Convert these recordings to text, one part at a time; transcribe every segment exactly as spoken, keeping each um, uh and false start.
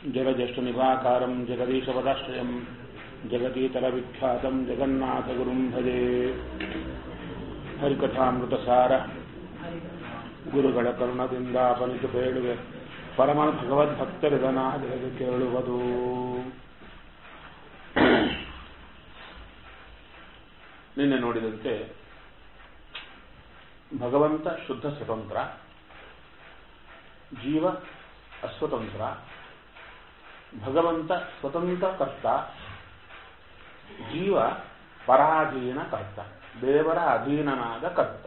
जगज्येष्ठनिभाकारं जगदीशपदाश्रयं जगतीतलविख्यातं जगन्नाथगुरुं भजे. ಹರಿಕಥಾಮೃತಸಾರ ಗುರುಗಳ ಕರುಣದಿಂದ ಪನಿತು ಬೇಡುವೆ ಪರಮ ಭಗವದ್ಭಕ್ತರಿದನಾದೆಗೆ ಕೇಳುವುದು. ನಿನ್ನೆ ನೋಡಿದಂತೆ ಭಗವಂತ ಶುದ್ಧ ಸ್ವತಂತ್ರ, ಜೀವ ಅಸ್ವತಂತ್ರ. ಭಗವಂತ ಸ್ವತಂತ್ರ ಕರ್ತ, ಜೀವ ಪರಾಧೀನ ಕರ್ತ, ದೇವರ ಅಧೀನನಾದ ಕರ್ತ.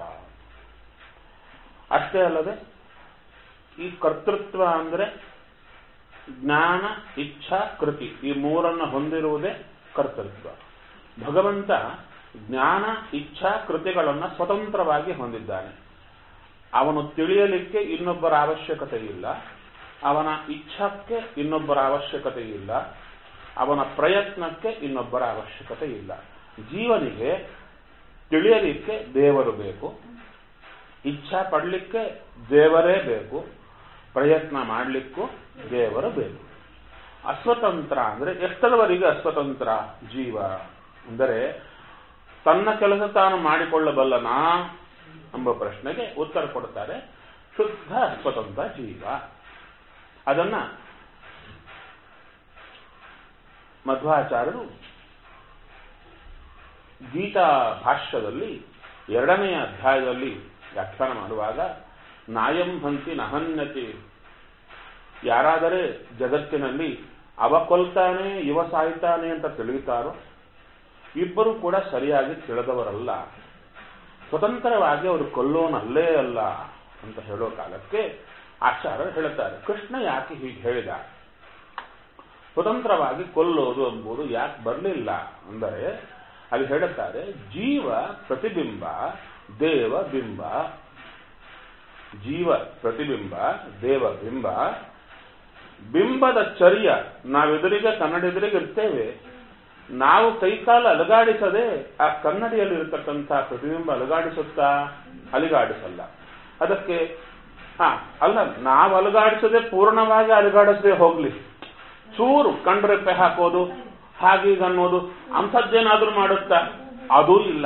ಅಷ್ಟೇ ಅಲ್ಲದೆ ಈ ಕರ್ತೃತ್ವ ಅಂದರೆ ಜ್ಞಾನ, ಇಚ್ಛಾ, ಕೃತಿ ಈ ಮೂರನ್ನು ಹೊಂದಿರುವುದೇ ಕರ್ತೃತ್ವ. ಭಗವಂತ ಜ್ಞಾನ, ಇಚ್ಛಾ, ಕೃತಿಗಳನ್ನು ಸ್ವತಂತ್ರವಾಗಿ ಹೊಂದಿದ್ದಾನೆ. ಅವನು ತಿಳಿಯಲಿಕ್ಕೆ ಇನ್ನೊಬ್ಬರ ಅವಶ್ಯಕತೆ ಇಲ್ಲ, ಅವನ ಇಚ್ಛಕ್ಕೆ ಇನ್ನೊಬ್ಬರ ಅವಶ್ಯಕತೆ ಇಲ್ಲ, ಅವನ ಪ್ರಯತ್ನಕ್ಕೆ ಇನ್ನೊಬ್ಬರ ಅವಶ್ಯಕತೆ ಇಲ್ಲ. ಜೀವನಿಗೆ ತಿಳಿಯಲಿಕ್ಕೆ ದೇವರು ಬೇಕು, ಇಚ್ಛಾ ಪಡಲಿಕ್ಕೆ ದೇವರೇ ಬೇಕು, ಪ್ರಯತ್ನ ಮಾಡಲಿಕ್ಕೂ ದೇವರು ಬೇಕು. ಅಸ್ವತಂತ್ರ ಅಂದರೆ ಎಷ್ಟರವರೆಗೆ ಅಸ್ವತಂತ್ರ ಜೀವ ಅಂದರೆ ತನ್ನ ಕೆಲಸ ತಾನು ಮಾಡಿಕೊಳ್ಳಬಲ್ಲನಾ ಎಂಬ ಪ್ರಶ್ನೆಗೆ ಉತ್ತರ ಕೊಡ್ತಾರೆ ಶುದ್ಧ ಅಸ್ವತಂತ್ರ ಜೀವ. ಅದನ್ನ ಮಧ್ವಾಚಾರ್ಯರು ಗೀತಾ ಭಾಷ್ಯದಲ್ಲಿ ಎರಡನೆಯ ಅಧ್ಯಾಯದಲ್ಲಿ ವ್ಯಾಖ್ಯಾನ ಮಾಡುವಾಗ ನಾಯಂ ಹಂತಿ ನಹನ್ಯತಿ, ಯಾರಾದರೆ ಜಗತ್ತಿನಲ್ಲಿ ಅವ ಕೊಲ್ತಾನೆ ಇವ ಸಾಯ್ತಾನೆ ಅಂತ ತಿಳಿಯುತ್ತಾರೋ ಇಬ್ಬರು ಕೂಡ ಸರಿಯಾಗಿ ತಿಳಿದವರಲ್ಲ, ಸ್ವತಂತ್ರವಾಗಿ ಅವರು ಕೊಲ್ಲೋನಲ್ಲೇ ಅಲ್ಲ ಅಂತ ಹೇಳೋ ಕಾಲಕ್ಕೆ ಆಚಾರ್ಯರು ಹೇಳುತ್ತಾರೆ ಕೃಷ್ಣ ಯಾಕೆ ಹೀಗೆ ಹೇಳಿದ, ಸ್ವತಂತ್ರವಾಗಿ ಕೊಲ್ಲೋದು ಎಂಬುದು ಯಾಕೆ ಬರಲಿಲ್ಲ ಅಂದರೆ ಅಲ್ಲಿ ಹೇಳುತ್ತಾರೆ ಜೀವ ಪ್ರತಿಬಿಂಬ ದೇವ ಬಿಂಬ, ಜೀವ ಪ್ರತಿಬಿಂಬ ದೇವ ಬಿಂಬ. ಬಿಂಬದ ಚರ್ಯ ನಾವೆದುರಿಗೆ ಕನ್ನಡಿಗರಿಗೆ ಇರ್ತೇವೆ, ನಾವು ಕೈಕಾಲ ಅಲುಗಾಡಿಸದೆ ಆ ಕನ್ನಡಿಯಲ್ಲಿ ಇರತಕ್ಕಂಥ ಪ್ರತಿಬಿಂಬ ಅಲುಗಾಡಿಸುತ್ತಾ ಅಲುಗಾಡಿಸಲ್ಲ. ಅದಕ್ಕೆ ಹಾ ಅಲ್ಲ, ನಾವು ಅಲುಗಾಡಿಸದೆ ಪೂರ್ಣವಾಗಿ ಅಲುಗಾಡಿಸದೆ ಹೋಗ್ಲಿ, ಚೂರು ಕಣ್ರೆಪ್ಪೆ ಹಾಕೋದು ಹಾಗೀಗ ಅನ್ನೋದು ಅಂಥದ್ದೇನಾದ್ರೂ ಮಾಡುತ್ತಾ ಅದೂ ಇಲ್ಲ.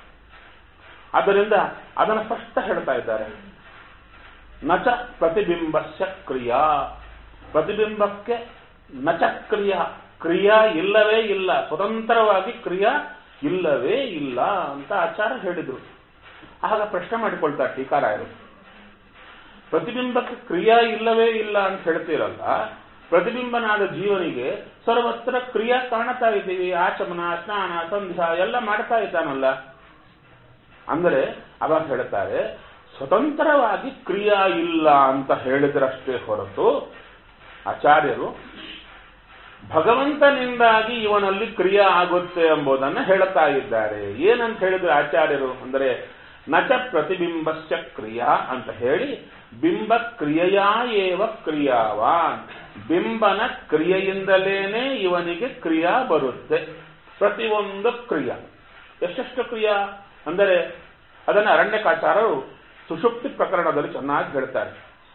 ಆದ್ದರಿಂದ ಅದನ್ನು ಸ್ಪಷ್ಟ ಹೇಳ್ತಾ ಇದ್ದಾರೆ ನಚ ಪ್ರತಿಬಿಂಬಸ್ಯ ಕ್ರಿಯಾ, ಪ್ರತಿಬಿಂಬಕ್ಕೆ ನಚ ಕ್ರಿಯಾ, ಕ್ರಿಯಾ ಇಲ್ಲವೇ ಇಲ್ಲ, ಸ್ವತಂತ್ರವಾಗಿ ಕ್ರಿಯಾ ಇಲ್ಲವೇ ಇಲ್ಲ ಅಂತ ಆಚಾರ್ಯ ಹೇಳಿದ್ರು. ಆಗ ಪ್ರಶ್ನೆ ಮಾಡಿಕೊಳ್ತಾರೆ ಟೀಕಾರಾಯರು, ಪ್ರತಿಬಿಂಬಕ್ಕೆ ಕ್ರಿಯಾ ಇಲ್ಲವೇ ಇಲ್ಲ ಅಂತ ಹೇಳ್ತೀರಲ್ಲ, ಪ್ರತಿಬಿಂಬನಾದ ಜೀವನಿಗೆ ಸರ್ವತ್ರ ಕ್ರಿಯಾ ಕಾಣ್ತಾ ಇದ್ದೀವಿ, ಆಚಮನ, ಸ್ನಾನ, ಸಂಧ್ಯಾ ಎಲ್ಲ ಮಾಡ್ತಾ ಇದ್ದಾನಲ್ಲ ಅಂದರೆ ಅವಾಗ ಹೇಳ್ತಾರೆ ಸ್ವತಂತ್ರವಾಗಿ ಕ್ರಿಯಾ ಇಲ್ಲ ಅಂತ ಹೇಳಿದ್ರಷ್ಟೇ ಹೊರತು ಆಚಾರ್ಯರು ಭಗವಂತನಿಂದಾಗಿ ಇವನಲ್ಲಿ ಕ್ರಿಯಾ ಆಗುತ್ತೆ ಎಂಬುದನ್ನು ಹೇಳುತ್ತಾ ಇದ್ದಾರೆ. ಏನಂತ ಹೇಳಿದ್ರು ಆಚಾರ್ಯರು ಅಂದರೆ ನಚ ಪ್ರತಿಬಿಂಬಸ್ಯ ಕ್ರಿಯಾ ಅಂತ ಹೇಳಿ ಬಿಂಬ ಕ್ರಿಯೆಯಾ ಏವ ಕ್ರಿಯಾವಾನ್, ಬಿಂಬನ ಕ್ರಿಯೆಯಿಂದಲೇನೆ ಇವನಿಗೆ ಕ್ರಿಯಾ ಬರುತ್ತೆ. ಪ್ರತಿಯೊಂದು ಕ್ರಿಯಾ ಎಷ್ಟೆಷ್ಟು ಕ್ರಿಯಾ ಅಂದರೆ ಅದನ್ನು ಅರಣ್ಯಕಾಚಾರರು ಸುಷುಪ್ತಿ ಪ್ರಕರಣದಲ್ಲಿ ಚೆನ್ನಾಗಿ ಹೇಳ್ತಾರೆ.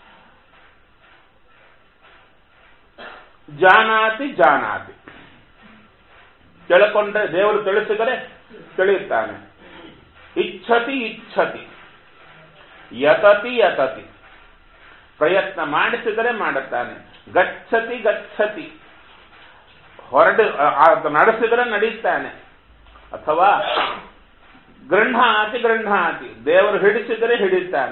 ಜಾನಾತಿ ಜಾನಾತಿ, ತಿಳ್ಕೊಂಡ್ರೆ ದೇವರು ತಿಳಿಸಿದರೆ ತಿಳಿಯುತ್ತಾನೆ. ಇಚ್ಛತಿ ಇಚ್ಛತಿ, ಯತತಿ ಯತತಿ, ಪ್ರಯತ್ನ ಮಾಡಿಸಿದರೆ ಮಾಡುತ್ತಾನೆ. ಗಚ್ಚತಿ ಗಚ್ಚತಿ, ಹೊರಡು ನಡೆಸಿದರೆ ನಡೀತಾನೆ. ಅಥವಾ ಗೃಹಾತಿ ಗೃಹಾತಿ, ದೇವರು ಹಿಡಿಸಿದರೆ ಹಿಡಿತಾನೆ.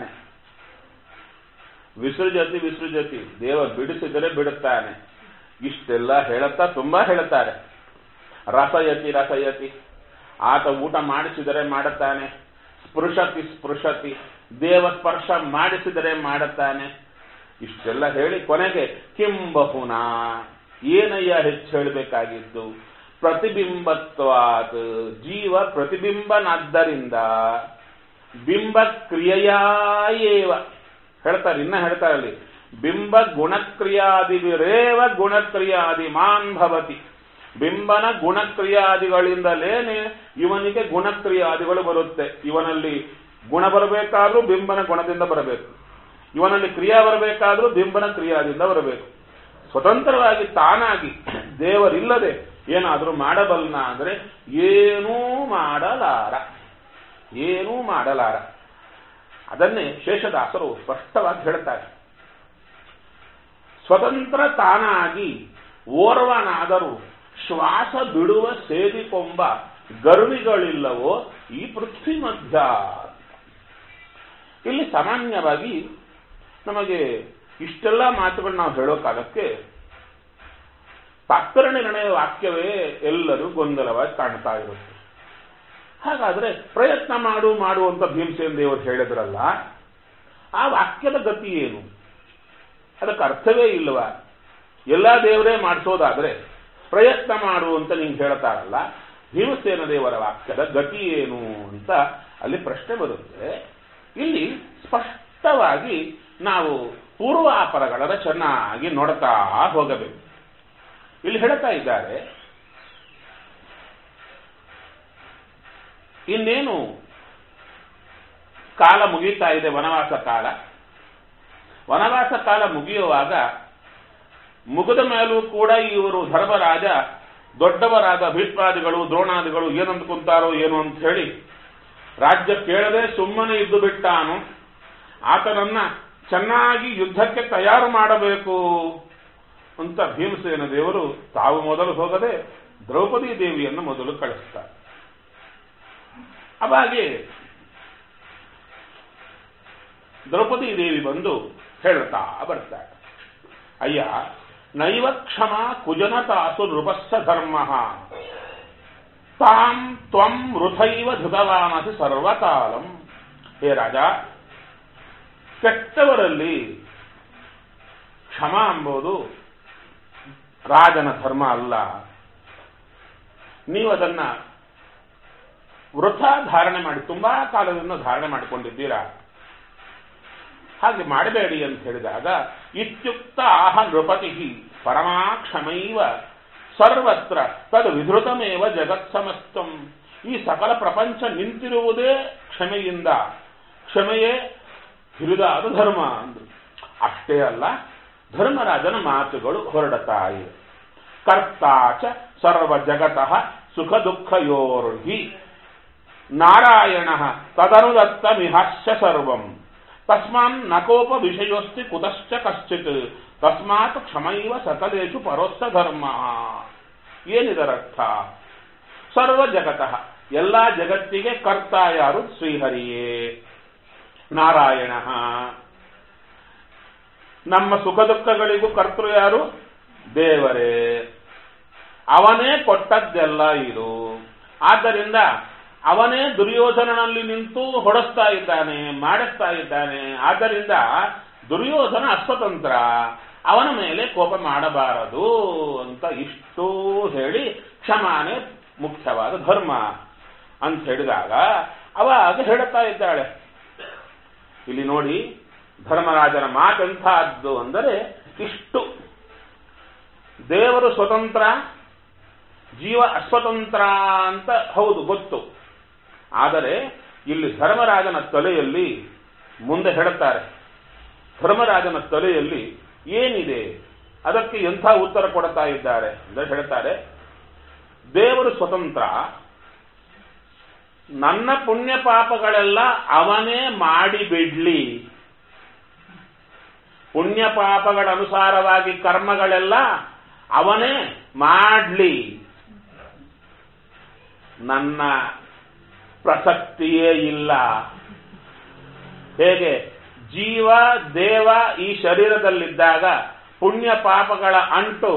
ವಿಸೃಜತಿ ವಿಸೃಜತಿ, ದೇವರು ಬಿಡಿಸಿದರೆ ಬಿಡುತ್ತಾನೆ. ಇಷ್ಟೆಲ್ಲ ಹೇಳುತ್ತಾ ತುಂಬಾ ಹೇಳುತ್ತಾರೆ. ರಸಯತಿ ರಸಯತಿ, ಆತ ಊಟ ಮಾಡಿಸಿದರೆ ಮಾಡುತ್ತಾನೆ. ಸ್ಪೃಶತಿ ಸ್ಪೃಶತಿ, ದೇವ ಸ್ಪರ್ಶ ಮಾಡಿಸಿದರೆ ಮಾಡುತ್ತಾನೆ. ಇಷ್ಟೆಲ್ಲ ಹೇಳಿ ಕೊನೆಗೆ ಕಿಂಬಹುನ, ಏನಯ್ಯ ಹೆಚ್ಚು ಹೇಳಬೇಕಾಗಿದ್ದು, ಪ್ರತಿಬಿಂಬತ್ವಾತ್, ಜೀವ ಪ್ರತಿಬಿಂಬನಾದ್ದರಿಂದ ಬಿಂಬ ಕ್ರಿಯೆಯಾಯೇವ ಹೇಳ್ತಾರೆ. ಇನ್ನ ಹೇಳ್ತಾರೆ ಅಲ್ಲಿ ಬಿಂಬ ಗುಣಕ್ರಿಯಾದಿವಿರೇವ ಗುಣಕ್ರಿಯಾದಿ ಮಾನ್ ಭವತಿ, ಬಿಂಬನ ಗುಣಕ್ರಿಯಾದಿಗಳಿಂದಲೇನೆ ಇವನಿಗೆ ಗುಣಕ್ರಿಯಾದಿಗಳು ಬರುತ್ತೆ. ಇವನಲ್ಲಿ ಗುಣ ಬರಬೇಕಾದ್ರೂ ಬಿಂಬನ ಗುಣದಿಂದ ಬರಬೇಕು, ಇವನಲ್ಲಿ ಕ್ರಿಯಾ ಬರಬೇಕಾದ್ರೂ ಬಿಂಬನ ಕ್ರಿಯಾದಿಂದ ಬರಬೇಕು. ಸ್ವತಂತ್ರವಾಗಿ ತಾನಾಗಿ ದೇವರಿಲ್ಲದೆ ಏನಾದರೂ ಮಾಡಬಲ್ಲ ಅಂದರೆ ಏನೂ ಮಾಡಲಾರ, ಏನೂ ಮಾಡಲಾರ. ಅದನ್ನೇ ಶೇಷದಾಸರು ಸ್ಪಷ್ಟವಾಗಿ ಹೇಳ್ತಾರೆ. ಸ್ವತಂತ್ರ ತಾನಾಗಿ ಓರ್ವನಾದರೂ ಶ್ವಾಸ ಬಿಡುವ ಸೇದಿಕೊಂಬ ಗರ್ವಿಗಳಿಲ್ಲವೋ ಈ ಪೃಥ್ವಿ ಮಧ್ಯ. ಇಲ್ಲಿ ಸಾಮಾನ್ಯವಾಗಿ ನಮಗೆ ಇಷ್ಟೆಲ್ಲ ಮಾತುಗಳು ನಾವು ಹೇಳೋಕಾಗಕ್ಕೆ ತಾತ್ಪರ್ಯ ನಿರ್ಣಯ ವಾಕ್ಯವೇ ಎಲ್ಲರೂ ಗೊಂದಲವಾಗಿ ಕಾಣ್ತಾ ಇರುತ್ತೆ. ಹಾಗಾದ್ರೆ ಪ್ರಯತ್ನ ಮಾಡು ಮಾಡು ಅಂತ ಭೀಮಸೇನ ದೇವರು ಹೇಳಿದ್ರಲ್ಲ, ಆ ವಾಕ್ಯದ ಗತಿ ಏನು? ಅದಕ್ಕೆ ಅರ್ಥವೇ ಇಲ್ಲವಾ? ಎಲ್ಲ ದೇವರೇ ಮಾಡಿಸೋದಾದ್ರೆ ಪ್ರಯತ್ನ ಮಾಡು ಅಂತ ನಿಂಗೆ ಹೇಳ್ತಾರಲ್ಲ, ಭೀಮಸೇನ ದೇವರ ವಾಕ್ಯದ ಗತಿ ಏನು ಅಂತ ಅಲ್ಲಿ ಪ್ರಶ್ನೆ ಬರುತ್ತೆ. ಇಲ್ಲಿ ಸ್ಪಷ್ಟವಾಗಿ ನಾವು ಪೂರ್ವಾಪರಗಳ ಚೆನ್ನಾಗಿ ನೋಡ್ತಾ ಹೋಗಬೇಕು. ಇಲ್ಲಿ ಹೇಳ್ತಾ ಇದ್ದಾರೆ, ಇನ್ನೇನು ಕಾಲ ಮುಗೀತಾ ಇದೆ, ವನವಾಸ ಕಾಲ. ವನವಾಸ ಕಾಲ ಮುಗಿಯುವಾಗ ಮುಗಿದ ಮೇಲೂ ಕೂಡ ಇವರು ಧರ್ಮರಾಜ ದೊಡ್ಡವರಾದ ಭೀಷ್ಮಾದಿಗಳು ದ್ರೋಣಾದಿಗಳು ಏನಂದ್ಕೊಂತಾರೋ ಏನು ಅಂತ ಹೇಳಿ ರಾಜ್ಯ ಕೇಳದೆ ಸುಮ್ಮನೆ ಇದ್ದು ಬಿಟ್ಟಾನು. ಆತನನ್ನ ಚೆನ್ನಾಗಿ ಯುದ್ಧಕ್ಕೆ ತಯಾರು ಮಾಡಬೇಕು ಅಂತ ಭೀಮಸೇನ ದೇವರು ತಾವು ಮೊದಲು ಹೋಗದೆ ದ್ರೌಪದಿ ದೇವಿಯನ್ನು ಮೊದಲು ಕಳಿಸ್ತಾರೆ. ಅವಾಗೆ ದ್ರೌಪದಿ ದೇವಿ ಬಂದು ಹೇಳ್ತಾ ಬರ್ತಾರೆ, ಅಯ್ಯ ನೈವ ಕ್ಷಮ ಕುಜನತಾಸು ನೃಪಸ್ಸ ಧರ್ಮ ತಾಂ ತ್ವಂ ವೃಥೈವ ಧೃತವಾನಸಿ ಸರ್ವಕಾಲಂ. ಹೇ ರಾಜ, ಕೆಟ್ಟವರಲ್ಲಿ ಕ್ಷಮ ಎಂಬುದು ರಾಜನ ಧರ್ಮ ಅಲ್ಲ. ನೀವು ಅದನ್ನ ವೃಥ ಧಾರಣೆ ಮಾಡಿ ತುಂಬಾ ಕಾಲದಿಂದ ಧಾರಣೆ ಮಾಡಿಕೊಂಡಿದ್ದೀರಾ, ಹಾಗೆ ಮಾಡಬೇಡಿ ಅಂತ ಹೇಳಿದಾಗ, ಇತ್ಯುಕ್ತ ಆಹ ನೃಪತಿ ಪರಮಾಕ್ಷಮೈವ ಸರ್ವತ್ರ ತದ್ ವಿಧೃತಮೇವ ಜಗತ್ಸಮಸ್ತಂ. ಈ ಸಕಲ ಪ್ರಪಂಚ ನಿಂತಿರುವುದೇ ಕ್ಷಮೆಯಿಂದ, ಕ್ಷಮೆಯೇ ಹಿರಿದಾದ ಧರ್ಮ ಅಂದ್ರು. ಅಷ್ಟೇ ಅಲ್ಲ, ಧರ್ಮರಾಜನ ಮಾತುಗಳು ಹೊರಡುತ್ತಾ ಇವೆ. ಕರ್ತಾಚ ಸರ್ವ ಜಗತಃ ಸುಖ ದುಃಖಯೋರ್ಹಿ ನಾರಾಯಣ ತದನುದತ್ತ ಮಿಹಾಸ್ಯ ಸರ್ವಂ ತಸ್ಮಾನ್ ನಕೋಪ ವಿಷಯೋಸ್ತಿ ಕುತಶ್ಚ ಕಶ್ಚಿತ್ ತಸ್ಮಾತ್ ಕ್ಷಮೈವ ಸಕಲೇಶು ಪರೋಸ್ತ ಧರ್ಮ. ಏನಿದರರ್ಥ? ಸರ್ವ ಜಗತಃ, ಎಲ್ಲಾ ಜಗತ್ತಿಗೆ ಕರ್ತ ಯಾರು? ಶ್ರೀಹರಿಯೇ, ನಾರಾಯಣ. ನಮ್ಮ ಸುಖ ದುಃಖಗಳಿಗೂ ಕರ್ತೃ ಯಾರು? ದೇವರೇ. ಅವನೇ ಕೊಟ್ಟದ್ದೆಲ್ಲ ಇದು. ಆದ್ದರಿಂದ ಅವನೇ ದುರ್ಯೋಧನನಲ್ಲಿ ನಿಂತು ಹೊಡೆಸ್ತಾ ಇದ್ದಾನೆ, ಮಾಡಿಸ್ತಾ ಇದ್ದಾನೆ. ಆದ್ದರಿಂದ ದುರ್ಯೋಧನ ಅಸ್ವತಂತ್ರ, ಅವನ ಮೇಲೆ ಕೋಪ ಮಾಡಬಾರದು ಅಂತ ಇಷ್ಟೂ ಹೇಳಿ ಕ್ಷಮಾನೇ ಮುಖ್ಯವಾದ ಧರ್ಮ ಅಂತ ಹೇಳಿದಾಗ ಅವಾಗ ಹೇಳುತ್ತಾ ಇದ್ದಾಳೆ. ಇಲ್ಲಿ ನೋಡಿ, ಧರ್ಮರಾಜನ ಮಾತೆಂಥದ್ದು ಅಂದರೆ ಇಷ್ಟು. ದೇವರು ಸ್ವತಂತ್ರ, ಜೀವ ಅಸ್ವತಂತ್ರ ಅಂತ ಹೌದು ಗೊತ್ತು. ಆದರೆ ಇಲ್ಲಿ ಧರ್ಮರಾಜನ ತಲೆಯಲ್ಲಿ ಮುಂದೆ ಹೇಳುತ್ತಾರೆ, ಧರ್ಮರಾಜನ ತಲೆಯಲ್ಲಿ ಏನಿದೆ, ಅದಕ್ಕೆ ಎಂಥ ಉತ್ತರ ಕೊಡ್ತಾ ಇದ್ದಾರೆ ಅಂದರೆ ಹೇಳ್ತಾರೆ, ದೇವರು ಸ್ವತಂತ್ರ, ನನ್ನ ಪುಣ್ಯ ಪಾಪಗಳೆಲ್ಲ ಅವನೇ ಮಾಡಿಬಿಡ್ಲಿ, ಪುಣ್ಯ ಪಾಪಗಳ ಅನುಸಾರವಾಗಿ ಕರ್ಮಗಳೆಲ್ಲ ಅವನೇ ಮಾಡಲಿ, ನನ್ನ ಪ್ರಸಕ್ತಿಯೇ ಇಲ್ಲ. ಹೇಗೆ ಜೀವ ದೇವ ಈ ಶರೀರದಲ್ಲಿದ್ದಾಗ ಪುಣ್ಯ ಪಾಪಗಳ ಅಂಟು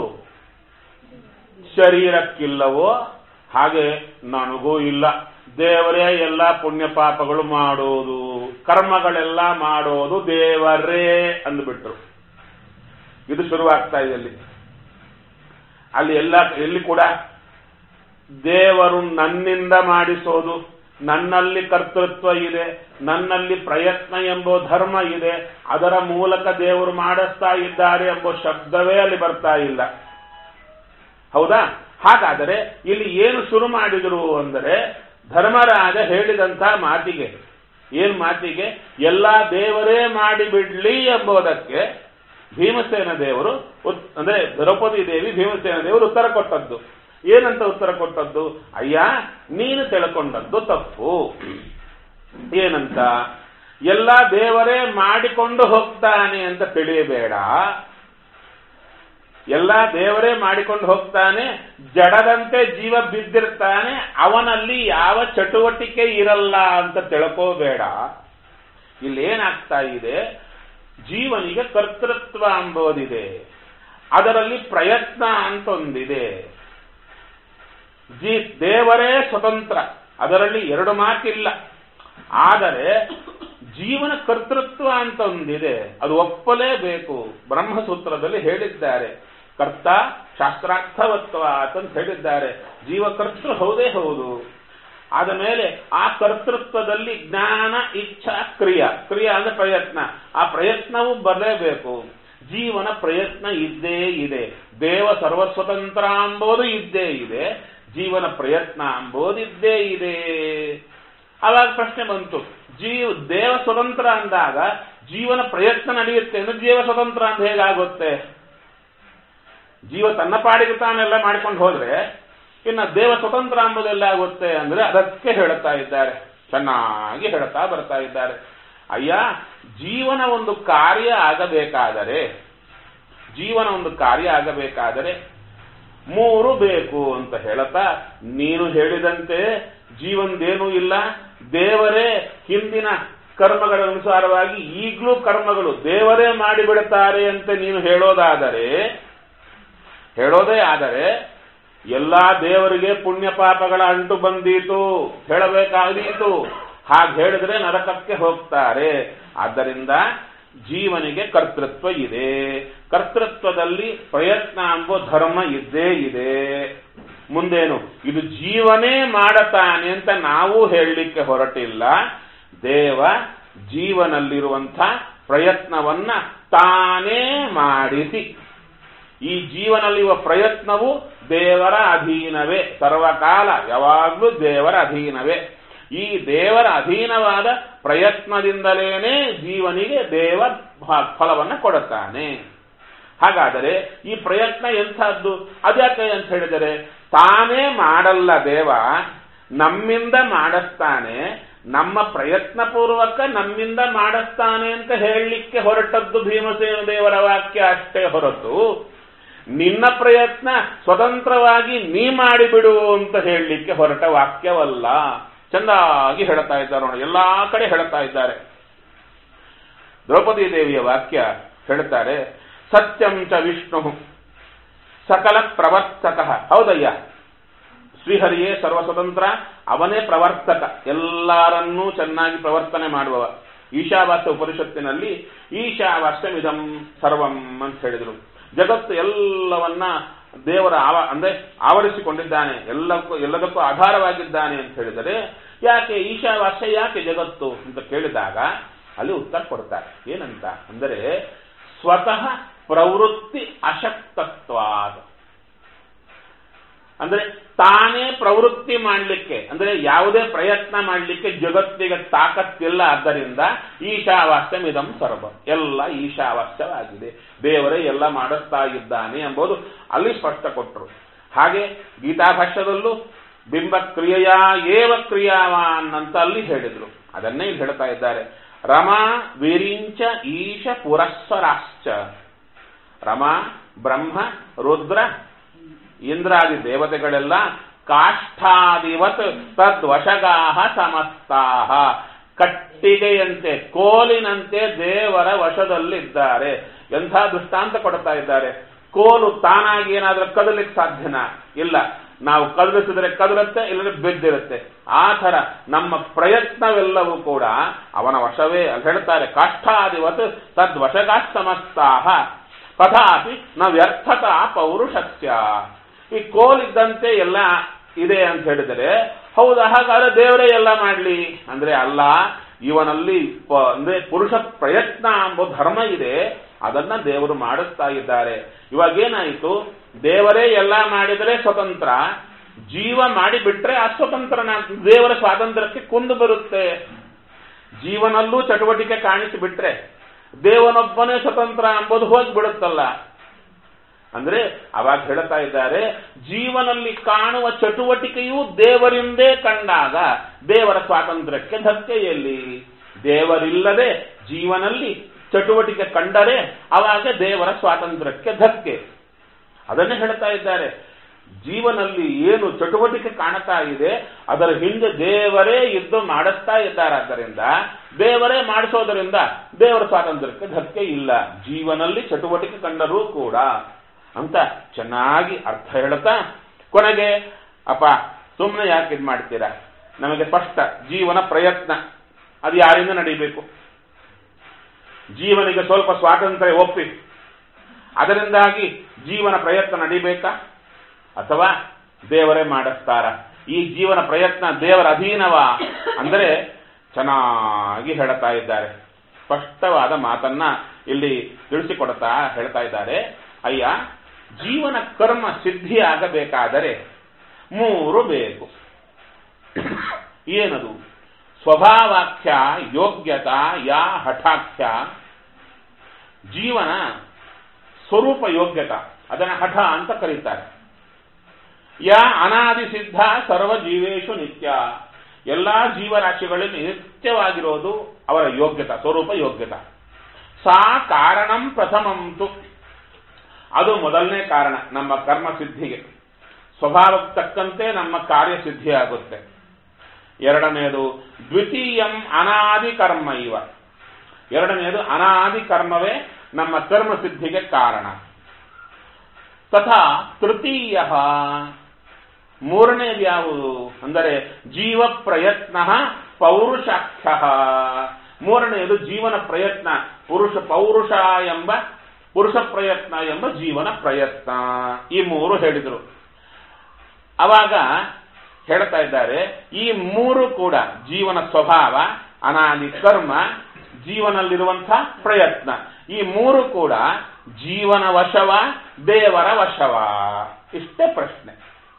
ಶರೀರಕ್ಕಿಲ್ಲವೋ ಹಾಗೆ ನನಗೂ ಇಲ್ಲ. ದೇವರೇ ಎಲ್ಲ ಪುಣ್ಯ ಪಾಪಗಳು ಮಾಡೋದು, ಕರ್ಮಗಳೆಲ್ಲ ಮಾಡೋದು ದೇವರೇ ಅಂದ್ಬಿಟ್ರು. ಇದು ಶುರುವಾಗ್ತಾ ಇದೆ ಅಲ್ಲಿ. ಅಲ್ಲಿ ಎಲ್ಲ ಎಲ್ಲಿ ಕೂಡ ದೇವರು ನನ್ನಿಂದ ಮಾಡಿಸೋದು, ನನ್ನಲ್ಲಿ ಕರ್ತೃತ್ವ ಇದೆ, ನನ್ನಲ್ಲಿ ಪ್ರಯತ್ನ ಎಂಬೋ ಧರ್ಮ ಇದೆ, ಅದರ ಮೂಲಕ ದೇವರು ಮಾಡಿಸ್ತಾ ಇದ್ದಾರೆ ಎಂಬ ಶಬ್ದವೇ ಅಲ್ಲಿ ಬರ್ತಾ ಇಲ್ಲ. ಹೌದಾ? ಹಾಗಾದರೆ ಇಲ್ಲಿ ಏನು ಶುರು ಮಾಡಿದರು ಅಂದರೆ, ಧರ್ಮರಾಜ ಹೇಳಿದಂಥ ಮಾತಿಗೆ, ಏನ್ ಮಾತಿಗೆ? ಎಲ್ಲ ದೇವರೇ ಮಾಡಿಬಿಡ್ಲಿ ಎಂಬುದಕ್ಕೆ ಭೀಮಸೇನ ದೇವರು ಅಂದ್ರೆ ದ್ರೌಪದಿ ದೇವಿ ಭೀಮಸೇನ ದೇವರು ಉತ್ತರ ಕೊಟ್ಟದ್ದು ಏನಂತ ಉತ್ತರ ಕೊಟ್ಟದ್ದು? ಅಯ್ಯ ನೀನು ತಿಳ್ಕೊಂಡದ್ದು ತಪ್ಪು. ಏನಂತ? ಎಲ್ಲ ದೇವರೇ ಮಾಡಿಕೊಂಡು ಹೋಗ್ತಾನೆ ಅಂತ ತಿಳಿಯಬೇಡ. ಎಲ್ಲ ದೇವರೇ ಮಾಡಿಕೊಂಡು ಹೋಗ್ತಾನೆ, ಜಡದಂತೆ ಜೀವ ಬಿದ್ದಿರ್ತಾನೆ, ಅವನಲ್ಲಿ ಯಾವ ಚಟುವಟಿಕೆ ಇರಲ್ಲ ಅಂತ ತಿಳ್ಕೋಬೇಡ. ಇಲ್ಲೇನಾಗ್ತಾ ಇದೆ? ಜೀವನಿಗೆ ಕರ್ತೃತ್ವ ಅಂಬೋದಿದೆ, ಅದರಲ್ಲಿ ಪ್ರಯತ್ನ ಅಂತ ಒಂದಿದೆ. ಜೀ ದೇವರೇ ಸ್ವತಂತ್ರ, ಅದರಲ್ಲಿ ಎರಡು ಮಾತಿಲ್ಲ. ಆದರೆ ಜೀವನ ಕರ್ತೃತ್ವ ಅಂತ ಒಂದಿದೆ, ಅದು ಒಪ್ಪಲೇಬೇಕು. ಬ್ರಹ್ಮಸೂತ್ರದಲ್ಲಿ ಹೇಳಿದ್ದಾರೆ, ಕರ್ತ ಶಾಸ್ತ್ರಾರ್ಥವತ್ವ ಅಂತ ಹೇಳಿದ್ದಾರೆ. ಜೀವ ಕರ್ತೃ ಹೌದೇ ಹೌದು. ಆದ ಮೇಲೆ ಆ ಕರ್ತೃತ್ವದಲ್ಲಿ ಜ್ಞಾನ, ಇಚ್ಛಾ, ಕ್ರಿಯಾ. ಕ್ರಿಯಾ ಅಂದ್ರೆ ಪ್ರಯತ್ನ. ಆ ಪ್ರಯತ್ನವೂ ಬರಲೇಬೇಕು. ಜೀವನ ಪ್ರಯತ್ನ ಇದ್ದೇ ಇದೆ. ದೇವ ಸರ್ವಸ್ವತಂತ್ರ ಅಂಬೋದು ಇದ್ದೇ ಇದೆ, ಜೀವನ ಪ್ರಯತ್ನ ಅಂಬೋದಿದ್ದೇ ಇದೆ. ಆವಾಗ ಪ್ರಶ್ನೆ ಬಂತು, ಜೀವ ದೇವ ಸ್ವತಂತ್ರ ಅಂದಾಗ ಜೀವನ ಪ್ರಯತ್ನ ನಡೆಯುತ್ತೆ ಅಂದ್ರೆ ಜೀವ ಸ್ವತಂತ್ರ ಅಂತ ಹೇಗಾಗುತ್ತೆ? ಜೀವ ತನ್ನ ಪಾಡಿಗೆ ತಾನೆಲ್ಲ ಮಾಡ್ಕೊಂಡು ಹೋದ್ರೆ ಇನ್ನು ದೇವ ಸ್ವತಂತ್ರ ಅಂಬುದೆಲ್ಲ ಆಗುತ್ತೆ ಅಂದ್ರೆ ಅದಕ್ಕೆ ಹೇಳ್ತಾ ಇದ್ದಾರೆ, ಚೆನ್ನಾಗಿ ಹೇಳ್ತಾ ಬರ್ತಾ ಇದ್ದಾರೆ. ಅಯ್ಯ, ಜೀವನ ಒಂದು ಕಾರ್ಯ ಆಗಬೇಕಾದರೆ ಜೀವನ ಒಂದು ಕಾರ್ಯ ಆಗಬೇಕಾದರೆ ಮೂರು ಬೇಕು ಅಂತ ಹೇಳುತ್ತಾ, ನೀನು ಹೇಳಿದಂತೆ ಜೀವನದೇನೂ ಇಲ್ಲ, ದೇವರೇ ಹಿಂದಿನ ಕರ್ಮಗಳ ಅನುಸಾರವಾಗಿ ಈಗಲೂ ಕರ್ಮಗಳು ದೇವರೇ ಮಾಡಿಬಿಡುತ್ತಾರೆ ಅಂತ ನೀನು ಹೇಳೋದಾದರೆ ಹೇಳೋದೇ ಆದರೆ ಎಲ್ಲಾ ದೇವರಿಗೆ ಪುಣ್ಯ ಪಾಪಗಳ ಅಂಟು ಬಂದೀತು ಹೇಳಬೇಕಾದೀತು. ಹಾಗೆ ಹೇಳಿದ್ರೆ ನರಕಕ್ಕೆ ಹೋಗ್ತಾರೆ. ಆದ್ದರಿಂದ ಜೀವನಿಗೆ ಕರ್ತೃತ್ವ ಇದೆ. ಕರ್ತೃತ್ವದಲ್ಲಿ ಪ್ರಯತ್ನ ಎಂಬ ಧರ್ಮ ಇದ್ದೇ ಇದೆ. ಮುಂದೇನು? ಇದು ಜೀವನೇ ಮಾಡತಾನೆ ಅಂತ ನಾವು ಹೇಳಲಿಕ್ಕೆ ಹೊರಟಿಲ್ಲ. ದೇವ ಜೀವನಲ್ಲಿರುವಂಥ ಪ್ರಯತ್ನವನ್ನ ತಾನೇ ಮಾಡಿಸಿ, ಈ ಜೀವನಲ್ಲಿರುವ ಪ್ರಯತ್ನವು ದೇವರ ಅಧೀನವೇ, ಸರ್ವಕಾಲ ಯಾವಾಗಲೂ ದೇವರ ಅಧೀನವೇ. ಈ ದೇವರ ಅಧೀನವಾದ ಪ್ರಯತ್ನದಿಂದಲೇನೆ ಜೀವನಿಗೆ ದೇವ ಫಲವನ್ನು ಕೊಡುತ್ತಾನೆ. ಹಾಗಾದರೆ ಈ ಪ್ರಯತ್ನ ಎಂಥದ್ದು? ಅದ್ಯಾಕೆ ಅಂತ ಹೇಳಿದರೆ, ತಾನೇ ಮಾಡಲ್ಲ ದೇವ, ನಮ್ಮಿಂದ ಮಾಡಿಸ್ತಾನೆ. ನಮ್ಮ ಪ್ರಯತ್ನ ಪೂರ್ವಕ ನಮ್ಮಿಂದ ಮಾಡಿಸ್ತಾನೆ ಅಂತ ಹೇಳಲಿಕ್ಕೆ ಹೊರಟದ್ದು ಭೀಮಸೇನ ದೇವರ ವಾಕ್ಯ ಅಷ್ಟೇ ಹೊರತು ನಿನ್ನ ಪ್ರಯತ್ನ ಸ್ವತಂತ್ರವಾಗಿ ನೀ ಮಾಡಿಬಿಡು ಅಂತ ಹೇಳಲಿಕ್ಕೆ ಹೊರಟ ವಾಕ್ಯವಲ್ಲ. ಚಂದಾಗಿ ಹೇಳ್ತಾ ಇದ್ದಾರೆ ನೋಡಿ, ಎಲ್ಲಾ ಕಡೆ ಹೇಳ್ತಾ ಇದ್ದಾರೆ. ದ್ರೌಪದಿ ದೇವಿಯ ವಾಕ್ಯ ಹೇಳ್ತಾರೆ, ಸತ್ಯಂ ಚ ವಿಷ್ಣು ಸಕಲ ಪ್ರವರ್ತಕ. ಹೌದಯ್ಯ, ಶ್ರೀಹರಿಯೇ ಸರ್ವಸ್ವತಂತ್ರ, ಅವನೇ ಪ್ರವರ್ತಕ, ಎಲ್ಲರನ್ನೂ ಚೆನ್ನಾಗಿ ಪ್ರವರ್ತನೆ ಮಾಡುವವ. ಈಶಾವಾಸ್ಯ ಉಪನಿಷತ್ತಿನಲ್ಲಿ ಈಶಾವಾಸ್ಯಮಿದಂ ಸರ್ವಂ ಅಂತ ಹೇಳಿದರು. ಜಗತ್ತು ಎಲ್ಲವನ್ನ ದೇವರ ಆವ ಅಂದ್ರೆ ಆವರಿಸಿಕೊಂಡಿದ್ದಾನೆ, ಎಲ್ಲಕ್ಕೂ ಎಲ್ಲದಕ್ಕೂ ಆಧಾರವಾಗಿದ್ದಾನೆ ಅಂತ ಹೇಳಿದರೆ, ಯಾಕೆ ಈಶಾವಾಸ್ಯ, ಯಾಕೆ ಜಗತ್ತು ಅಂತ ಕೇಳಿದಾಗ ಅಲ್ಲಿ ಉತ್ತರ ಕೊಡ್ತಾರೆ. ಏನಂತ ಅಂದರೆ, ಸ್ವತಃ ಪ್ರವೃತ್ತಿ ಅಶಕ್ತತ್ವಾದ, ಅಂದ್ರೆ ತಾನೇ ಪ್ರವೃತ್ತಿ ಮಾಡಲಿಕ್ಕೆ, ಅಂದ್ರೆ ಯಾವುದೇ ಪ್ರಯತ್ನ ಮಾಡಲಿಕ್ಕೆ ಜಗತ್ತಿಗೆ ತಾಕತ್ತಿಲ್ಲ. ಆದ್ದರಿಂದ ಈಶಾವಾಸ್ಯಮಿದಂ ಸರ್ವ, ಎಲ್ಲ ಈಶಾವಾಸ್ಯವಾಗಿದೆ, ದೇವರೇ ಎಲ್ಲ ಮಾಡಿಸ್ತಾ ಇದ್ದಾನೆ ಎಂಬುದು ಅಲ್ಲಿ ಸ್ಪಷ್ಟ ಕೊಟ್ಟರು. ಹಾಗೆ ಗೀತಾಭಾಷ್ಯದಲ್ಲೂ ಬಿಂಬ ಕ್ರಿಯೆಯ ಏವ ಕ್ರಿಯಾವಾನ್ ಅಂತ ಅಲ್ಲಿ ಹೇಳಿದ್ರು. ಅದನ್ನೇ ಇಲ್ಲಿ ಹೇಳ್ತಾ ಇದ್ದಾರೆ. ರಮಾ ವಿರಿಂಚ ಈಶ ಪುರಸ್ವರಾಶ್ಚ. ರಮಾ, ಬ್ರಹ್ಮ, ರುದ್ರ, ಇಂದ್ರಾದಿ ದೇವತೆಗಳೆಲ್ಲ ಕಾಷ್ಠಾದಿವತ್ ತದ್ವಶಗಾಹ ಸಮಸ್ತಾಹ, ಕಟ್ಟಿಗೆಯಂತೆ ಕೋಲಿನಂತೆ ದೇವರ ವಶದಲ್ಲಿದ್ದಾರೆ. ಎಂಥ ದೃಷ್ಟಾಂತ ಕೊಡ್ತಾ ಇದ್ದಾರೆ. ಕೋಲು ತಾನಾಗಿ ಏನಾದ್ರೂ ಕದಲಿಕ್ಕೆ ಸಾಧ್ಯನಾ? ಇಲ್ಲ. ನಾವು ಕದಲಿಸಿದ್ರೆ ಕದಲುತ್ತೆ, ಇಲ್ಲದ್ರೆ ಬಿದ್ದಿರುತ್ತೆ. ಆ ಥರ ನಮ್ಮ ಪ್ರಯತ್ನವೆಲ್ಲವೂ ಕೂಡ ಅವನ ವಶವೇ. ಅಲ್ಲಿ ಹೇಳ್ತಾರೆ, ಕಾಷ್ಠಾದಿವತ್ ತದ್ವಶಗಾ ಸಮಸ್ತಾಹ ತಥಾಪಿ ನ ವ್ಯರ್ಥತ ಪೌರುಷಸ್ಯ. ಈ ಕೋಲಿದ್ದಂತೆ ಎಲ್ಲ ಇದೆ ಅಂತ ಹೇಳಿದರೆ, ಹೌದಾ, ಹಾಗಾದ್ರೆ ದೇವರೇ ಎಲ್ಲ ಮಾಡಲಿ ಅಂದ್ರೆ ಅಲ್ಲ. ಇವನಲ್ಲಿ ಅಂದ್ರೆ ಪುರುಷ ಪ್ರಯತ್ನ ಎಂಬ ಧರ್ಮ ಇದೆ, ಅದನ್ನ ದೇವರು ಮಾಡಿಸ್ತಾ ಇದ್ದಾರೆ. ಇವಾಗೇನಾಯಿತು? ದೇವರೇ ಎಲ್ಲ ಮಾಡಿದರೆ ಸ್ವತಂತ್ರ, ಜೀವ ಮಾಡಿಬಿಟ್ರೆ ಅಸ್ವತಂತ್ರನ. ದೇವರ ಸ್ವಾತಂತ್ರ್ಯಕ್ಕೆ ಕುಂದು ಬರುತ್ತೆ. ಜೀವನಲ್ಲೂ ಚಟುವಟಿಕೆ ಕಾಣಿಸಿಬಿಟ್ರೆ, ದೇವನೊಬ್ಬನೇ ಸ್ವತಂತ್ರ ಎಂಬುದು ಹೋಗ್ಬಿಡುತ್ತಲ್ಲ. ಅಂದ್ರೆ ಅವಾಗ ಹೇಳ್ತಾ ಇದ್ದಾರೆ, ಜೀವನಲ್ಲಿ ಕಾಣುವ ಚಟುವಟಿಕೆಯೂ ದೇವರಿಂದೇ ಕಂಡಾಗ ದೇವರ ಸ್ವಾತಂತ್ರ್ಯಕ್ಕೆ ಧಕ್ಕೆ ಎಲ್ಲಿ? ದೇವರಿಲ್ಲದೆ ಜೀವನಲ್ಲಿ ಚಟುವಟಿಕೆ ಕಂಡರೆ ಅವಾಗ ದೇವರ ಸ್ವಾತಂತ್ರ್ಯಕ್ಕೆ ಧಕ್ಕೆ. ಅದನ್ನೇ ಹೇಳ್ತಾ ಇದ್ದಾರೆ, ಜೀವನಲ್ಲಿ ಏನು ಚಟುವಟಿಕೆ ಕಾಣುತ್ತಾ ಇದೆ ಅದರ ಹಿಂದೆ ದೇವರೇ ಇದ್ದು ಮಾಡಿಸ್ತಾ ಇದ್ದಾರಾದ್ದರಿಂದ ದೇವರೇ ಮಾಡಿಸೋದರಿಂದ ದೇವರ ಸ್ವಾತಂತ್ರ್ಯಕ್ಕೆ ಧಕ್ಕೆ ಇಲ್ಲ, ಜೀವನಲ್ಲಿ ಚಟುವಟಿಕೆ ಕಂಡರೂ ಕೂಡ ಅಂತ ಚೆನ್ನಾಗಿ ಅರ್ಥ ಹೇಳ್ತಾ ಕೊನೆಗೆ, ಅಪ್ಪ ಸುಮ್ಮನೆ ಯಾಕೆ ಇದು ಮಾಡ್ತೀರಾ, ನಮಗೆ ಸ್ಪಷ್ಟ ಜೀವನ ಪ್ರಯತ್ನ ಅದು ಯಾರಿಂದ ನಡೀಬೇಕು, ಜೀವನಿಗೆ ಸ್ವಲ್ಪ ಸ್ವಾತಂತ್ರ್ಯ ಒಪ್ಪಿ ಅದರಿಂದಾಗಿ ಜೀವನ ಪ್ರಯತ್ನ ನಡೀಬೇಕಾ ಅಥವಾ ದೇವರೇ ಮಾಡಿಸ್ತಾರ? ಈ ಜೀವನ ಪ್ರಯತ್ನ ದೇವರ ಅಧೀನವಾ ಅಂದರೆ ಚೆನ್ನಾಗಿ ಹೇಳ್ತಾ ಇದ್ದಾರೆ. ಸ್ಪಷ್ಟವಾದ ಮಾತನ್ನ ಇಲ್ಲಿ ತಿಳಿಸಿಕೊಡ್ತಾ ಹೇಳ್ತಾ ಇದ್ದಾರೆ, ಅಯ್ಯ ಜೀವನ ಕರ್ಮ ಸಿದ್ಧಿಯಾಗಬೇಕಾದರೆ ಮೂರು ಬೇಕು. ಏನದು? ಸ್ವಭಾವಾಖ್ಯ, ಯೋಗ್ಯತಾ, ಯಾ ಹಠಾಖ್ಯ. ಜೀವನ ಸ್ವರೂಪ ಯೋಗ್ಯತಾ, ಅದನ್ನು ಹಠ ಅಂತ ಕರೀತಾರೆ. ಯಾ ಅನಾದಿ ಸಿದ್ಧ ಸರ್ವ ಜೀವೇಶು ನಿತ್ಯ, ಎಲ್ಲಾ ಜೀವರಾಶಿಗಳಲ್ಲಿ ನಿತ್ಯವಾಗಿರೋದು ಅವರ ಯೋಗ್ಯತಾ, ಸ್ವರೂಪ ಯೋಗ್ಯತಾ. ಸಾ ಕಾರಣಂ ಪ್ರಥಮಂತು, ಅದು ಮೊದಲನೇ ಕಾರಣ ನಮ್ಮ ಕರ್ಮ ಸಿದ್ಧಿಗೆ, ಸ್ವಭಾವಕ್ಕೆ ತಕ್ಕಂತೆ ನಮ್ಮ ಕಾರ್ಯ ಸಿದ್ಧಿಯಾಗುತ್ತೆ. ಎರಡನೆಯದು ದ್ವಿತೀಯಂ ಅನಾದಿ ಕರ್ಮ ಇವ, ಎರಡನೆಯದು ಅನಾದಿ ಕರ್ಮವೇ ನಮ್ಮ ಕರ್ಮ ಸಿದ್ಧಿಗೆ ಕಾರಣ. ತಥಾ ತೃತೀಯ, ಮೂರನೇದು ಯಾವುದು ಅಂದರೆ ಜೀವ ಪ್ರಯತ್ನ ಪೌರುಷಾಖ್ಯ. ಮೂರನೆಯದು ಜೀವನ ಪ್ರಯತ್ನ, ಪುರುಷ ಪೌರುಷ ಎಂಬ ಪುರುಷ ಪ್ರಯತ್ನ ಎಂಬ ಜೀವನ ಪ್ರಯತ್ನ. ಈ ಮೂರು ಹೇಳಿದರು. ಅವಾಗ ಹೇಳ್ತಾ ಇದ್ದಾರೆ, ಈ ಮೂರು ಕೂಡ ಜೀವನ ಸ್ವಭಾವ, ಅನಾದಿ ಕರ್ಮ, ಜೀವನಲ್ಲಿರುವಂತಹ ಪ್ರಯತ್ನ, ಈ ಮೂರು ಕೂಡ ಜೀವನ ವಶವ ದೇವರ ವಶವ? ಇಷ್ಟೇ ಪ್ರಶ್ನೆ.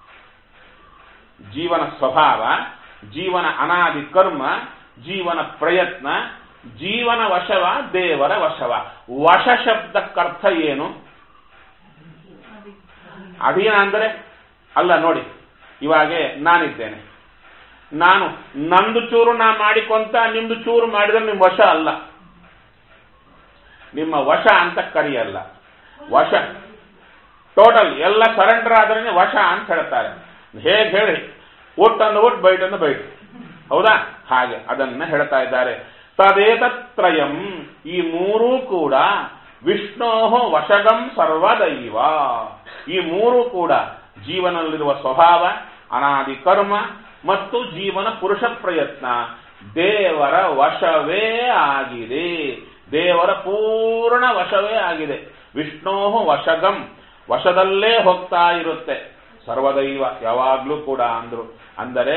ಜೀವನ ಸ್ವಭಾವ, ಜೀವನ ಅನಾದಿ ಕರ್ಮ, ಜೀವನ ಪ್ರಯತ್ನ, ಜೀವನ ವಶವ ದೇವರ ವಶವ. ವಶ ಶಬ್ದಕ್ಕರ್ಥ ಏನು? ಅಧೀನ ಅಂದರೆ ಅಲ್ಲ. ನೋಡಿ, ಇವಾಗೆ ನಾನಿದ್ದೇನೆ, ನಾನು ನಂದು ಚೂರು ನಾ ಮಾಡಿಕೊಂತ ನಿಮ್ದು ಚೂರು ಮಾಡಿದ್ರೆ ನಿಮ್ಮ ವಶ ಅಲ್ಲ, ನಿಮ್ಮ ವಶ ಅಂತ ಕರೆಯಲ್ಲ. ವಶ ಟೋಟಲ್ ಎಲ್ಲ ಸರೆಂಡರ್ ಆದ್ರೆ ವಶ ಅಂತ ಹೇಳ್ತಾರೆ. ಹೇಗೆ ಹೇಳಿ, ಒಟ್ಟನ್ನು ಒಟ್ಟು ಬೈಟನ್ನು ಬೈಟ್, ಹೌದಾ? ಹಾಗೆ ಅದನ್ನ ಹೇಳ್ತಾ ಇದ್ದಾರೆ. ತದೇತತ್ರಯಂ, ಈ ಮೂರೂ ಕೂಡ ವಿಷ್ಣೋ ವಶಗಂ ಸರ್ವದೈವ. ಈ ಮೂರೂ ಕೂಡ ಜೀವನದಲ್ಲಿರುವ ಸ್ವಭಾವ, ಅನಾದಿ ಕರ್ಮ ಮತ್ತು ಜೀವನ ಪುರುಷ ಪ್ರಯತ್ನ ದೇವರ ವಶವೇ ಆಗಿದೆ, ದೇವರ ಪೂರ್ಣ ವಶವೇ ಆಗಿದೆ. ವಿಷ್ಣೋ ವಶಗಂ, ವಶದಲ್ಲೇ ಹೋಗ್ತಾ ಇರುತ್ತೆ ಸರ್ವದೈವ, ಯಾವಾಗ್ಲೂ ಕೂಡ ಅಂದ್ರು. ಅಂದರೆ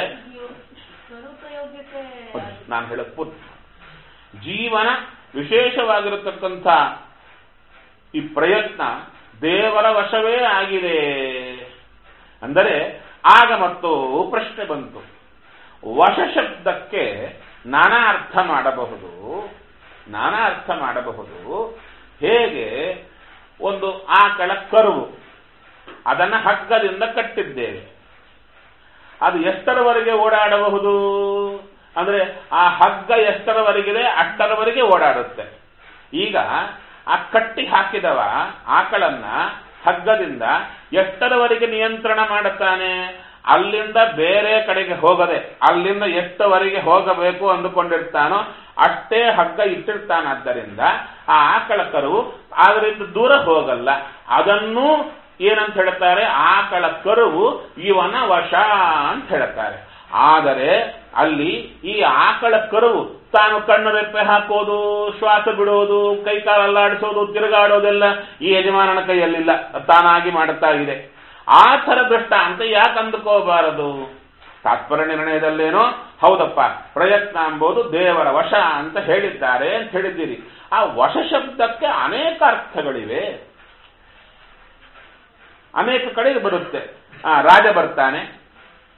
ನಾನು ಹೇಳ ಪುತ್ ಜೀವನ ವಿಶೇಷವಾಗಿರತಕ್ಕಂಥ ಈ ಪ್ರಯತ್ನ ದೇವರ ವಶವೇ ಆಗಿದೆ ಅಂದರೆ ಆಗ ಮತ್ತು ಪ್ರಶ್ನೆ ಬಂತು. ವಶ ಶಬ್ದಕ್ಕೆ ನಾನಾ ಅರ್ಥ ಮಾಡಬಹುದು, ನಾನಾ ಅರ್ಥ ಮಾಡಬಹುದು. ಹೇಗೆ? ಒಂದು ಆಕಳ ಕರುವು, ಅದನ್ನು ಹಗ್ಗದಿಂದ ಕಟ್ಟಿದ್ದೇವೆ, ಅದು ಎಷ್ಟರವರೆಗೆ ಓಡಾಡಬಹುದು ಅಂದ್ರೆ ಆ ಹಗ್ಗ ಎಷ್ಟರವರೆಗಿದೆ ಅಷ್ಟರವರೆಗೆ ಓಡಾಡುತ್ತೆ. ಈಗ ಆ ಕಟ್ಟಿ ಹಾಕಿದವ ಆಕಳನ್ನ ಹಗ್ಗದಿಂದ ಎಷ್ಟರವರೆಗೆ ನಿಯಂತ್ರಣ ಮಾಡುತ್ತಾನೆ? ಅಲ್ಲಿಂದ ಬೇರೆ ಕಡೆಗೆ ಹೋಗದೆ ಅಲ್ಲಿಂದ ಎಷ್ಟವರೆಗೆ ಹೋಗಬೇಕು ಅಂದುಕೊಂಡಿರ್ತಾನೋ ಅಷ್ಟೇ ಹಗ್ಗ ಇಟ್ಟಿರ್ತಾನಾದ್ದರಿಂದ ಆ ಆಕಳ ಕರು ಅದರಿಂದ ದೂರ ಹೋಗಲ್ಲ. ಅದನ್ನು ಏನಂತ ಹೇಳ್ತಾರೆ? ಆಕಳ ಕರುವು ಇವನ ವಶ ಅಂತ ಹೇಳ್ತಾರೆ. ಆದರೆ ಅಲ್ಲಿ ಈ ಆಕಳ ಕರುವು ತಾನು ಕಣ್ಣು ರೆಪ್ಪೆ ಹಾಕೋದು, ಶ್ವಾಸ ಬಿಡೋದು, ಕೈಕಾಲಲ್ಲಾಡಿಸೋದು, ತಿರುಗಾಡೋದೆಲ್ಲ ಈ ಯಜಮಾನನ ಕೈಯಲ್ಲಿಲ್ಲ, ತಾನಾಗಿ ಮಾಡುತ್ತಾ ಇದೆ. ಆ ಥರ ದೃಷ್ಟ ಅಂತ ಯಾಕೆ ಅಂದುಕೋಬಾರದು? ತಾತ್ಪರ್ಯ ನಿರ್ಣಯದಲ್ಲೇನೋ ಹೌದಪ್ಪ, ಪ್ರಯತ್ನ ಎಂಬುದು ದೇವರ ವಶ ಅಂತ ಹೇಳಿದ್ದಾರೆ ಅಂತ ಹೇಳಿದ್ದೀರಿ. ಆ ವಶ ಶಬ್ದಕ್ಕೆ ಅನೇಕ ಅರ್ಥಗಳಿವೆ, ಅನೇಕ ಕಡೆಗೆ ಬರುತ್ತೆ. ಆ ರಾಜ ಬರ್ತಾನೆ,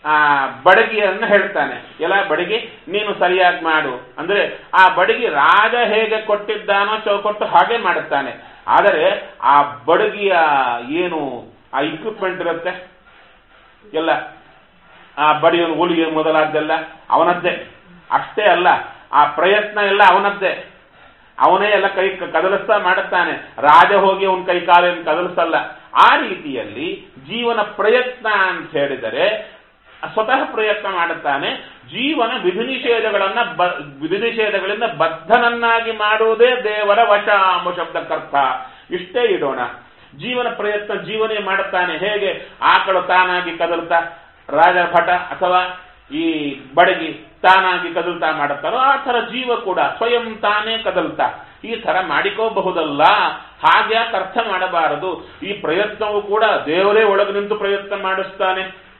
ಆ ಬಡಗಿಯನ್ನ ಹೇಳ್ತಾನೆ, ಎಲ್ಲ ಬಡಗಿ ನೀನು ಸರಿಯಾಗಿ ಮಾಡು ಅಂದ್ರೆ ಆ ಬಡಗಿ ರಾಜ ಹೇಗೆ ಕೊಟ್ಟಿದ್ದಾನೋ ಚೌಕೊಟ್ಟು ಹಾಗೆ ಮಾಡುತ್ತಾನೆ. ಆದರೆ ಆ ಬಡಗಿಯ ಏನು ಆ ಇಕ್ವಿಪ್ಮೆಂಟ್ ಇರುತ್ತೆ ಎಲ್ಲ, ಆ ಬಡಿಯೋನು ಹುಲಿ ಮೊದಲಾದ್ದೆಲ್ಲ ಅವನದ್ದೇ. ಅಷ್ಟೇ ಅಲ್ಲ, ಆ ಪ್ರಯತ್ನ ಎಲ್ಲ ಅವನದ್ದೇ, ಅವನೇ ಎಲ್ಲ ಕೈ ಕದಲಿಸ್ತಾ ಮಾಡುತ್ತಾನೆ. ರಾಜ ಹೋಗಿ ಅವನ ಕೈ ಕಾಲೇನು ಕದಲಿಸಲ್ಲ. ಆ ರೀತಿಯಲ್ಲಿ ಜೀವನ ಪ್ರಯತ್ನ ಅಂತ ಹೇಳಿದರೆ ಸ್ವತಃ ಪ್ರಯತ್ನ ಮಾಡುತ್ತಾನೆ. ಜೀವನ ವಿಧಿ ನಿಷೇಧಗಳನ್ನ ವಿಧಿ ನಿಷೇಧಗಳಿಂದ ಬದ್ಧನನ್ನಾಗಿ ಮಾಡುವುದೇ ದೇವರ ವಶ ಎಂಬ ಶಬ್ದಕ್ಕರ್ಥ. ಇಷ್ಟೇ ಇಡೋಣ. ಜೀವನ ಪ್ರಯತ್ನ ಜೀವನೇ ಮಾಡುತ್ತಾನೆ. ಹೇಗೆ ಆಕಳು ತಾನಾಗಿ ಕದಲ್ತಾ ರಾಜ ಭಟ ಅಥವಾ ಈ ಬಡಗಿ ತಾನಾಗಿ ಕದಲ್ತಾ ಮಾಡುತ್ತಾರೋ ಆ ತರ ಜೀವ ಕೂಡ ಸ್ವಯಂ ತಾನೇ ಕದಲ್ತಾ ಈ ತರ ಮಾಡಿಕೋಬಹುದಲ್ಲ. ಹಾಗ್ಯಾಕೆ ಅರ್ಥ ಮಾಡಬಾರದು. ಈ ಪ್ರಯತ್ನವೂ ಕೂಡ ದೇವರೇ ಒಳಗೆ ನಿಂತು ಪ್ರಯತ್ನ ಮಾಡಿಸ್ತಾನೆ.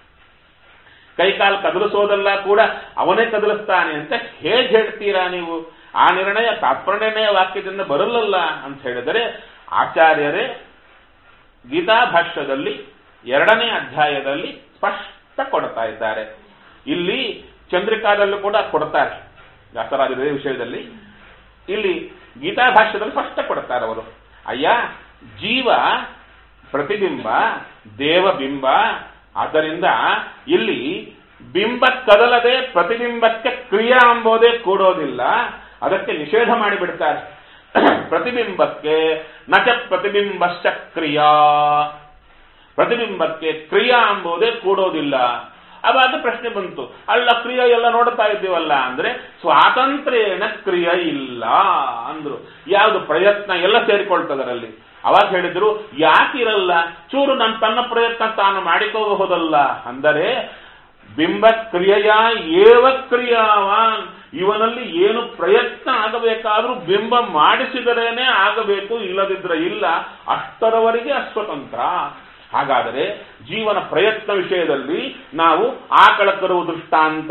ಕೈಕಾಲು ಕದಲಿಸೋದೆಲ್ಲ ಕೂಡ ಅವನೇ ಕದಲಿಸ್ತಾನೆ ಅಂತ ಹೇಗೆ ಹೇಳ್ತೀರಾ ನೀವು? ಆ ನಿರ್ಣಯ ತಾತ್ಪರ್ಯನೇ ವಾಕ್ಯದಿಂದ ಬರಲ್ಲಲ್ಲ ಅಂತ ಹೇಳಿದರೆ ಆಚಾರ್ಯರೇ ಗೀತಾ ಭಾಷ್ಯದಲ್ಲಿ ಎರಡನೇ ಅಧ್ಯಾಯದಲ್ಲಿ ಸ್ಪಷ್ಟ ಕೊಡ್ತಾ ಇದ್ದಾರೆ. ಇಲ್ಲಿ ಚಂದ್ರಿಕಾದಲ್ಲೂ ಕೂಡ ಕೊಡ್ತಾರೆ ವ್ಯಾಸರಾಜರ ವಿಷಯದಲ್ಲಿ. ಇಲ್ಲಿ ಗೀತಾ ಭಾಷ್ಯದಲ್ಲಿ ಸ್ಪಷ್ಟ ಕೊಡ್ತಾರೆ ಅವರು. ಅಯ್ಯ, ಜೀವ ಪ್ರತಿಬಿಂಬ ದೇವಬಿಂಬ. ಆದ್ದರಿಂದ ಇಲ್ಲಿ ಬಿಂಬ ಕದಲದೆ ಪ್ರತಿಬಿಂಬಕ್ಕೆ ಕ್ರಿಯಾ ಎಂಬುದೇ ಕೂಡೋದಿಲ್ಲ. ಅದಕ್ಕೆ ನಿಷೇಧ ಮಾಡಿಬಿಡ್ತಾರೆ. ಪ್ರತಿಬಿಂಬಕ್ಕೆ ನಚ ಪ್ರತಿಬಿಂಬಶ್ಚ ಕ್ರಿಯಾ, ಪ್ರತಿಬಿಂಬಕ್ಕೆ ಕ್ರಿಯಾ ಎಂಬುದೇ ಕೂಡೋದಿಲ್ಲ. ಅವಾಗ ಪ್ರಶ್ನೆ ಬಂತು, ಅಲ್ಲ ಕ್ರಿಯೆ ಎಲ್ಲ ನೋಡ್ತಾ ಇದ್ದೀವಲ್ಲ ಅಂದ್ರೆ ಸ್ವಾತಂತ್ರ್ಯೇನ ಕ್ರಿಯೆ ಇಲ್ಲ ಅಂದ್ರು. ಯಾವುದು ಪ್ರಯತ್ನ ಎಲ್ಲ ಸೇರಿಕೊಳ್ತದರಲ್ಲಿ. ಅವಾಗ ಹೇಳಿದ್ರು ಯಾಕಿರಲ್ಲ, ಚೂರು ನನ್ನ ತನ್ನ ಪ್ರಯತ್ನ ತಾನು ಮಾಡಿಕೋಬಹುದಲ್ಲ ಅಂದರೆ ಬಿಂಬ ಕ್ರಿಯೆಯ ಏವ ಕ್ರಿಯಾವಾನ್. ಇವನಲ್ಲಿ ಏನು ಪ್ರಯತ್ನ ಆಗಬೇಕಾದ್ರೂ ಬಿಂಬ ಮಾಡಿಸಿದರೇನೆ ಆಗಬೇಕು, ಇಲ್ಲದಿದ್ರೆ ಇಲ್ಲ. ಅಷ್ಟರವರೆಗೆ ಅಸ್ವತಂತ್ರ. ಹಾಗಾದರೆ ಜೀವನ ಪ್ರಯತ್ನ ವಿಷಯದಲ್ಲಿ ನಾವು ಆಕಳ ಕರು ದೃಷ್ಟಾಂತ,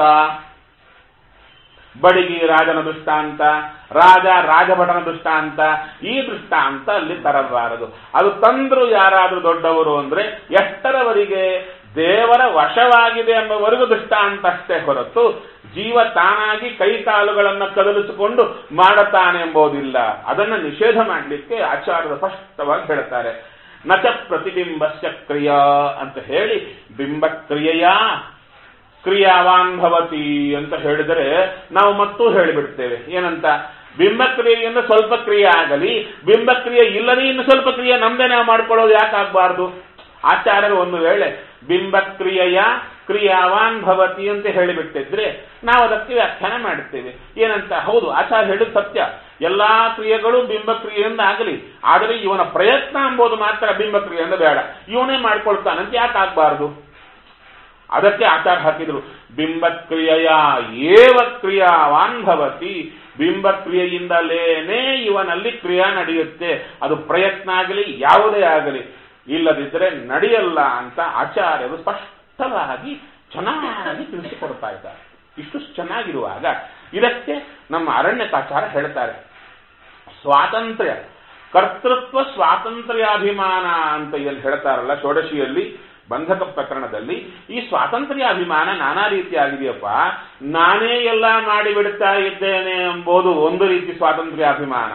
ಬಡಿಗಿ ರಾಜನ ದೃಷ್ಟಾಂತ, ರಾಜ ರಾಜಭಟನ ದೃಷ್ಟಾಂತ, ಈ ದೃಷ್ಟಾಂತ ಅಲ್ಲಿ ತರಬಾರದು. ಅದು ತಂದ್ರು ಯಾರಾದ್ರೂ ದೊಡ್ಡವರು ಅಂದ್ರೆ ಎಷ್ಟರವರೆಗೆ ದೇವರ ವಶವಾಗಿದೆ ಎಂಬವರೆಗೂ ದೃಷ್ಟಾಂತ ಅಷ್ಟೇ ಹೊರತು ಜೀವ ತಾನಾಗಿ ಕೈ ಕಾಲುಗಳನ್ನು ಕದಲಿಸಿಕೊಂಡು ಮಾಡುತ್ತಾನೆ ಎಂಬುದಿಲ್ಲ. ಅದನ್ನು ನಿಷೇಧ ಮಾಡಲಿಕ್ಕೆ ಆಚಾರ್ಯರು ಸ್ಪಷ್ಟವಾಗಿ ಹೇಳ್ತಾರೆ. ನಚ ಪ್ರತಿಬಿಂಬಸ್ಯ ಕ್ರಿಯಾ ಅಂತ ಹೇಳಿ ಬಿಂಬ ಕ್ರಿಯೆಯ ಕ್ರಿಯಾವಾನ್ ಭವತಿ ಅಂತ ಹೇಳಿದರೆ ನಾವು ಮತ್ತೂ ಹೇಳಿಬಿಡ್ತೇವೆ. ಏನಂತ? ಬಿಂಬಕ್ರಿಯೆಯಿಂದ ಸ್ವಲ್ಪ ಕ್ರಿಯೆ ಆಗಲಿ, ಬಿಂಬಕ್ರಿಯೆ ಇಲ್ಲದೇ ಇನ್ನು ಸ್ವಲ್ಪ ಕ್ರಿಯೆ ನಮ್ದೇ ನಾವು ಮಾಡ್ಕೊಳ್ಳೋದು ಯಾಕಾಗಬಾರ್ದು? ಆಚಾರ್ಯರು ಒಂದು ವೇಳೆ ಬಿಂಬಕ್ರಿಯೆಯ ಕ್ರಿಯಾವಾನ್ ಭವತಿ ಅಂತ ಹೇಳಿಬಿಟ್ಟಿದ್ರೆ ನಾವು ಅದಕ್ಕೆ ವ್ಯಾಖ್ಯಾನ ಮಾಡುತ್ತೇವೆ. ಏನಂತ? ಹೌದು, ಆಚಾರ್ಯ ಹೇಳಿದ ಸತ್ಯ. ಎಲ್ಲಾ ಕ್ರಿಯೆಗಳು ಬಿಂಬಕ್ರಿಯೆಯಿಂದ ಆಗಲಿ, ಆದರೆ ಇವನ ಪ್ರಯತ್ನ ಎಂಬುದು ಮಾತ್ರ ಬಿಂಬಕ್ರಿಯೆಯಿಂದ ಬೇಡ, ಇವನೇ ಮಾಡ್ಕೊಳ್ತಾನಂತ ಯಾಕಾಗಬಾರದು? ಅದಕ್ಕೆ ಆಚಾರ ಹಾಕಿದ್ರು ಬಿಂಬಕ್ರಿಯೆಯ ಏವ ಕ್ರಿಯಾವಾನ್ ಭವತಿ. ಬಿಂಬಕ್ರಿಯೆಯಿಂದಲೇನೇ ಇವನಲ್ಲಿ ಕ್ರಿಯಾ ನಡೆಯುತ್ತೆ. ಅದು ಪ್ರಯತ್ನ ಆಗಲಿ ಯಾವುದೇ ಆಗಲಿ, ಇಲ್ಲದಿದ್ದರೆ ನಡೆಯಲ್ಲ ಅಂತ ಆಚಾರ್ಯರು ಸ್ಪಷ್ಟವಾಗಿ ಚೆನ್ನಾಗಿ ತಿಳಿಸಿಕೊಡ್ತಾ ಇದ್ದಾರೆ. ಇಷ್ಟು ಚೆನ್ನಾಗಿರುವಾಗ ಇದಕ್ಕೆ ನಮ್ಮ ಅರಣ್ಯಕಾಚಾರ ಹೇಳ್ತಾರೆ, ಸ್ವಾತಂತ್ರ್ಯ ಕರ್ತೃತ್ವ ಸ್ವಾತಂತ್ರ್ಯಾಭಿಮಾನ ಅಂತ ಎಲ್ಲಿ ಹೇಳ್ತಾರಲ್ಲ ಷೋಡಶಿಯಲ್ಲಿ ಬಂಧಕ ಪ್ರಕರಣದಲ್ಲಿ, ಈ ಸ್ವಾತಂತ್ರ್ಯಾಭಿಮಾನ ನಾನಾ ರೀತಿಯಾಗಿದೆಯಪ್ಪ. ನಾನೇ ಎಲ್ಲ ಮಾಡಿಬಿಡ್ತಾ ಇದ್ದೇನೆ ಎಂಬುದು ಒಂದು ರೀತಿ ಸ್ವಾತಂತ್ರ್ಯಾಭಿಮಾನ,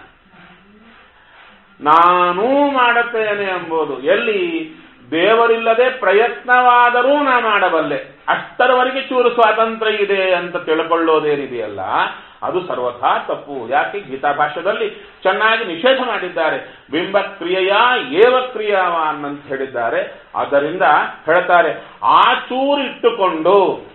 ನಾನೂ ಮಾಡುತ್ತೇನೆ ಎಂಬುದು ಎಲ್ಲಿ ದೇವರಿಲ್ಲದೆ ಪ್ರಯತ್ನವಾದರೂ ನಾ ಮಾಡಬಲ್ಲೆ, ಅಷ್ಟರವರೆಗೆ ಚೂರು ಸ್ವಾತಂತ್ರ್ಯ ಇದೆ ಅಂತ ತಿಳ್ಕೊಳ್ಳೋದೇನಿದೆಯಲ್ಲ ಅದು ಸರ್ವಥಾ ತಪ್ಪು. ಯಾಕೆ? ಗೀತಾ ಭಾಷ್ಯದಲ್ಲಿ ಚೆನ್ನಾಗಿ ನಿಷೇಧ ಮಾಡಿದ್ದಾರೆ. ಬಿಂಬ ಕ್ರಿಯೆಯ ಏವ ಕ್ರಿಯಾವಾನ್ ಅಂತ ಹೇಳಿದ್ದಾರೆ. ಆದ್ದರಿಂದ ಹೇಳ್ತಾರೆ, ಆ ಚೂರಿಟ್ಟುಕೊಂಡು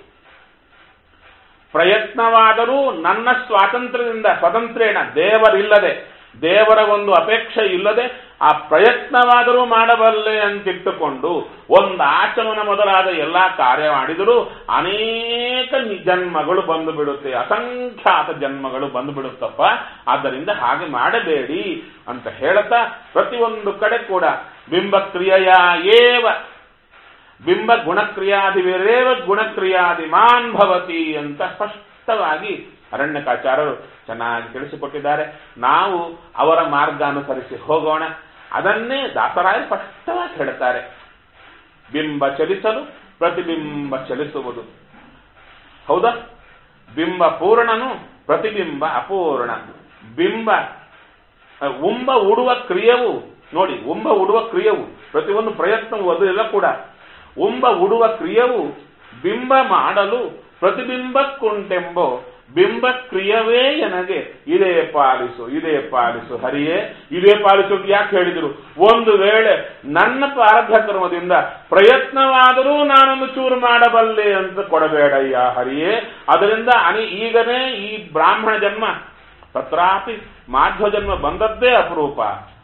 ಪ್ರಯತ್ನವಾದರೂ ನನ್ನ ಸ್ವಾತಂತ್ರ್ಯದಿಂದ, ಸ್ವತಂತ್ರ್ಯನ ದೇವರಿಲ್ಲದೆ, ದೇವರ ಒಂದು ಅಪೇಕ್ಷೆ ಇಲ್ಲದೆ ಆ ಪ್ರಯತ್ನವಾದರೂ ಮಾಡಬಲ್ಲೆ ಅಂತಿಟ್ಟುಕೊಂಡು ಒಂದು ಆಚಮನ ಮೊದಲಾದ ಎಲ್ಲಾ ಕಾರ್ಯ ಮಾಡಿದರೂ ಅನೇಕ ಜನ್ಮಗಳು ಬಂದು ಬಿಡುತ್ತೆ, ಅಸಂಖ್ಯಾತ ಜನ್ಮಗಳು ಬಂದು ಬಿಡುತ್ತಪ್ಪ. ಆದ್ದರಿಂದ ಹಾಗೆ ಮಾಡಬೇಡಿ ಅಂತ ಹೇಳ್ತಾ ಪ್ರತಿಯೊಂದು ಕಡೆ ಕೂಡ ಬಿಂಬಕ್ರಿಯೆಯ ಏವ ಬಿಂಬ ಗುಣಕ್ರಿಯಾದಿವಿರೇವ ಗುಣಕ್ರಿಯಾದಿಮಾನ್ ಭವತಿ ಅಂತ ಸ್ಪಷ್ಟವಾಗಿ ಅರಣ್ಯಕಾಚಾರ್ಯರು ಚೆನ್ನಾಗಿ ತಿಳಿಸಿಕೊಟ್ಟಿದ್ದಾರೆ. ನಾವು ಅವರ ಮಾರ್ಗ ಅನುಸರಿಸಿ ಹೋಗೋಣ. ಅದನ್ನೇ ದಾಸರಾಯ ಸ್ಪಷ್ಟವಾಗಿ ಹೇಳ್ತಾರೆ. ಬಿಂಬ ಚಲಿಸಲು ಪ್ರತಿಬಿಂಬ ಚಲಿಸುವುದು. ಹೌದಾ? ಬಿಂಬ ಪೂರ್ಣನು, ಪ್ರತಿಬಿಂಬ ಅಪೂರ್ಣ. ಬಿಂಬ ಉಂಬ ಉಡುವ ಕ್ರಿಯೆವು ನೋಡಿ, ಉಂಬ ಉಡುವ ಕ್ರಿಯೆವು ಪ್ರತಿಯೊಂದು ಪ್ರಯತ್ನವು ಅದೆಲ್ಲ ಕೂಡ ಉಂಬ ಉಡುವ ಕ್ರಿಯೆವು ಬಿಂಬ ಮಾಡಲು ಪ್ರತಿಬಿಂಬಕ್ಕುಂಟೆಂಬೋ ಬಿಂಬ ಕ್ರಿಯವೇ ನನಗೆ ಇದೇ ಪಾಲಿಸು, ಇದೇ ಪಾಲಿಸು ಹರಿಯೇ, ಇದೇ ಪಾಲಿಸು ಯಾಕೆ ಹೇಳಿದರು? ಒಂದು ವೇಳೆ ನನ್ನ ಪ್ರಾರಬ್ಧ ಕರ್ಮದಿಂದ ಪ್ರಯತ್ನವಾದರೂ ನಾನೊಂದು ಚೂರು ಮಾಡಬಲ್ಲೆ ಅಂತ ಕೊಡಬೇಡಯ್ಯ ಹರಿಯೇ. ಅದರಿಂದ ಅನಿ ಈಗನೇ ಈ ಬ್ರಾಹ್ಮಣ ಜನ್ಮ, ತತ್ರಾಪಿ ಮಾಧ್ವ ಜನ್ಮ ಬಂದದ್ದೇ ಅಪರೂಪ.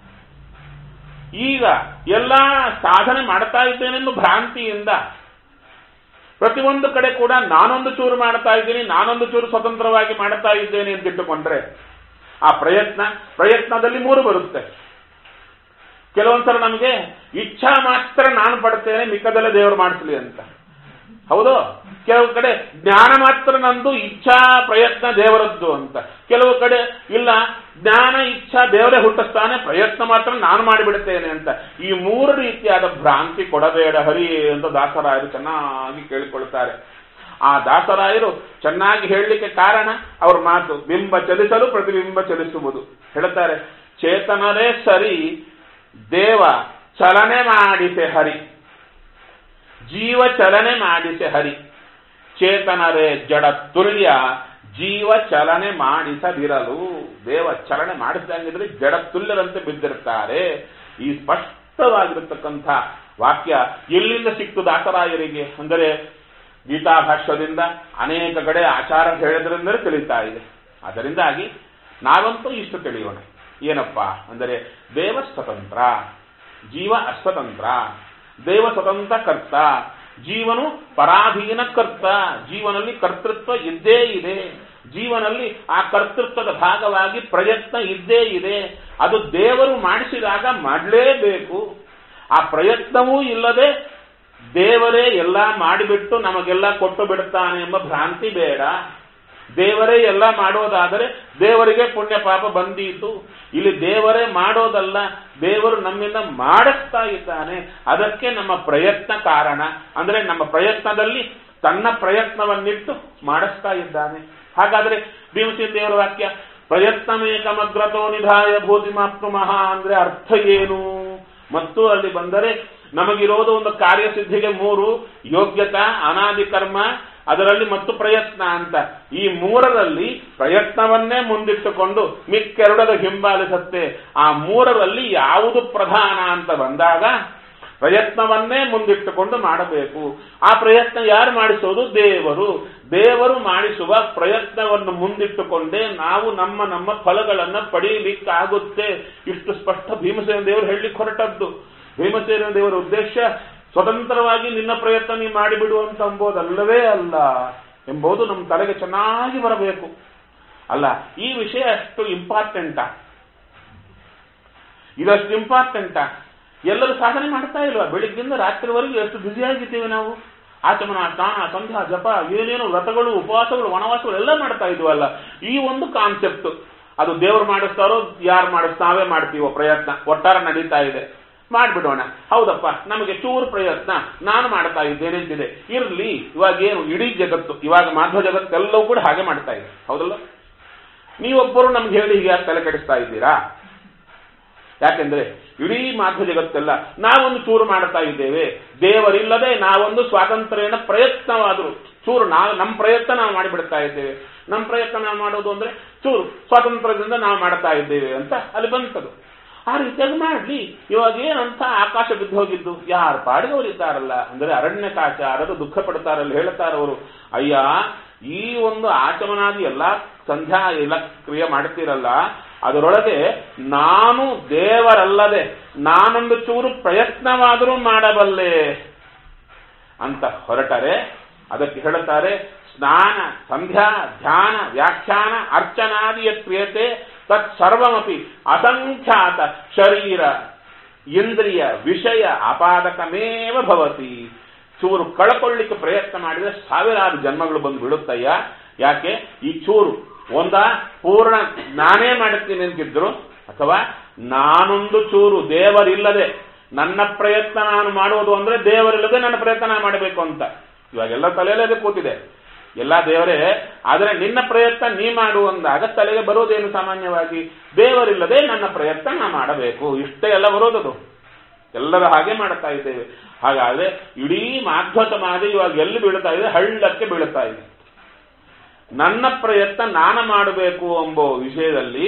ಈಗ ಎಲ್ಲ ಸಾಧನೆ ಮಾಡ್ತಾ ಇದ್ದೇನೆಂದು ಭ್ರಾಂತಿಯಿಂದ ಪ್ರತಿಯೊಂದು ಕಡೆ ಕೂಡ ನಾನೊಂದು ಚೂರು ಮಾಡ್ತಾ ಇದ್ದೀನಿ, ನಾನೊಂದು ಚೂರು ಸ್ವತಂತ್ರವಾಗಿ ಮಾಡ್ತಾ ಇದ್ದೇನೆ ಅಂತ ಇಟ್ಟುಕೊಂಡ್ರೆ ಆ ಪ್ರಯತ್ನ ಪ್ರಯತ್ನದಲ್ಲಿ ಮೂರು ಬರುತ್ತೆ. ಕೆಲವೊಂದ್ಸಲ ನಮಗೆ ಇಚ್ಛಾ ಮಾತ್ರ ನಾನು ಪಡ್ತೇನೆ, ಮಿಕ್ಕದಲ್ಲೇ ದೇವರು ಮಾಡಿಸ್ಲಿ ಅಂತ. ಹೌದು? ಕೆಲವು ಕಡೆ ಜ್ಞಾನ ಮಾತ್ರ ನಂದು, ಇಚ್ಛಾ ಪ್ರಯತ್ನ ದೇವರದ್ದು ಅಂತ. ಕೆಲವು ಕಡೆ ಇಲ್ಲ, ಜ್ಞಾನ ಇಚ್ಛಾ ದೇವರೇ ಹುಟ್ಟಿಸ್ತಾನೆ, ಪ್ರಯತ್ನ ಮಾತ್ರ ನಾನು ಮಾಡಿಬಿಡುತ್ತೇನೆ ಅಂತ. ಈ ಮೂರು ರೀತಿಯಾದ ಭ್ರಾಂತಿ ಕೊಡಬೇಡ ಹರಿ ಅಂತ ದಾಸರಾಯರು ಚೆನ್ನಾಗಿ ಕೇಳಿಕೊಳ್ತಾರೆ. ಆ ದಾಸರಾಯರು ಚೆನ್ನಾಗಿ ಹೇಳಲಿಕ್ಕೆ ಕಾರಣ ಅವರ ಮಾತು, ಬಿಂಬ ಚಲಿಸಲು ಪ್ರತಿಬಿಂಬ ಚಲಿಸುವುದು. ಹೇಳ್ತಾರೆ, ಚೇತನರೇ ಸರಿ ದೇವ ಚಲನೆ ಮಾಡಿಸೆ ಹರಿ, ಜೀವ ಚಲನೆ ಮಾಡಿಸೆ ಹರಿ. ಚೇತನರೇ ಜಡ ತುಲ್ಯ ಜೀವ ಚಲನೆ ಮಾಡಿಸದಿರಲು. ದೇವ ಚಲನೆ ಮಾಡಿಸಿದಂಗಿದ್ರೆ ಜಡ ತುಲ್ಯರಂತೆ ಬಿದ್ದಿರ್ತಾರೆ. ಈ ಸ್ಪಷ್ಟವಾಗಿರತಕ್ಕಂಥ ವಾಕ್ಯ ಎಲ್ಲಿಂದ ಸಿಕ್ತು ದಾಸರಾಯರಿಗೆ ಅಂದರೆ ಗೀತಾಭಾಷ್ಯದಿಂದ ಅನೇಕ ಕಡೆ ಆಚಾರ ಹೇಳಿದ್ರಿಂದಲೇ ತಿಳಿತಾ ಇದೆ. ಅದರಿಂದಾಗಿ ನಾವಂತೂ ಇಷ್ಟು ತಿಳಿಯೋಣ. ಏನಪ್ಪಾ ಅಂದರೆ ದೇವ ಸ್ವತಂತ್ರ, ಜೀವ ಅಸ್ವತಂತ್ರ. ದೇವ ಸ್ವತಂತ್ರ ಕರ್ತ, ಜೀವನು ಪರಾಧೀನ ಕರ್ತ. ಜೀವನಲ್ಲಿ ಕರ್ತೃತ್ವ ಇದ್ದೇ ಇದೆ. ಜೀವನಲ್ಲಿ ಆ ಕರ್ತೃತ್ವದ ಭಾಗವಾಗಿ ಪ್ರಯತ್ನ ಇದ್ದೇ ಇದೆ. ಅದು ದೇವರು ಮಾಡಿಸಿದಾಗ ಮಾಡಲೇಬೇಕು. ಆ ಪ್ರಯತ್ನವೂ ಇಲ್ಲದೆ ದೇವರೇ ಎಲ್ಲ ಮಾಡಿಬಿಟ್ಟು ನಮಗೆಲ್ಲ ಕೊಟ್ಟು ಬಿಡುತ್ತಾನೆ ಎಂಬ ಭ್ರಾಂತಿ ಬೇಡ. ದೇವರೇ ಎಲ್ಲ ಮಾಡೋದಾದರೆ ದೇವರಿಗೆ ಪುಣ್ಯ ಪಾಪ ಬಂದೀತು. ಇಲ್ಲಿ ದೇವರೇ ಮಾಡೋದಲ್ಲ, ದೇವರು ನಮ್ಮಿಂದ ಮಾಡಿಸ್ತಾ ಇದ್ದಾನೆ. ಅದಕ್ಕೆ ನಮ್ಮ ಪ್ರಯತ್ನ ಕಾರಣ. ಅಂದ್ರೆ ನಮ್ಮ ಪ್ರಯತ್ನದಲ್ಲಿ ತನ್ನ ಪ್ರಯತ್ನವನ್ನಿಟ್ಟು ಮಾಡಿಸ್ತಾ ಇದ್ದಾನೆ. ಹಾಗಾದ್ರೆ ಭೀಮಸೇನ ದೇವರ ವಾಕ್ಯ ಪ್ರಯತ್ನಮೇಕಮಗ್ರತೋ ನಿಧಾಯ ಭೂತಿಮಾಪ್ತು ಮಹಾ ಅಂದ್ರೆ ಅರ್ಥ ಏನು? ಮತ್ತು ಅಲ್ಲಿ ಬಂದರೆ ನಮಗಿರೋದು ಒಂದು ಕಾರ್ಯಸಿದ್ಧಿಗೆ ಮೂರು: ಯೋಗ್ಯತಾ, ಅನಾದಿ ಕರ್ಮ, ಅದರಲ್ಲಿ ಮತ್ತು ಪ್ರಯತ್ನ ಅಂತ. ಈ ಮೂರರಲ್ಲಿ ಪ್ರಯತ್ನವನ್ನೇ ಮುಂದಿಟ್ಟುಕೊಂಡು ಮಿಕ್ಕೆರಡದ ಹಿಂಬಾಲಿಸುತ್ತೆ. ಆ ಮೂರರಲ್ಲಿ ಯಾವುದು ಪ್ರಧಾನ ಅಂತ ಬಂದಾಗ ಪ್ರಯತ್ನವನ್ನೇ ಮುಂದಿಟ್ಟುಕೊಂಡು ಮಾಡಬೇಕು. ಆ ಪ್ರಯತ್ನ ಯಾರು ಮಾಡಿಸೋದು? ದೇವರು. ದೇವರು ಮಾಡಿಸುವ ಪ್ರಯತ್ನವನ್ನು ಮುಂದಿಟ್ಟುಕೊಂಡೇ ನಾವು ನಮ್ಮ ನಮ್ಮ ಫಲಗಳನ್ನು ಪಡೆಯಲಿಕ್ಕಾಗುತ್ತೆ. ಇಷ್ಟು ಸ್ಪಷ್ಟ ಭೀಮಸೇನ ದೇವರು ಹೇಳಲಿಕ್ಕೆ ಹೊರಟದ್ದು. ಭೀಮಸೇನ ದೇವರ ಉದ್ದೇಶ ಸ್ವತಂತ್ರವಾಗಿ ನಿನ್ನ ಪ್ರಯತ್ನ ನೀ ಮಾಡಿಬಿಡುವಂತ ಎಂಬುದಲ್ಲವೇ ಅಲ್ಲ ಎಂಬುದು ನಮ್ಮ ತಲೆಗೆ ಚೆನ್ನಾಗಿ ಬರಬೇಕು. ಅಲ್ಲ, ಈ ವಿಷಯ ಅಷ್ಟು ಇಂಪಾರ್ಟೆಂಟಾ? ಇದಷ್ಟು ಇಂಪಾರ್ಟೆಂಟಾ? ಎಲ್ಲರೂ ಸಾಧನೆ ಮಾಡ್ತಾ ಇಲ್ವಾ? ಬೆಳಿಗ್ಗಿಂದ ರಾತ್ರಿವರೆಗೂ ಎಷ್ಟು ಬ್ಯುಸಿಯಾಗಿದ್ದೀವಿ ನಾವು. ಆಚಮನ, ಸ್ನಾನ, ಸಂಧ್ಯಾ, ಜಪ, ಏನೇನು ವ್ರತಗಳು, ಉಪವಾಸಗಳು, ವನವಾಸಗಳು ಎಲ್ಲ ಮಾಡ್ತಾ ಇದ್ವಲ್ಲ. ಈ ಒಂದು ಕಾನ್ಸೆಪ್ಟ್ ಅದು ದೇವರು ಮಾಡಿಸ್ತಾರೋ ಯಾರು ಮಾಡಿಸ್ತಾ ನಾವೇ ಮಾಡ್ತೀವೋ ಪ್ರಯತ್ನ ಒಟ್ಟಾರೆ ನಡೀತಾ ಇದೆ. ಮಾಡ್ಬಿಡೋಣ. ಹೌದಪ್ಪ, ನಮಗೆ ಚೂರು ಪ್ರಯತ್ನ ನಾನು ಮಾಡ್ತಾ ಇದ್ದೇನೆ ಅಂತಿದೆ. ಇರ್ಲಿ, ಇವಾಗ ಏನು ಇಡೀ ಜಗತ್ತು, ಇವಾಗ ಮಾಧ್ವ ಜಗತ್ತೆಲ್ಲವೂ ಕೂಡ ಹಾಗೆ ಮಾಡ್ತಾ ಇದೆ. ಹೌದಲ್ಲ? ನೀವೊಬ್ಬರು ನಮ್ಗೆ ಹೇಳಿ ಹೀಗೆ ತಲೆ ಕೆಡಿಸ್ತಾ ಇದ್ದೀರಾ? ಯಾಕೆಂದ್ರೆ ಇಡೀ ಮಾಧ್ವ ಜಗತ್ತೆಲ್ಲ ನಾವೊಂದು ಚೂರು ಮಾಡ್ತಾ ಇದ್ದೇವೆ. ದೇವರಿಲ್ಲದೆ ನಾವೊಂದು ಸ್ವಾತಂತ್ರ್ಯನ ಪ್ರಯತ್ನವಾದರೂ ಚೂರು ನಾವು ನಮ್ಮ ಪ್ರಯತ್ನ ನಾವು ಮಾಡಿಬಿಡ್ತಾ ಇದ್ದೇವೆ. ನಮ್ಮ ಪ್ರಯತ್ನ ನಾವು ಮಾಡೋದು ಅಂದ್ರೆ ಚೂರು ಸ್ವಾತಂತ್ರ್ಯದಿಂದ ನಾವು ಮಾಡ್ತಾ ಇದ್ದೇವೆ ಅಂತ ಅಲ್ಲಿ ಬಂತದು. ಆ ರೀತಿಯಾಗಿ ಮಾಡ್ಲಿ. ಇವಾಗ ಏನಂತ ಆಕಾಶ ಬಿದ್ದು ಹೋಗಿದ್ದು ಯಾರು ಪಾಡಿದವರಿದ್ದಾರಲ್ಲ ಅಂದ್ರೆ ಅರಣ್ಯಕಾಚಾರರು ದುಃಖ ಪಡ್ತಾರಲ್ಲ. ಹೇಳ್ತಾರವರು, ಅಯ್ಯ ಈ ಒಂದು ಆಚಮನಾದಿ ಎಲ್ಲ ಸಂಧ್ಯಾ ಎಲ್ಲ ಕ್ರಿಯೆ ಮಾಡ್ತೀರಲ್ಲ, ಅದರೊಳಗೆ ನಾನು ದೇವರಲ್ಲದೆ ನಾನೊಂದು ಚೂರು ಪ್ರಯತ್ನವಾದರೂ ಮಾಡಬಲ್ಲೆ ಅಂತ ಹೊರಟರೆ ಅದಕ್ಕೆ ಹೇಳುತ್ತಾರೆ, ಸ್ನಾನ, ಸಂಧ್ಯಾ, ಧ್ಯಾನ, ವ್ಯಾಖ್ಯಾನ, ಅರ್ಚನಾದಿಯ ಕ್ರಿಯತೆ ತತ್ ಸರ್ವಮಪಿ ಅಸಂಖ್ಯಾತ ಶರೀರ ಇಂದ್ರಿಯ ವಿಷಯ ಅಪಾದಕಮೇವ ಭವತಿ. ಚೂರು ಕಳ್ಕೊಳ್ಳಿಕ್ಕೆ ಪ್ರಯತ್ನ ಮಾಡಿದ್ರೆ ಸಾವಿರಾರು ಜನ್ಮಗಳು ಬಂದು ಬಿಡುತ್ತಯ್ಯ. ಯಾಕೆ? ಈ ಚೂರು ಒಂದ ಪೂರ್ಣ ನಾನೇ ಮಾಡುತ್ತೀನಿ ಅಂತಿದ್ರು, ಅಥವಾ ನಾನೊಂದು ಚೂರು ದೇವರಿಲ್ಲದೆ ನನ್ನ ಪ್ರಯತ್ನ ನಾನು ಮಾಡುವುದು ಅಂದ್ರೆ ದೇವರಿಲ್ಲದೆ ನನ್ನ ಪ್ರಯತ್ನ ನಾನು ಮಾಡಬೇಕು ಅಂತ. ಇವಾಗೆಲ್ಲ ತಲೆಯಲ್ಲೇ ಕೂತಿದೆ, ಎಲ್ಲ ದೇವರೇ, ಆದರೆ ನಿನ್ನ ಪ್ರಯತ್ನ ನೀ ಮಾಡು ಅಂದಾಗ ತಲೆಗೆ ಬರೋದೇನು ಸಾಮಾನ್ಯವಾಗಿ, ದೇವರಿಲ್ಲದೆ ನನ್ನ ಪ್ರಯತ್ನ ನಾ ಮಾಡಬೇಕು, ಇಷ್ಟೇ ಎಲ್ಲ ಬರೋದದು. ಎಲ್ಲರ ಹಾಗೆ ಮಾಡ್ತಾ ಇದ್ದೇವೆ. ಹಾಗಾದ್ರೆ ಇಡೀ ಮಾಧ್ವ ಸಮಾಧಿ ಇವಾಗ ಎಲ್ಲಿ ಬೀಳ್ತಾ ಇದೆ? ಹಳ್ಳಕ್ಕೆ ಬೀಳ್ತಾ ಇದೆ. ನನ್ನ ಪ್ರಯತ್ನ ನಾನು ಮಾಡಬೇಕು ಎಂಬ ವಿಷಯದಲ್ಲಿ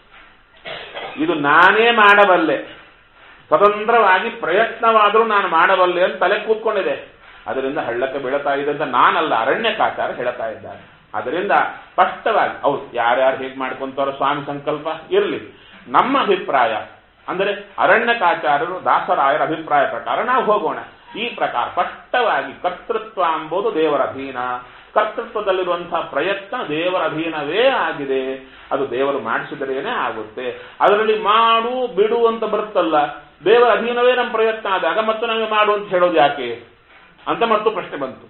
ಇದು ನಾನೇ ಮಾಡಬಲ್ಲೆ, ಸ್ವತಂತ್ರವಾಗಿ ಪ್ರಯತ್ನವಾದರೂ ನಾನು ಮಾಡಬಲ್ಲೆ ಅಂತ ತಲೆ ಕೂತ್ಕೊಂಡಿದೆ. ಅದರಿಂದ ಹಳ್ಳಕ್ಕೆ ಬೀಳ್ತಾ ಇದೆ ಅಂತ ನಾನಲ್ಲ, ಅರಣ್ಯಕಾಚಾರ ಹೇಳ್ತಾ ಇದ್ದಾರೆ. ಅದರಿಂದ ಸ್ಪಷ್ಟವಾಗಿ ಹೌದು, ಯಾರ್ಯಾರು ಹೇಗೆ ಮಾಡ್ಕೊಂತಾರೋ ಸ್ವಾಮಿ ಸಂಕಲ್ಪ ಇರಲಿ. ನಮ್ಮ ಅಭಿಪ್ರಾಯ ಅಂದರೆ ಅರಣ್ಯಕಾಚಾರ್ಯರು ದಾಸರಾಯರ ಅಭಿಪ್ರಾಯ ಪ್ರಕಾರ ನಾವು ಹೋಗೋಣ. ಈ ಪ್ರಕಾರ ಸ್ಪಷ್ಟವಾಗಿ ಕರ್ತೃತ್ವ ಎಂಬುದು ದೇವರ ಅಧೀನ, ಕರ್ತೃತ್ವದಲ್ಲಿರುವಂತಹ ಪ್ರಯತ್ನ ದೇವರ ಅಧೀನವೇ ಆಗಿದೆ. ಅದು ದೇವರು ಮಾಡಿಸಿದರೇನೆ ಆಗುತ್ತೆ. ಅದರಲ್ಲಿ ಮಾಡು ಬಿಡು ಅಂತ ಬರುತ್ತಲ್ಲ, ದೇವರ ಅಧೀನವೇ ನಮ್ಮ ಪ್ರಯತ್ನ ಆದಾಗ ಮತ್ತು ನಮಗೆ ಮಾಡು ಅಂತ ಹೇಳೋದು ಯಾಕೆ ಅಂತ ಮತ್ತು ಪ್ರಶ್ನೆ ಬಂತು.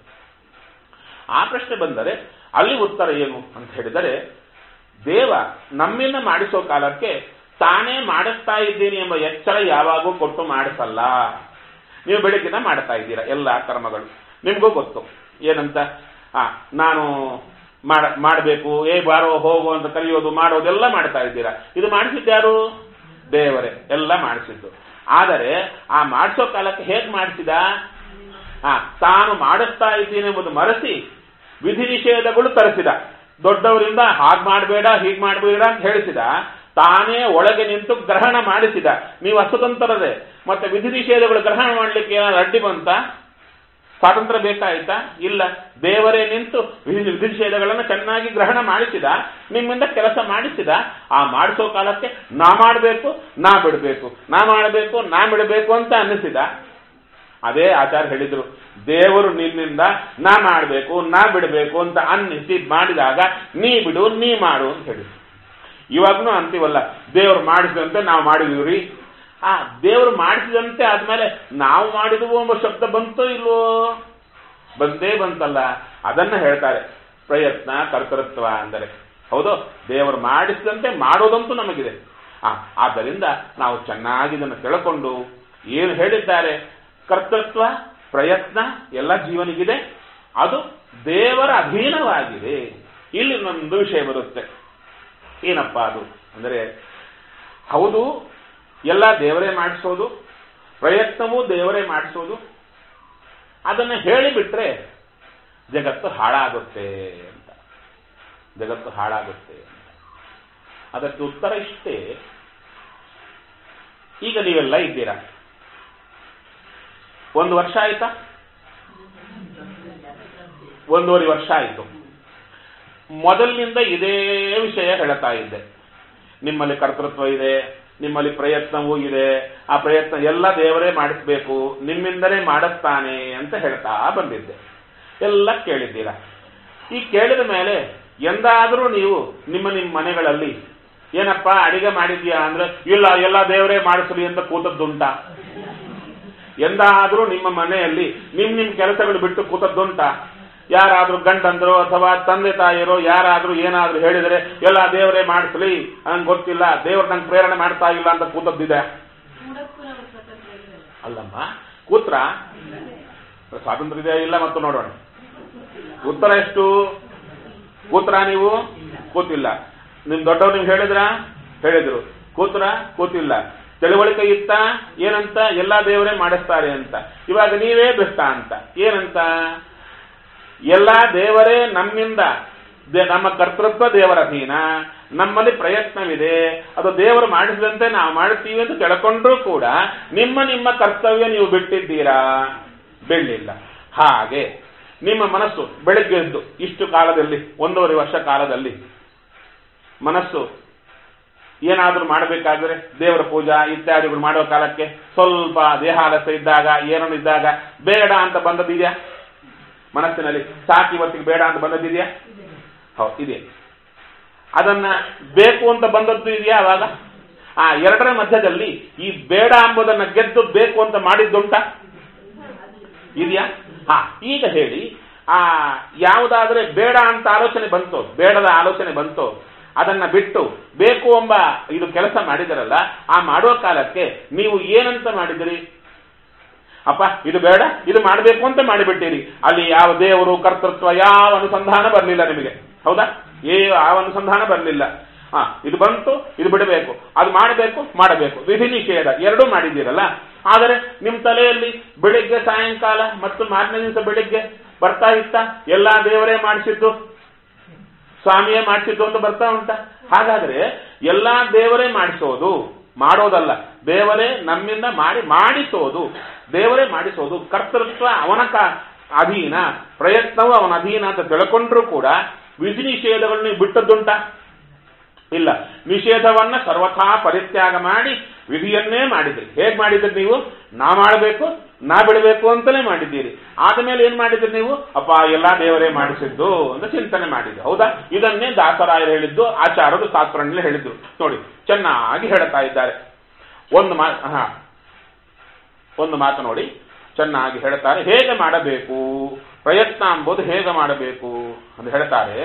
ಆ ಪ್ರಶ್ನೆ ಬಂದರೆ ಅಲ್ಲಿ ಉತ್ತರ ಏನು ಅಂತ ಹೇಳಿದರೆ, ದೇವ ನಮ್ಮಿಂದ ಮಾಡಿಸೋ ಕಾಲಕ್ಕೆ ತಾನೇ ಮಾಡಿಸ್ತಾ ಇದ್ದೀನಿ ಎಂಬ ಎಚ್ಚರ ಯಾವಾಗೂ ಕೊಟ್ಟು ಮಾಡಿಸಲ್ಲ. ನೀವು ಬೆಳಗ್ಗಿನ ಮಾಡ್ತಾ ಇದ್ದೀರಾ ಎಲ್ಲ ಕರ್ಮಗಳು, ನಿಮಗೂ ಗೊತ್ತು ಏನಂತ. ಆ ನಾನು ಮಾಡ ಮಾಡಬೇಕು ಏ ಬಾರೋ ಹೋಗು ಅಂತ ಕರೆಯೋದು ಮಾಡೋದೆಲ್ಲ ಮಾಡ್ತಾ ಇದ್ದೀರಾ. ಇದು ಮಾಡಿಸಿದ್ಯಾರು? ದೇವರೇ ಎಲ್ಲ ಮಾಡಿಸಿದ್ದು. ಆದರೆ ಆ ಮಾಡಿಸೋ ಕಾಲಕ್ಕೆ ಹೇಗೆ ಮಾಡಿಸಿದ? ಆ ತಾನು ಮಾಡಿಸ್ತಾ ಇದ್ದೀನಿ ಎಂಬುದು ಮರೆಸಿ ವಿಧಿ ನಿಷೇಧಗಳು ತರಿಸಿದ. ದೊಡ್ಡವರಿಂದ ಹಾಗೆ ಮಾಡಬೇಡ ಹೀಗೆ ಮಾಡಬೇಡ ಅಂತ ಹೇಳಿಸಿದ. ತಾನೇ ಒಳಗೆ ನಿಂತು ಗ್ರಹಣ ಮಾಡಿಸಿದ. ನೀವು ಅಸ್ವತಂತ್ರರೇ, ಮತ್ತೆ ವಿಧಿ ನಿಷೇಧಗಳು ಗ್ರಹಣ ಮಾಡಲಿಕ್ಕೆ ಏನಾದ್ರು ಅಡ್ಡಿ ಬಂತ? ಸ್ವಾತಂತ್ರ್ಯ ಬೇಕಾಯ್ತಾ? ಇಲ್ಲ. ದೇವರೇ ನಿಂತು ವಿಧಿ ವಿಧಿ ನಿಷೇಧಗಳನ್ನು ಚೆನ್ನಾಗಿ ಗ್ರಹಣ ಮಾಡಿಸಿದ, ನಿಮ್ಮಿಂದ ಕೆಲಸ ಮಾಡಿಸಿದ. ಆ ಮಾಡಿಸೋ ಕಾಲಕ್ಕೆ ನಾ ಮಾಡಬೇಕು ನಾ ಬಿಡಬೇಕು, ನಾ ಮಾಡಬೇಕು ನಾ ಬಿಡಬೇಕು ಅಂತ ಅನ್ನಿಸಿದ. ಅದೇ ಆಚಾರ್ಯ ಹೇಳಿದ್ರು, ದೇವರು ನಿನ್ನಿಂದ ನಾ ಮಾಡಬೇಕು ನಾ ಬಿಡಬೇಕು ಅಂತ ಅನ್ನಿಸಿ ಮಾಡಿದಾಗ ನೀ ಬಿಡು ನೀ ಮಾಡು ಅಂತ ಹೇಳಿದ್ರು. ಇವಾಗ್ನೂ ಅಂತೀವಲ್ಲ, ದೇವರು ಮಾಡಿಸಿದಂತೆ ನಾವು ಮಾಡಿದೀವ್ರಿ. ಆ ದೇವರು ಮಾಡಿಸಿದಂತೆ ಆದ್ಮೇಲೆ ನಾವು ಮಾಡಿದವು ಎಂಬ ಶಬ್ದ ಬಂತೋ ಇಲ್ವೋ? ಬಂದೇ ಬಂತಲ್ಲ. ಅದನ್ನ ಹೇಳ್ತಾರೆ ಪ್ರಯತ್ನ ಕರ್ತೃತ್ವ ಅಂದರೆ. ಹೌದು, ದೇವರು ಮಾಡಿಸಿದಂತೆ ಮಾಡೋದಂತೂ ನಮಗಿದೆ. ಆ ಆದ್ದರಿಂದ ನಾವು ಚೆನ್ನಾಗಿ ಇದನ್ನು ತಿಳ್ಕೊಂಡು ಏನು ಹೇಳಿದ್ದಾರೆ, ಕರ್ತೃತ್ವ ಪ್ರಯತ್ನ ಎಲ್ಲ ಜೀವನಿಗಿದೆ, ಅದು ದೇವರ ಅಧೀನವಾಗಿದೆ. ಇಲ್ಲಿ ನಮ್ಮದು ವಿಷಯ ಬರುತ್ತೆ. ಏನಪ್ಪಾ ಅದು ಅಂದರೆ, ಹೌದು ಎಲ್ಲ ದೇವರೇ ಮಾಡಿಸೋದು, ಪ್ರಯತ್ನವೂ ದೇವರೇ ಮಾಡಿಸೋದು. ಅದನ್ನು ಹೇಳಿಬಿಟ್ರೆ ಜಗತ್ತು ಹಾಳಾಗುತ್ತೆ ಅಂತ, ಜಗತ್ತು ಹಾಳಾಗುತ್ತೆ ಅಂತ. ಅದಕ್ಕೆ ಉತ್ತರ ಇಷ್ಟೇ. ಈಗ ನೀವೆಲ್ಲ ಇದ್ದೀರಾ, ಒಂದು ವರ್ಷ ಆಯ್ತಾ? ಒಂದೂವರೆ ವರ್ಷ ಆಯಿತು. ಮೊದಲಿನಿಂದ ಇದೇ ವಿಷಯ ಹೇಳ್ತಾ ಇದ್ದೆ. ನಿಮ್ಮಲ್ಲಿ ಕರ್ತೃತ್ವ ಇದೆ, ನಿಮ್ಮಲ್ಲಿ ಪ್ರಯತ್ನವೂ ಇದೆ, ಆ ಪ್ರಯತ್ನ ಎಲ್ಲ ದೇವರೇ ಮಾಡಿಸ್ಬೇಕು, ನಿಮ್ಮಿಂದಲೇ ಮಾಡಿಸ್ತಾನೆ ಅಂತ ಹೇಳ್ತಾ ಬಂದಿದ್ದೆ. ಎಲ್ಲ ಕೇಳಿದ್ದೀರಾ. ಈ ಕೇಳಿದ ಮೇಲೆ ಎಂದಾದರೂ ನೀವು ನಿಮ್ಮ ನಿಮ್ಮ ಮನೆಗಳಲ್ಲಿ ಏನಪ್ಪಾ ಅಡಿಗೆ ಮಾಡಿದ್ಯಾ ಅಂದ್ರೆ ಇಲ್ಲ ಎಲ್ಲ ದೇವರೇ ಮಾಡಿಸಲಿ ಅಂತ ಕೂತದ್ದುಂಟಾ? ಎಂದಾದರೂ ನಿಮ್ಮ ಮನೆಯಲ್ಲಿ ನಿಮ್ ನಿಮ್ ಕೆಲಸಗಳು ಬಿಟ್ಟು ಕೂತದ್ದುಂಟಾ? ಯಾರಾದ್ರೂ ಗಂಡಂದ್ರು ಅಥವಾ ತಂದೆ ತಾಯಿಯರು ಯಾರಾದ್ರೂ ಏನಾದ್ರೂ ಹೇಳಿದರೆ ಎಲ್ಲ ದೇವರೇ ಮಾಡಿಸ್ಲಿ, ನಂಗೆ ಗೊತ್ತಿಲ್ಲ, ದೇವ್ರು ನಂಗೆ ಪ್ರೇರಣೆ ಮಾಡ್ತಾ ಇಲ್ಲ ಅಂತ ಕೂತದ್ದಿದೆ? ಅಲ್ಲಮ್ಮ, ಕೂತ್ರ ಸ್ವಾತಂತ್ರ್ಯ ಇದೆಯಾ ಇಲ್ಲ ಮತ್ತು ನೋಡೋಣ. ಉತ್ತರ ಎಷ್ಟು? ಕೂತ್ರ ನೀವು? ಕೂತಿಲ್ಲ. ನಿಮ್ ದೊಡ್ಡವ್ರು ನೀವು ಹೇಳಿದ್ರ? ಹೇಳಿದ್ರು. ಕೂತ್ರ? ಕೂತಿಲ್ಲ. ತಿಳುವಳಿಕೆ ಇತ್ತ ಏನಂತ? ಎಲ್ಲ ದೇವರೇ ಮಾಡಿಸ್ತಾರೆ ಅಂತ. ಇವಾಗ ನೀವೇ ಬೆಷ್ಟ ಅಂತ ಏನಂತ? ಎಲ್ಲ ದೇವರೇ ನಮ್ಮಿಂದ, ನಮ್ಮ ಕರ್ತೃತ್ವ ದೇವರ ಅಧೀನ, ನಮ್ಮಲ್ಲಿ ಪ್ರಯತ್ನವಿದೆ, ಅದು ದೇವರು ಮಾಡಿಸಿದಂತೆ ನಾವು ಮಾಡ್ತೀವಿ ಅಂತ ತಿಳ್ಕೊಂಡ್ರೂ ಕೂಡ ನಿಮ್ಮ ನಿಮ್ಮ ಕರ್ತವ್ಯ ನೀವು ಬಿಟ್ಟಿದ್ದೀರಾ? ಬಿಡಲಿಲ್ಲ. ಹಾಗೆ ನಿಮ್ಮ ಮನಸ್ಸು ಬೆಳಗ್ಗೆ ಎದ್ದು ಇಷ್ಟು ಕಾಲದಲ್ಲಿ, ಒಂದೂವರೆ ವರ್ಷ ಕಾಲದಲ್ಲಿ ಮನಸ್ಸು ಏನಾದರೂ ಮಾಡಬೇಕಾದ್ರೆ ದೇವರ ಪೂಜಾ ಇತ್ಯಾದಿಗಳು ಮಾಡೋ ಕಾಲಕ್ಕೆ ಸ್ವಲ್ಪ ದೇಹಾಲಸ್ಯ ಇದ್ದಾಗ ಏನನ್ನು ಇದ್ದಾಗ ಬೇಡ ಅಂತ ಬಂದದಿದೆಯಾ? ಮನಸ್ಸಿನಲ್ಲಿ ಸಾಕು ಇವತ್ತಿಗೆ ಬೇಡ ಅಂತ ಬಂದದ್ದಿದೆಯಾ? ಹೌದು, ಇದೆ. ಅದನ್ನ ಬೇಕು ಅಂತ ಬಂದದ್ದು ಇದೆಯಾ? ಅವಾಗ ಆ ಎರಡರ ಮಧ್ಯದಲ್ಲಿ ಈ ಬೇಡ ಎಂಬುದನ್ನ ಗೆದ್ದು ಬೇಕು ಅಂತ ಮಾಡಿದ್ದುಂಟ ಇದೆಯಾ? ಹಾ, ಈಗ ಹೇಳಿ, ಆ ಯಾವುದಾದ್ರೆ ಬೇಡ ಅಂತ ಆಲೋಚನೆ ಬಂತು, ಬೇಡದ ಆಲೋಚನೆ ಬಂತು, ಅದನ್ನ ಬಿಟ್ಟು ಬೇಕು ಎಂಬ ಇದು ಕೆಲಸ ಮಾಡಿದರಲ್ಲ, ಆ ಮಾಡುವ ಕಾಲಕ್ಕೆ ನೀವು ಏನಂತ ಮಾಡಿದಿರಿ? ಅಪ್ಪ ಇದು ಬೇಡ ಇದು ಮಾಡಬೇಕು ಅಂತ ಮಾಡಿಬಿಟ್ಟಿರಿ, ಅಲ್ಲಿ ಯಾವ ದೇವರು ಕರ್ತೃತ್ವ ಯಾವ ಅನುಸಂಧಾನ ಬರಲಿಲ್ಲ ನಿಮಗೆ. ಹೌದಾ? ಯಾವ ಅನುಸಂಧಾನ ಬರಲಿಲ್ಲ. ಹಾ, ಇದು ಬಂತು, ಇದು ಬಿಡಬೇಕು, ಅದು ಮಾಡಬೇಕು ಮಾಡಬೇಕು, ವಿಧಿ ನಿಷೇಧ ಎರಡೂ ಮಾಡಿದ್ದೀರಲ್ಲ. ಆದರೆ ನಿಮ್ಮ ತಲೆಯಲ್ಲಿ ಬೆಳಿಗ್ಗೆ ಸಾಯಂಕಾಲ ಮತ್ತು ಮಾರನೇ ದಿವಸ ಬೆಳಿಗ್ಗೆ ಬರ್ತಾ ಇತ್ತ ಎಲ್ಲಾ ದೇವರೇ ಮಾಡಿಸಿದ್ದು, ಸ್ವಾಮಿಯೇ ಮಾಡಿಸಿದ್ದು ಅಂತ ಬರ್ತಾ ಉಂಟ. ಹಾಗಾದ್ರೆ ಎಲ್ಲಾ ದೇವರೇ ಮಾಡಿಸೋದು, ಮಾಡೋದಲ್ಲ, ದೇವರೇ ನಮ್ಮಿಂದ ಮಾಡಿ ಮಾಡಿಸೋದು, ದೇವರೇ ಮಾಡಿಸೋದು. ಕರ್ತೃತ್ವ ಅವನ ಅಧೀನ, ಪ್ರಯತ್ನವು ಅವನ ಅಧೀನ ಅಂತ ತಿಳ್ಕೊಂಡ್ರೂ ಕೂಡ ವಿಧಿ ನಿಷೇಧಗಳನ್ನ ಬಿಟ್ಟದ್ದುಂಟ? ಇಲ್ಲ. ನಿಷೇಧವನ್ನ ಸರ್ವಥಾ ಪರಿತ್ಯಾಗ ಮಾಡಿ ವಿಧಿಯನ್ನೇ ಮಾಡಿದ್ರಿ. ಹೇಗ್ ಮಾಡಿದ್ರಿ ನೀವು? ನಾ ಮಾಡಬೇಕು ನಾ ಬಿಡಬೇಕು ಅಂತಲೇ ಮಾಡಿದ್ದೀರಿ. ಆದ್ಮೇಲೆ ಏನ್ ಮಾಡಿದ್ರಿ ನೀವು? ಅಪ್ಪ ಎಲ್ಲಾ ದೇವರೇ ಮಾಡಿಸಿದ್ದು ಅಂತ ಚಿಂತನೆ ಮಾಡಿದ್ರು. ಹೌದಾ? ಇದನ್ನೇ ದಾಸರಾಯರು ಹೇಳಿದ್ದು, ಆಚಾರ್ಯರು ಶಾಸ್ತ್ರಗಳಲ್ಲಿ ಹೇಳಿದ್ರು. ನೋಡಿ, ಚೆನ್ನಾಗಿ ಹೇಳ್ತಾ ಇದ್ದಾರೆ. ಒಂದು ಮಾ ಹಾ ಒಂದು ಮಾತು ನೋಡಿ, ಚೆನ್ನಾಗಿ ಹೇಳ್ತಾರೆ. ಹೇಗೆ ಮಾಡಬೇಕು ಪ್ರಯತ್ನ ಎಂಬುದು, ಹೇಗೆ ಮಾಡಬೇಕು ಅಂತ ಹೇಳ್ತಾರೆ.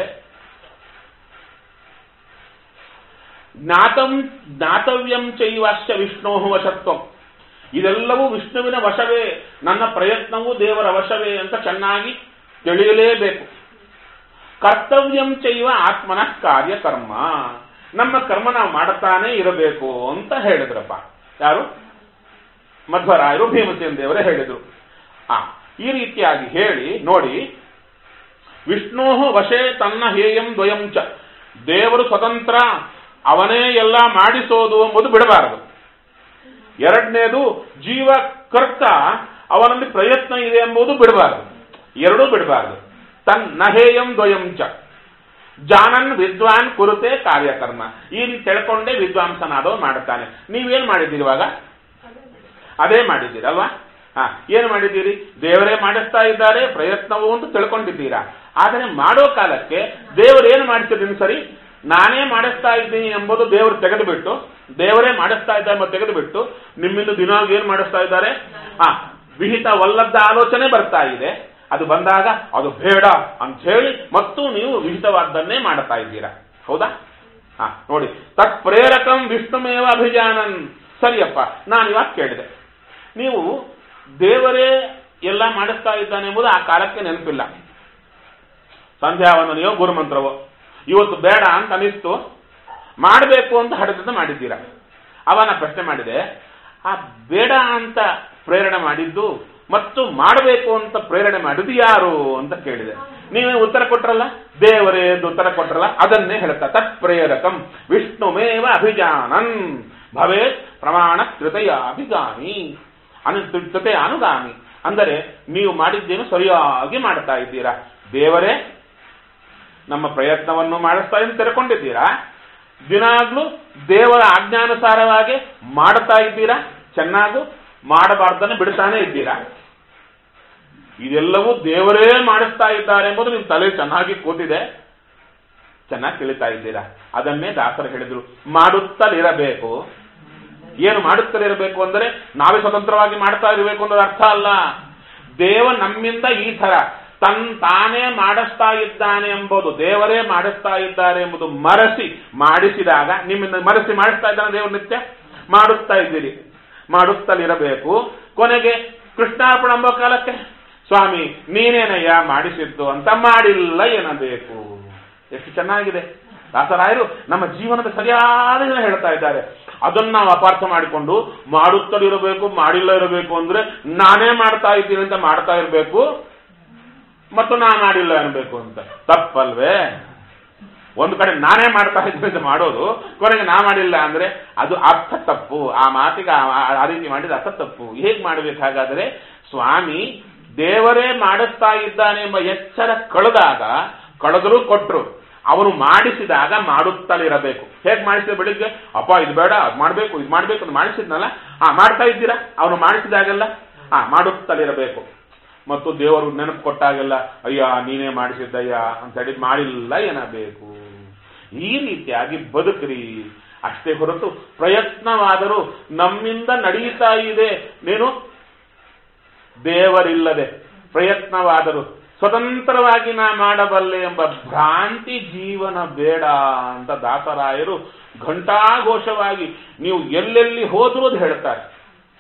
ಜ್ಞಾತಂ ಜ್ಞಾತವ್ಯಂ ಚೈವಾಶ್ಚ ವಿಷ್ಣೋ ವಶತ್ವಂ. ಇದೆಲ್ಲವೂ ವಿಷ್ಣುವಿನ ವಶವೇ, ನನ್ನ ಪ್ರಯತ್ನವೂ ದೇವರ ವಶವೇ ಅಂತ ಚೆನ್ನಾಗಿ ತಿಳಿಯಲೇಬೇಕು. ಕರ್ತವ್ಯಂ ಚೈವ ಆತ್ಮನಃ ಕಾರ್ಯಕರ್ಮ. ನಮ್ಮ ಕರ್ಮ ನಾವು ಮಾಡುತ್ತಾನೇ ಇರಬೇಕು ಅಂತ ಹೇಳಿದ್ರಪ್ಪ. ಯಾರು? ಮಧ್ವರಾಯರು ಭೀಮಸೇನ ದೇವರೇ ಹೇಳಿದ್ರು. ಆ ಈ ರೀತಿಯಾಗಿ ಹೇಳಿ ನೋಡಿ, ವಿಷ್ಣೋ ವಶೇ ತನ್ನ ಹೇಯಂ ದ್ವಯಂ ಚ. ದೇವರು ಸ್ವತಂತ್ರ, ಅವನೇ ಎಲ್ಲ ಮಾಡಿಸೋದು ಎಂಬುದು ಬಿಡಬಾರದು. ಎರಡನೇದು ಜೀವ ಕರ್ತ, ಅವನಲ್ಲಿ ಪ್ರಯತ್ನ ಇದೆ ಎಂಬುದು ಬಿಡಬಾರದು. ಎರಡೂ ಬಿಡಬಾರದು. ತನ್ನ ಹೇಯಂ ದ್ವಯಂ ಚ ಜಾನನ್ ವಿದ್ವಾನ್ ಕುರುತೆ ಕಾರ್ಯಕರ್ಮ. ಈ ರೀತಿ ತಿಳ್ಕೊಂಡೇ ವಿದ್ವಾಂಸನಾದವ ಮಾಡುತ್ತಾನೆ. ನೀವೇನ್ ಮಾಡಿದ್ದೀರಿ ಇವಾಗ? ಅದೇ ಮಾಡಿದ್ದೀರಲ್ವಾ? ಹಾ, ಏನು ಮಾಡಿದ್ದೀರಿ? ದೇವರೇ ಮಾಡಿಸ್ತಾ ಇದ್ದಾರೆ, ಪ್ರಯತ್ನವು ಅಂತ ತಿಳ್ಕೊಂಡಿದ್ದೀರಾ. ಆದರೆ ಮಾಡೋ ಕಾಲಕ್ಕೆ ದೇವರು ಏನು ಮಾಡಿಸಿದ್ದೀನಿ ಸರಿ, ನಾನೇ ಮಾಡಿಸ್ತಾ ಇದ್ದೀನಿ ಎಂಬುದು ದೇವರು ತೆಗೆದುಬಿಟ್ಟು, ದೇವರೇ ಮಾಡಿಸ್ತಾ ಇದ್ದಾರೆ ಎಂಬುದು ತೆಗೆದುಬಿಟ್ಟು, ನಿಮ್ಮಿಂದ ದಿನಾಗ ಏನ್ ಮಾಡಿಸ್ತಾ ಇದ್ದಾರೆ? ಹಾ, ವಿಹಿತವಲ್ಲದ ಆಲೋಚನೆ ಬರ್ತಾ ಇದೆ. ಅದು ಬಂದಾಗ ಅದು ಬೇಡ ಅಂತ ಹೇಳಿ ಮತ್ತು ನೀವು ವಿಹಿತವಾದ್ದನ್ನೇ ಮಾಡ್ತಾ ಇದ್ದೀರಾ. ಹೌದಾ? ಹಾ ನೋಡಿ, ತತ್ ಪ್ರೇರಕಂ ವಿಷ್ಣುಮೇವ ಅಭಿಜಾನನ್. ಸರಿಯಪ್ಪ, ನಾನು ಇವಾಗ ಕೇಳಿದೆ, ನೀವು ದೇವರೇ ಎಲ್ಲ ಮಾಡಿಸ್ತಾ ಇದ್ದಾನೆ ಎಂಬುದು ಆ ಕಾಲಕ್ಕೆ ನೆನಪಿಲ್ಲ. ಸಂಧ್ಯಾವಂದನೆಯೋ ಗುರುಮಂತ್ರವೋ ಇವತ್ತು ಬೇಡ ಅಂತ ಅನಿಸ್ತು, ಮಾಡಬೇಕು ಅಂತ ಹಠದಿಂದ ಮಾಡಿದ್ದೀರಾ. ಅವನ ಪ್ರಶ್ನೆ ಮಾಡಿದೆ, ಆ ಬೇಡ ಅಂತ ಪ್ರೇರಣೆ ಮಾಡಿದ್ದು ಮತ್ತು ಮಾಡಬೇಕು ಅಂತ ಪ್ರೇರಣೆ ಮಾಡಿದ್ದು ಯಾರು ಅಂತ ಕೇಳಿದೆ. ನೀವೇ ಉತ್ತರ ಕೊಟ್ರಲ್ಲ, ದೇವರೇ ಎಂದು ಉತ್ತರ ಕೊಟ್ರಲ್ಲ, ಅದನ್ನೇ ಹೇಳ್ತಾ ತತ್ ಪ್ರೇರಕಂ ವಿಷ್ಣುಮೇವ ಅಭಿಜಾನನ್ ಭವೇತ್ ಪ್ರಮಾಣ ಕೃತೆಯ ಅಭಿಗಾಮಿ ಅನು ಕೃತೆ ಅನುಗಾಮಿ. ಅಂದರೆ ನೀವು ಮಾಡಿದ್ದೇನು ಸರಿಯಾಗಿ ಮಾಡ್ತಾ ಇದ್ದೀರಾ. ದೇವರೇ ನಮ್ಮ ಪ್ರಯತ್ನವನ್ನು ಮಾಡಿಸ್ತಾ ಎಂದು ತಿಳ್ಕೊಂಡಿದ್ದೀರಾ. ದಿನಾಗ್ಲೂ ದೇವರ ಆಜ್ಞಾನುಸಾರವಾಗಿ ಮಾಡ್ತಾ ಇದ್ದೀರಾ. ಚೆನ್ನಾಗೂ ಮಾಡಬಾರ್ದನ್ನು ಬಿಡ್ತಾನೆ ಇದ್ದೀರಾ. ಇದೆಲ್ಲವೂ ದೇವರೇ ಮಾಡಿಸ್ತಾ ಇದ್ದಾರೆ ಎಂಬುದು ನಿಮ್ಮ ತಲೆ ಚೆನ್ನಾಗಿ ಕೂತಿದೆ, ಚೆನ್ನಾಗಿ ತಿಳಿತಾ ಇದ್ದೀರಾ. ಅದನ್ನೇ ದಾಸರು ಹೇಳಿದ್ರು, ಮಾಡುತ್ತಲಿರಬೇಕು. ಏನು ಮಾಡುತ್ತಲಿರಬೇಕು ಅಂದರೆ ನಾವೇ ಸ್ವತಂತ್ರವಾಗಿ ಮಾಡ್ತಾ ಇರಬೇಕು ಅನ್ನೋದು ಅರ್ಥ ಅಲ್ಲ. ದೇವ ನಮ್ಮಿಂದ ಈ ತರ ತನ್ ತಾನೇ ಮಾಡಿಸ್ತಾ ಇದ್ದಾನೆ ಎಂಬುದು, ದೇವರೇ ಮಾಡಿಸ್ತಾ ಇದ್ದಾರೆ ಎಂಬುದು ಮರೆಸಿ ಮಾಡಿಸಿದಾಗ, ನಿಮ್ಮಿಂದ ಮರೆಸಿ ಮಾಡಿಸ್ತಾ ಇದ್ದಾನೆ ದೇವರು ನಿತ್ಯ ಮಾಡುತ್ತಾ ಇದ್ದೀರಿ. ಮಾಡುತ್ತಲಿರಬೇಕು. ಕೊನೆಗೆ ಕೃಷ್ಣಾರ್ಪಣ ಎಂಬ ಕಾಲಕ್ಕೆ ಸ್ವಾಮಿ ನೀನೇನಯ್ಯ ಮಾಡಿಸಿದ್ದು ಅಂತ ಮಾಡಿಲ್ಲ ಏನಬೇಕು. ಎಷ್ಟು ಚೆನ್ನಾಗಿದೆ. ದಾಸರಾಯರು ನಮ್ಮ ಜೀವನದ ಸರಿಯಾದ ಹೇಳ್ತಾ ಇದ್ದಾರೆ. ಅದನ್ನ ನಾವು ಅಪಾರ್ಥ ಮಾಡಿಕೊಂಡು ಮಾಡುತ್ತಲಿರಬೇಕು ಮಾಡಿಲ್ಲ ಇರಬೇಕು ಅಂದ್ರೆ ನಾನೇ ಮಾಡ್ತಾ ಇದ್ದೀನಿ ಅಂತ ಮಾಡ್ತಾ ಇರಬೇಕು ಮತ್ತು ನಾ ಮಾಡಿಲ್ಲ ಅನ್ಬೇಕು ಅಂತ. ತಪ್ಪಲ್ವೇ? ಒಂದು ಕಡೆ ನಾನೇ ಮಾಡ್ತಾ ಇದ್ದೀನಿ ಅಂತ ಮಾಡೋದು, ಕೊನೆಗೆ ನಾ ಮಾಡಿಲ್ಲ ಅಂದ್ರೆ ಅದು ಅರ್ಥ ತಪ್ಪು. ಆ ಮಾತಿಗೆ ಆ ರೀತಿ ಮಾಡಿದ ಅರ್ಥ ತಪ್ಪು. ಹೇಗ್ ಮಾಡ್ಬೇಕು? ಹಾಗಾದ್ರೆ ಸ್ವಾಮಿ ದೇವರೇ ಮಾಡಿಸ್ತಾ ಇದ್ದಾನೆ ಎಂಬ ಎಚ್ಚರ ಕಳೆದಾಗ, ಕಳೆದರೂ ಕೊಟ್ರು, ಅವನು ಮಾಡಿಸಿದಾಗ ಮಾಡುತ್ತಲಿರಬೇಕು. ಹೇಗೆ ಮಾಡಿಸಿದ? ಬೆಳಿಗ್ಗೆ ಅಪ್ಪ ಇದು ಬೇಡ ಅದು ಮಾಡ್ಬೇಕು ಇದು ಮಾಡ್ಬೇಕು ಅಂತ ಮಾಡಿಸಿದ್ನಲ್ಲ, ಹಾ ಮಾಡ್ತಾ ಇದ್ದೀರಾ. ಅವನು ಮಾಡಿಸಿದಾಗೆಲ್ಲ ಹಾ ಮಾಡುತ್ತಲಿರಬೇಕು. ಮತ್ತು ದೇವರು ನೆನಪು ಕೊಟ್ಟಾಗೆಲ್ಲ ಅಯ್ಯ ನೀನೇ ಮಾಡಿಸಿದ್ದಯ್ಯ ಅಂತ ಹೇಳಿ ಮಾಡಿಲ್ಲ ಏನಬೇಕು. ಈ ರೀತಿಯಾಗಿ ಬದುಕ್ರಿ ಅಷ್ಟೇ ಹೊರತು ಪ್ರಯತ್ನವಾದರೂ ನಮ್ಮಿಂದ ನಡೀತಾ ಇದೆ, ನೀನು ದೇವರಿಲ್ಲದೆ ಪ್ರಯತ್ನವಾದರೂ ಸ್ವತಂತ್ರವಾಗಿ ನಾ ಮಾಡಬಲ್ಲೆ ಎಂಬ ಭ್ರಾಂತಿ ಜೀವನ ಬೇಡ ಅಂತ ದಾಸರಾಯರು ಘಂಟಾಘೋಷವಾಗಿ ನೀವು ಎಲ್ಲೆಲ್ಲಿ ಹೋದ್ರೂ ಅದು ಹೇಳ್ತಾರೆ.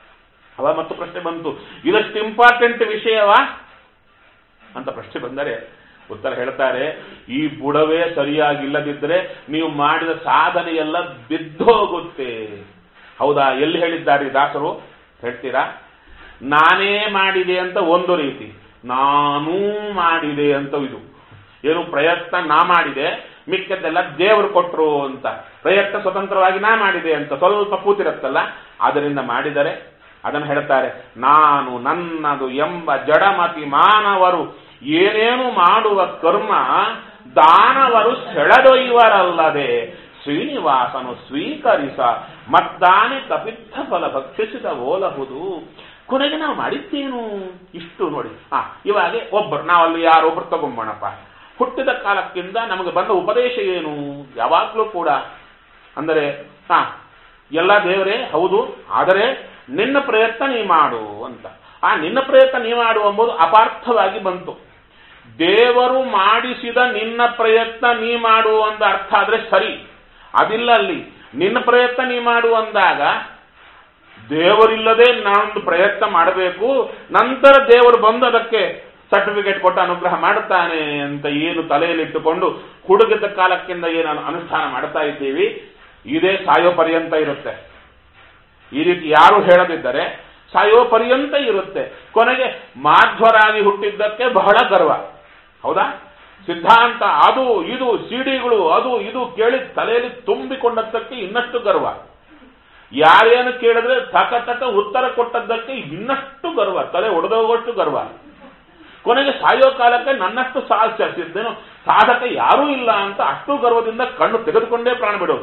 ಅವ ಮತ್ತು ಪ್ರಶ್ನೆ ಬಂತು, ಇದಷ್ಟು ಇಂಪಾರ್ಟೆಂಟ್ ವಿಷಯವಾ ಅಂತ ಪ್ರಶ್ನೆ ಬಂದರೆ ಉತ್ತರ ಹೇಳ್ತಾರೆ, ಈ ಬುಡವೇ ಸರಿಯಾಗಿಲ್ಲದಿದ್ದರೆ ನೀವು ಮಾಡಿದ ಸಾಧನೆ ಎಲ್ಲ ಬಿದ್ದೋಗುತ್ತೆ. ಹೌದಾ? ಎಲ್ಲಿ ಹೇಳಿದ್ದಾರೆ ದಾಸರು ಹೇಳ್ತೀರಾ? ನಾನೇ ಮಾಡಿದೆ ಅಂತ ಒಂದು ರೀತಿ, ನಾನೂ ಮಾಡಿದೆ ಅಂತ ಇದು. ಏನು ಪ್ರಯತ್ನ ನಾ ಮಾಡಿದೆ, ಮಿಕ್ಕದ್ದೆಲ್ಲ ದೇವರು ಕೊಟ್ಟರು ಅಂತ. ಪ್ರಯತ್ನ ಸ್ವತಂತ್ರವಾಗಿ ನಾ ಮಾಡಿದೆ ಅಂತ ಸ್ವಲ್ಪ ಕೂತಿರತ್ತಲ್ಲ, ಅದರಿಂದ ಮಾಡಿದರೆ ಅದನ್ನು ಹೇಳ್ತಾರೆ, ನಾನು ನನ್ನದು ಎಂಬ ಜಡಮತಿ ಮಾನವರು ಏನೇನು ಮಾಡುವ ಕರ್ಮ ದಾನವರು ಸೆಳೆದೊಯ್ಯವರಲ್ಲದೆ ಶ್ರೀನಿವಾಸನು ಸ್ವೀಕರಿಸ ಮದ್ದಾನೆ ಕಪಿತ್ಥ ಫಲ ಭಕ್ಷಿಸಿದ ಓಲಹುದು. ಕೊನೆಗೆ ನಾವು ಮಾಡಿದ್ದೇನು ಇಷ್ಟು ನೋಡಿ. ಹಾ, ಇವಾಗ ಒಬ್ಬರು ನಾವಲ್ಲಿ ಯಾರೊಬ್ರು ತಗೊಂಬೋಣಪ್ಪ. ಹುಟ್ಟಿದ ಕಾಲಕ್ಕಿಂತ ನಮಗೆ ಬಂದ ಉಪದೇಶ ಏನು? ಯಾವಾಗಲೂ ಕೂಡ ಅಂದರೆ ಹಾ ಎಲ್ಲ ದೇವರೇ ಹೌದು, ಆದರೆ ನಿನ್ನ ಪ್ರಯತ್ನ ನೀ ಮಾಡು ಅಂತ. ಆ ನಿನ್ನ ಪ್ರಯತ್ನ ನೀ ಮಾಡು ಎಂಬುದು ಅಪಾರ್ಥವಾಗಿ ಬಂತು. ದೇವರು ಮಾಡಿಸಿದ ನಿನ್ನ ಪ್ರಯತ್ನ ನೀ ಮಾಡು ಅಂದ ಅರ್ಥ ಆದ್ರೆ ಸರಿ, ಅದಿಲ್ಲ. ಅಲ್ಲಿ ನಿನ್ನ ಪ್ರಯತ್ನ ನೀ ಮಾಡು ಅಂದಾಗ ದೇವರಿಲ್ಲದೆ ನಾನೊಂದು ಪ್ರಯತ್ನ ಮಾಡಬೇಕು, ನಂತರ ದೇವರು ಬಂದು ಅದಕ್ಕೆ ಸರ್ಟಿಫಿಕೇಟ್ ಕೊಟ್ಟು ಅನುಗ್ರಹ ಮಾಡುತ್ತಾನೆ ಅಂತ ಏನು ತಲೆಯಲ್ಲಿಟ್ಟುಕೊಂಡು ಹುಡುಗಿದ ಕಾಲಕ್ಕಿಂತ ಏನು ಅನುಷ್ಠಾನ ಮಾಡ್ತಾ ಇದ್ದೀವಿ, ಇದೇ ಸಾಯೋ ಪರ್ಯಂತ ಇರುತ್ತೆ. ಈ ರೀತಿ ಯಾರು ಹೇಳದಿದ್ದರೆ ಸಾಯೋ ಪರ್ಯಂತ ಇರುತ್ತೆ. ಕೊನೆಗೆ ಮಾಧ್ವರಾಗಿ ಹುಟ್ಟಿದ್ದಕ್ಕೆ ಬಹಳ ಗರ್ವ. ಹೌದಾ? ಸಿದ್ಧಾಂತ ಅದು ಇದು ಸಿಡಿಗಳು ಅದು ಇದು ಕೇಳಿ ತಲೆಯಲ್ಲಿ ತುಂಬಿಕೊಂಡದ್ದಕ್ಕೆ ಇನ್ನಷ್ಟು ಗರ್ವ. ಯಾರೇನು ಕೇಳಿದ್ರೆ ತಕ ತಕ ಉತ್ತರ ಕೊಟ್ಟದ್ದಕ್ಕೆ ಇನ್ನಷ್ಟು ಗರ್ವ, ತಲೆ ಒಡೆದೋಗೋಷ್ಟು ಗರ್ವ. ಕೊನೆಗೆ ಸಾಯೋ ಕಾಲಕ್ಕೆ ನನ್ನಷ್ಟು ಸಾಧಿಸಿದ್ದೇನು ಸಾಧಕ ಯಾರೂ ಇಲ್ಲ ಅಂತ ಅಷ್ಟು ಗರ್ವದಿಂದ ಕಣ್ಣು ತೆಗೆದುಕೊಂಡೇ ಪ್ರಾಣ ಬಿಡೋದು.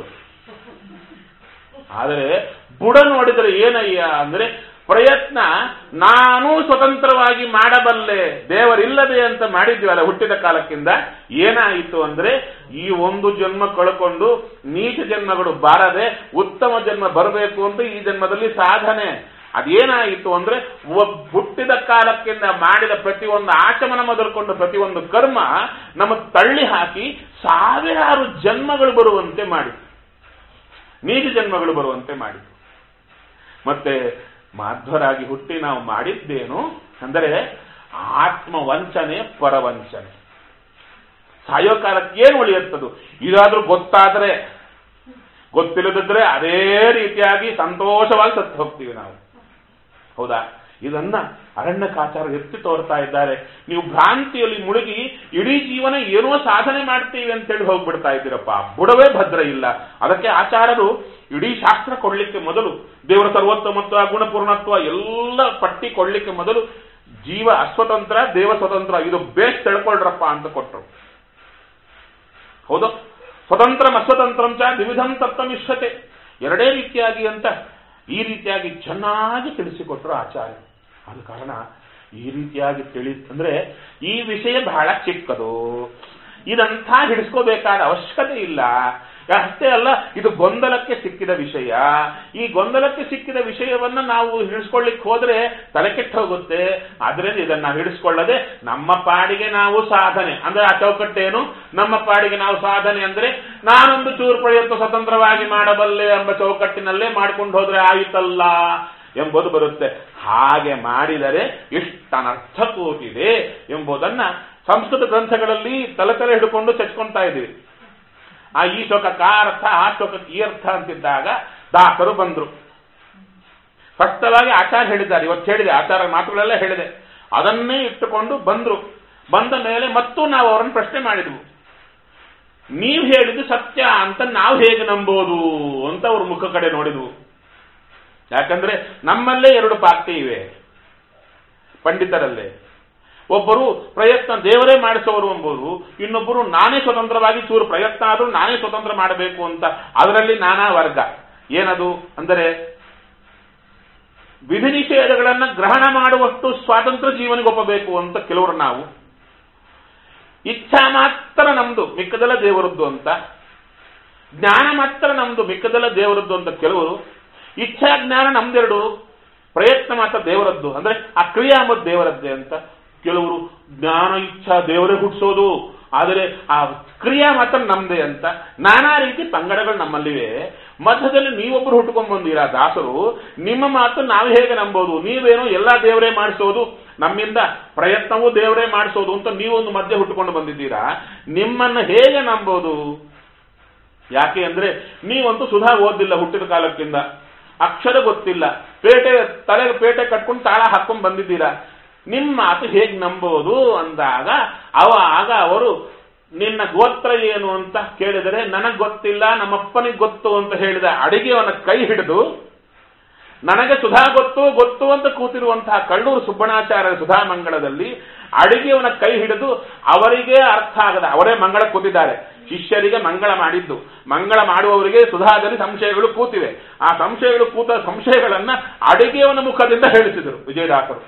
ಆದರೆ ಬುಡ ನೋಡಿದರೆ ಏನಯ್ಯ ಅಂದ್ರೆ ಪ್ರಯತ್ನ ನಾನು ಸ್ವತಂತ್ರವಾಗಿ ಮಾಡಬಲ್ಲೆ, ದೇವರಿಲ್ಲದೆ ಅಂತ ಮಾಡಿದ್ವಲ್ಲ ಹುಟ್ಟಿದ ಕಾಲಕ್ಕಿಂತ. ಏನಾಯಿತು ಅಂದ್ರೆ ಈ ಒಂದು ಜನ್ಮ ಕಳ್ಕೊಂಡು ನೀಚ ಜನ್ಮಗಳು ಬಾರದೆ ಉತ್ತಮ ಜನ್ಮ ಬರಬೇಕು ಅಂತ ಈ ಜನ್ಮದಲ್ಲಿ ಸಾಧನೆ. ಅದೇನಾಯಿತು ಅಂದ್ರೆ ಹುಟ್ಟಿದ ಕಾಲಕ್ಕಿಂತ ಮಾಡಿದ ಪ್ರತಿಯೊಂದು ಆಚಮನ ಮೊದಲುಕೊಂಡು ಪ್ರತಿಯೊಂದು ಕರ್ಮ ನಮ್ಮ ತಳ್ಳಿ ಹಾಕಿ ಸಾವಿರಾರು ಜನ್ಮಗಳು ಬರುವಂತೆ ಮಾಡಿ, ನೀಚ ಜನ್ಮಗಳು ಬರುವಂತೆ ಮಾಡಿ. ಮತ್ತೆ ಮಾಧ್ವರಾಗಿ ಹುಟ್ಟಿ ನಾವು ಮಾಡಿದ್ದೇನು ಅಂದರೆ ಆತ್ಮವಂಚನೆ, ಪರವಂಚನೆ. ಸಾಯೋ ಕಾಲಕ್ಕೆ ಏನು ಉಳಿಯುತ್ತದು? ಇದಾದ್ರೂ ಗೊತ್ತಾದರೆ, ಗೊತ್ತಿಲ್ಲದಿದ್ರೆ ಅದೇ ರೀತಿಯಾಗಿ ಸಂತೋಷವಾಗಿ ಸತ್ತು ಹೋಗ್ತೀವಿ ನಾವು. ಹೌದಾ? ಇದನ್ನ ಅರಣ್ಯಕಾಚಾರ ಎತ್ತಿ ತೋರ್ತಾ ಇದ್ದಾರೆ. ನೀವು ಭ್ರಾಂತಿಯಲ್ಲಿ ಮುಳುಗಿ ಇಡೀ ಜೀವನ ಏನೋ ಸಾಧನೆ ಮಾಡ್ತೀವಿ ಅಂತೇಳಿ ಹೋಗ್ಬಿಡ್ತಾ ಇದ್ದೀರಪ್ಪ. ಬುಡವೇ ಭದ್ರ ಇಲ್ಲ. ಅದಕ್ಕೆ ಆಚಾರರು ಇಡೀ ಶಾಸ್ತ್ರ ಕೊಡ್ಲಿಕ್ಕೆ ಮೊದಲು ದೇವರ ಸರ್ವೋತ್ತಮತ್ವ ಗುಣಪೂರ್ಣತ್ವ ಎಲ್ಲ ಪಟ್ಟಿ ಕೊಡ್ಲಿಕ್ಕೆ ಮೊದಲು ಜೀವ ಅಸ್ವತಂತ್ರ ದೇವ ಸ್ವತಂತ್ರ ಇದು ಬೇಸ್ ತಿಳ್ಕೊಳ್ರಪ್ಪ ಅಂತ ಕೊಟ್ಟರು. ಹೌದು? ಸ್ವತಂತ್ರ ಅಸ್ವತಂತ್ರಂ ಚ ದ್ವಿವಿಧಂ ತತ್ವಮಿಷ್ಯತೆ, ಎರಡೇ ರೀತಿಯಾಗಿ ಅಂತ ಈ ರೀತಿಯಾಗಿ ಚೆನ್ನಾಗಿ ತಿಳಿಸಿಕೊಟ್ರು ಆಚಾರ್ಯ. ಆದ ಕಾರಣ ಈ ರೀತಿಯಾಗಿ ತಿಳಿ ಅಂದ್ರೆ ಈ ವಿಷಯ ಬಹಳ ಚಿಕ್ಕದು, ಇದಂಥ ಹಿಡಿಸ್ಕೋಬೇಕಾದ ಅವಶ್ಯಕತೆ ಇಲ್ಲ. ಅಷ್ಟೇ ಅಲ್ಲ, ಇದು ಗೊಂದಲಕ್ಕೆ ಸಿಕ್ಕಿದ ವಿಷಯ. ಈ ಗೊಂದಲಕ್ಕೆ ಸಿಕ್ಕಿದ ವಿಷಯವನ್ನ ನಾವು ಹಿಡಿಸ್ಕೊಳ್ಳಿಕ್ಕೆ ಹೋದ್ರೆ ತಲೆ ಕೆಟ್ಟು ಹೋಗುತ್ತೆ. ಆದ್ರಿಂದ ಇದನ್ನ ಹಿಡಿಸ್ಕೊಳ್ಳದೆ ನಮ್ಮ ಪಾಡಿಗೆ ನಾವು ಸಾಧನೆ ಅಂದ್ರೆ ಆ ಚೌಕಟ್ಟೇನು, ನಮ್ಮ ಪಾಡಿಗೆ ನಾವು ಸಾಧನೆ ಅಂದ್ರೆ ನಾನೊಂದು ಚೂರು ಪ್ರಯತ್ನ ಸ್ವತಂತ್ರವಾಗಿ ಮಾಡಬಲ್ಲೆ ಎಂಬ ಚೌಕಟ್ಟಿನಲ್ಲೇ ಮಾಡ್ಕೊಂಡು ಹೋದ್ರೆ ಆಯಿತಲ್ಲ ಎಂಬುದು ಬರುತ್ತೆ. ಹಾಗೆ ಮಾಡಿದರೆ ಇಷ್ಟನರ್ಥ ಕೂತಿದೆ ಎಂಬುದನ್ನ ಸಂಸ್ಕೃತ ಗ್ರಂಥಗಳಲ್ಲಿ ತಲೆ ತಲೆ ಹಿಡ್ಕೊಂಡು ಚಚ್ಕೊಂತಾ ಇದ್ದೀವಿ. ಆ ಈ ಶ್ಲೋಕಕ್ಕೆ ಆ ಅರ್ಥ, ಆ ಶ್ಲೋಕಕ್ಕೆ ಈ ಅರ್ಥ ಅಂತಿದ್ದಾಗ ದಾಸರು ಬಂದ್ರು. ಸ್ಪಷ್ಟವಾಗಿ ಆಚಾರ ಹೇಳಿದ್ದಾರೆ. ಇವತ್ತು ಹೇಳಿದೆ, ಆಚಾರ ಮಾತುಗಳೆಲ್ಲ ಹೇಳಿದೆ. ಅದನ್ನೇ ಇಟ್ಟುಕೊಂಡು ಬಂದ್ರು. ಬಂದ ಮೇಲೆ ಮತ್ತು ನಾವು ಅವರನ್ನು ಪ್ರಶ್ನೆ ಮಾಡಿದ್ವು. ನೀವು ಹೇಳಿದ್ದು ಸತ್ಯ ಅಂತ ನಾವು ಹೇಗೆ ನಂಬೋದು ಅಂತ ಅವ್ರ ಮುಖ ಕಡೆ ನೋಡಿದ್ವು. ಯಾಕಂದ್ರೆ ನಮ್ಮಲ್ಲೇ ಎರಡು ಪಾರ್ಟಿ ಇವೆ ಪಂಡಿತರಲ್ಲೇ. ಒಬ್ಬರು ಪ್ರಯತ್ನ ದೇವರೇ ಮಾಡಿಸೋರು ಎಂಬುದು, ಇನ್ನೊಬ್ಬರು ನಾನೇ ಸ್ವತಂತ್ರವಾಗಿ ಚೂರು ಪ್ರಯತ್ನ ಆದರೂ ನಾನೇ ಸ್ವತಂತ್ರ ಮಾಡಬೇಕು ಅಂತ. ಅದರಲ್ಲಿ ನಾನಾ ವರ್ಗ. ಏನದು ಅಂದರೆ ವಿಧಿ ನಿಷೇಧಗಳನ್ನ ಗ್ರಹಣ ಮಾಡುವಷ್ಟು ಸ್ವಾತಂತ್ರ್ಯ ಜೀವನಿಗೆ ಒಪ್ಪಬೇಕು ಅಂತ ಕೆಲವರು ನಾವು. ಇಚ್ಛಾ ಮಾತ್ರ ನಮ್ದು, ಮಿಕ್ಕದೆಲ್ಲ ದೇವರದ್ದು ಅಂತ. ಜ್ಞಾನ ಮಾತ್ರ ನಮ್ದು, ಮಿಕ್ಕದೆಲ್ಲ ದೇವರದ್ದು ಅಂತ ಕೆಲವರು. ಇಚ್ಛಾ ಜ್ಞಾನ ನಮ್ದೆರಡು, ಪ್ರಯತ್ನ ಮಾತ್ರ ದೇವರದ್ದು ಅಂದ್ರೆ ಆ ಕ್ರಿಯಾ ಮತ್ತು ದೇವರದ್ದೇ ಅಂತ ಕೆಲವರು. ಜ್ಞಾನ ಇಚ್ಛಾ ದೇವರೇ ಹುಟ್ಟಿಸೋದು, ಆದರೆ ಆ ಕ್ರಿಯಾ ಮಾತ್ರ ನಮ್ದೇ ಅಂತ ನಾನಾ ರೀತಿ ಪಂಗಡಗಳು ನಮ್ಮಲ್ಲಿವೆ. ಮಧ್ಯದಲ್ಲಿ ನೀವೊಬ್ಬರು ಹುಟ್ಕೊಂಡ್ ಬಂದೀರಾ ದಾಸರು, ನಿಮ್ಮ ಮಾತು ನಾವು ಹೇಗೆ ನಂಬೋದು? ನೀವೇನೋ ಎಲ್ಲಾ ದೇವರೇ ಮಾಡಿಸೋದು, ನಮ್ಮಿಂದ ಪ್ರಯತ್ನವೂ ದೇವರೇ ಮಾಡಿಸೋದು ಅಂತ ನೀವೊಂದು ಮಧ್ಯೆ ಹುಟ್ಟುಕೊಂಡು ಬಂದಿದ್ದೀರಾ, ನಿಮ್ಮನ್ನ ಹೇಗೆ ನಂಬೋದು? ಯಾಕೆ ಅಂದ್ರೆ ನೀವಂತೂ ಸುಧಾ ಓದಿಲ್ಲ, ಹುಟ್ಟಿದ ಕಾಲಕ್ಕಿಂತ ಅಕ್ಷರ ಗೊತ್ತಿಲ್ಲ, ಪೇಟೆ ತಲೆಗೆ ಪೇಟೆ ಕಟ್ಕೊಂಡು ತಾಳ ಹಾಕೊಂಡು ಬಂದಿದ್ದೀರಾ, ನಿಮ್ಮ ಮಾತು ಹೇಗೆ ನಂಬೋದು ಅಂದಾಗ ಅವಾಗ ಅವರು ನಿನ್ನ ಗೋತ್ರ ಏನು ಅಂತ ಕೇಳಿದರೆ ನನಗೆ ಗೊತ್ತಿಲ್ಲ, ನಮ್ಮಪ್ಪನಿಗೆ ಗೊತ್ತು ಅಂತ ಹೇಳಿದ ಅಡಿಗೆಯವನ ಕೈ ಹಿಡಿದು ನನಗೆ ಸುಧಾ ಗೊತ್ತು ಗೊತ್ತು ಅಂತ ಕೂತಿರುವಂತಹ ಕಳ್ಳೂರು ಸುಬ್ಬಣಾಚಾರ್ಯ ಸುಧಾಮಂಗಳದಲ್ಲಿ ಅಡಿಗೆಯವನ ಕೈ ಹಿಡಿದು ಅವರಿಗೆ ಅರ್ಥ ಆಗದ, ಅವರೇ ಮಂಗಳ ಕೂತಿದ್ದಾರೆ, ಶಿಷ್ಯರಿಗೆ ಮಂಗಳ ಮಾಡಿದ್ದು, ಮಂಗಳ ಮಾಡುವವರಿಗೆ ಸುಧಾದಲ್ಲಿ ಸಂಶಯಗಳು ಕೂತಿವೆ, ಆ ಸಂಶಯಗಳು ಕೂತ ಸಂಶಯಗಳನ್ನ ಅಡಿಗೆಯವನ ಮುಖದಿಂದ ಹೇಳಿಸಿದರು ವಿಜಯದಾಸರು.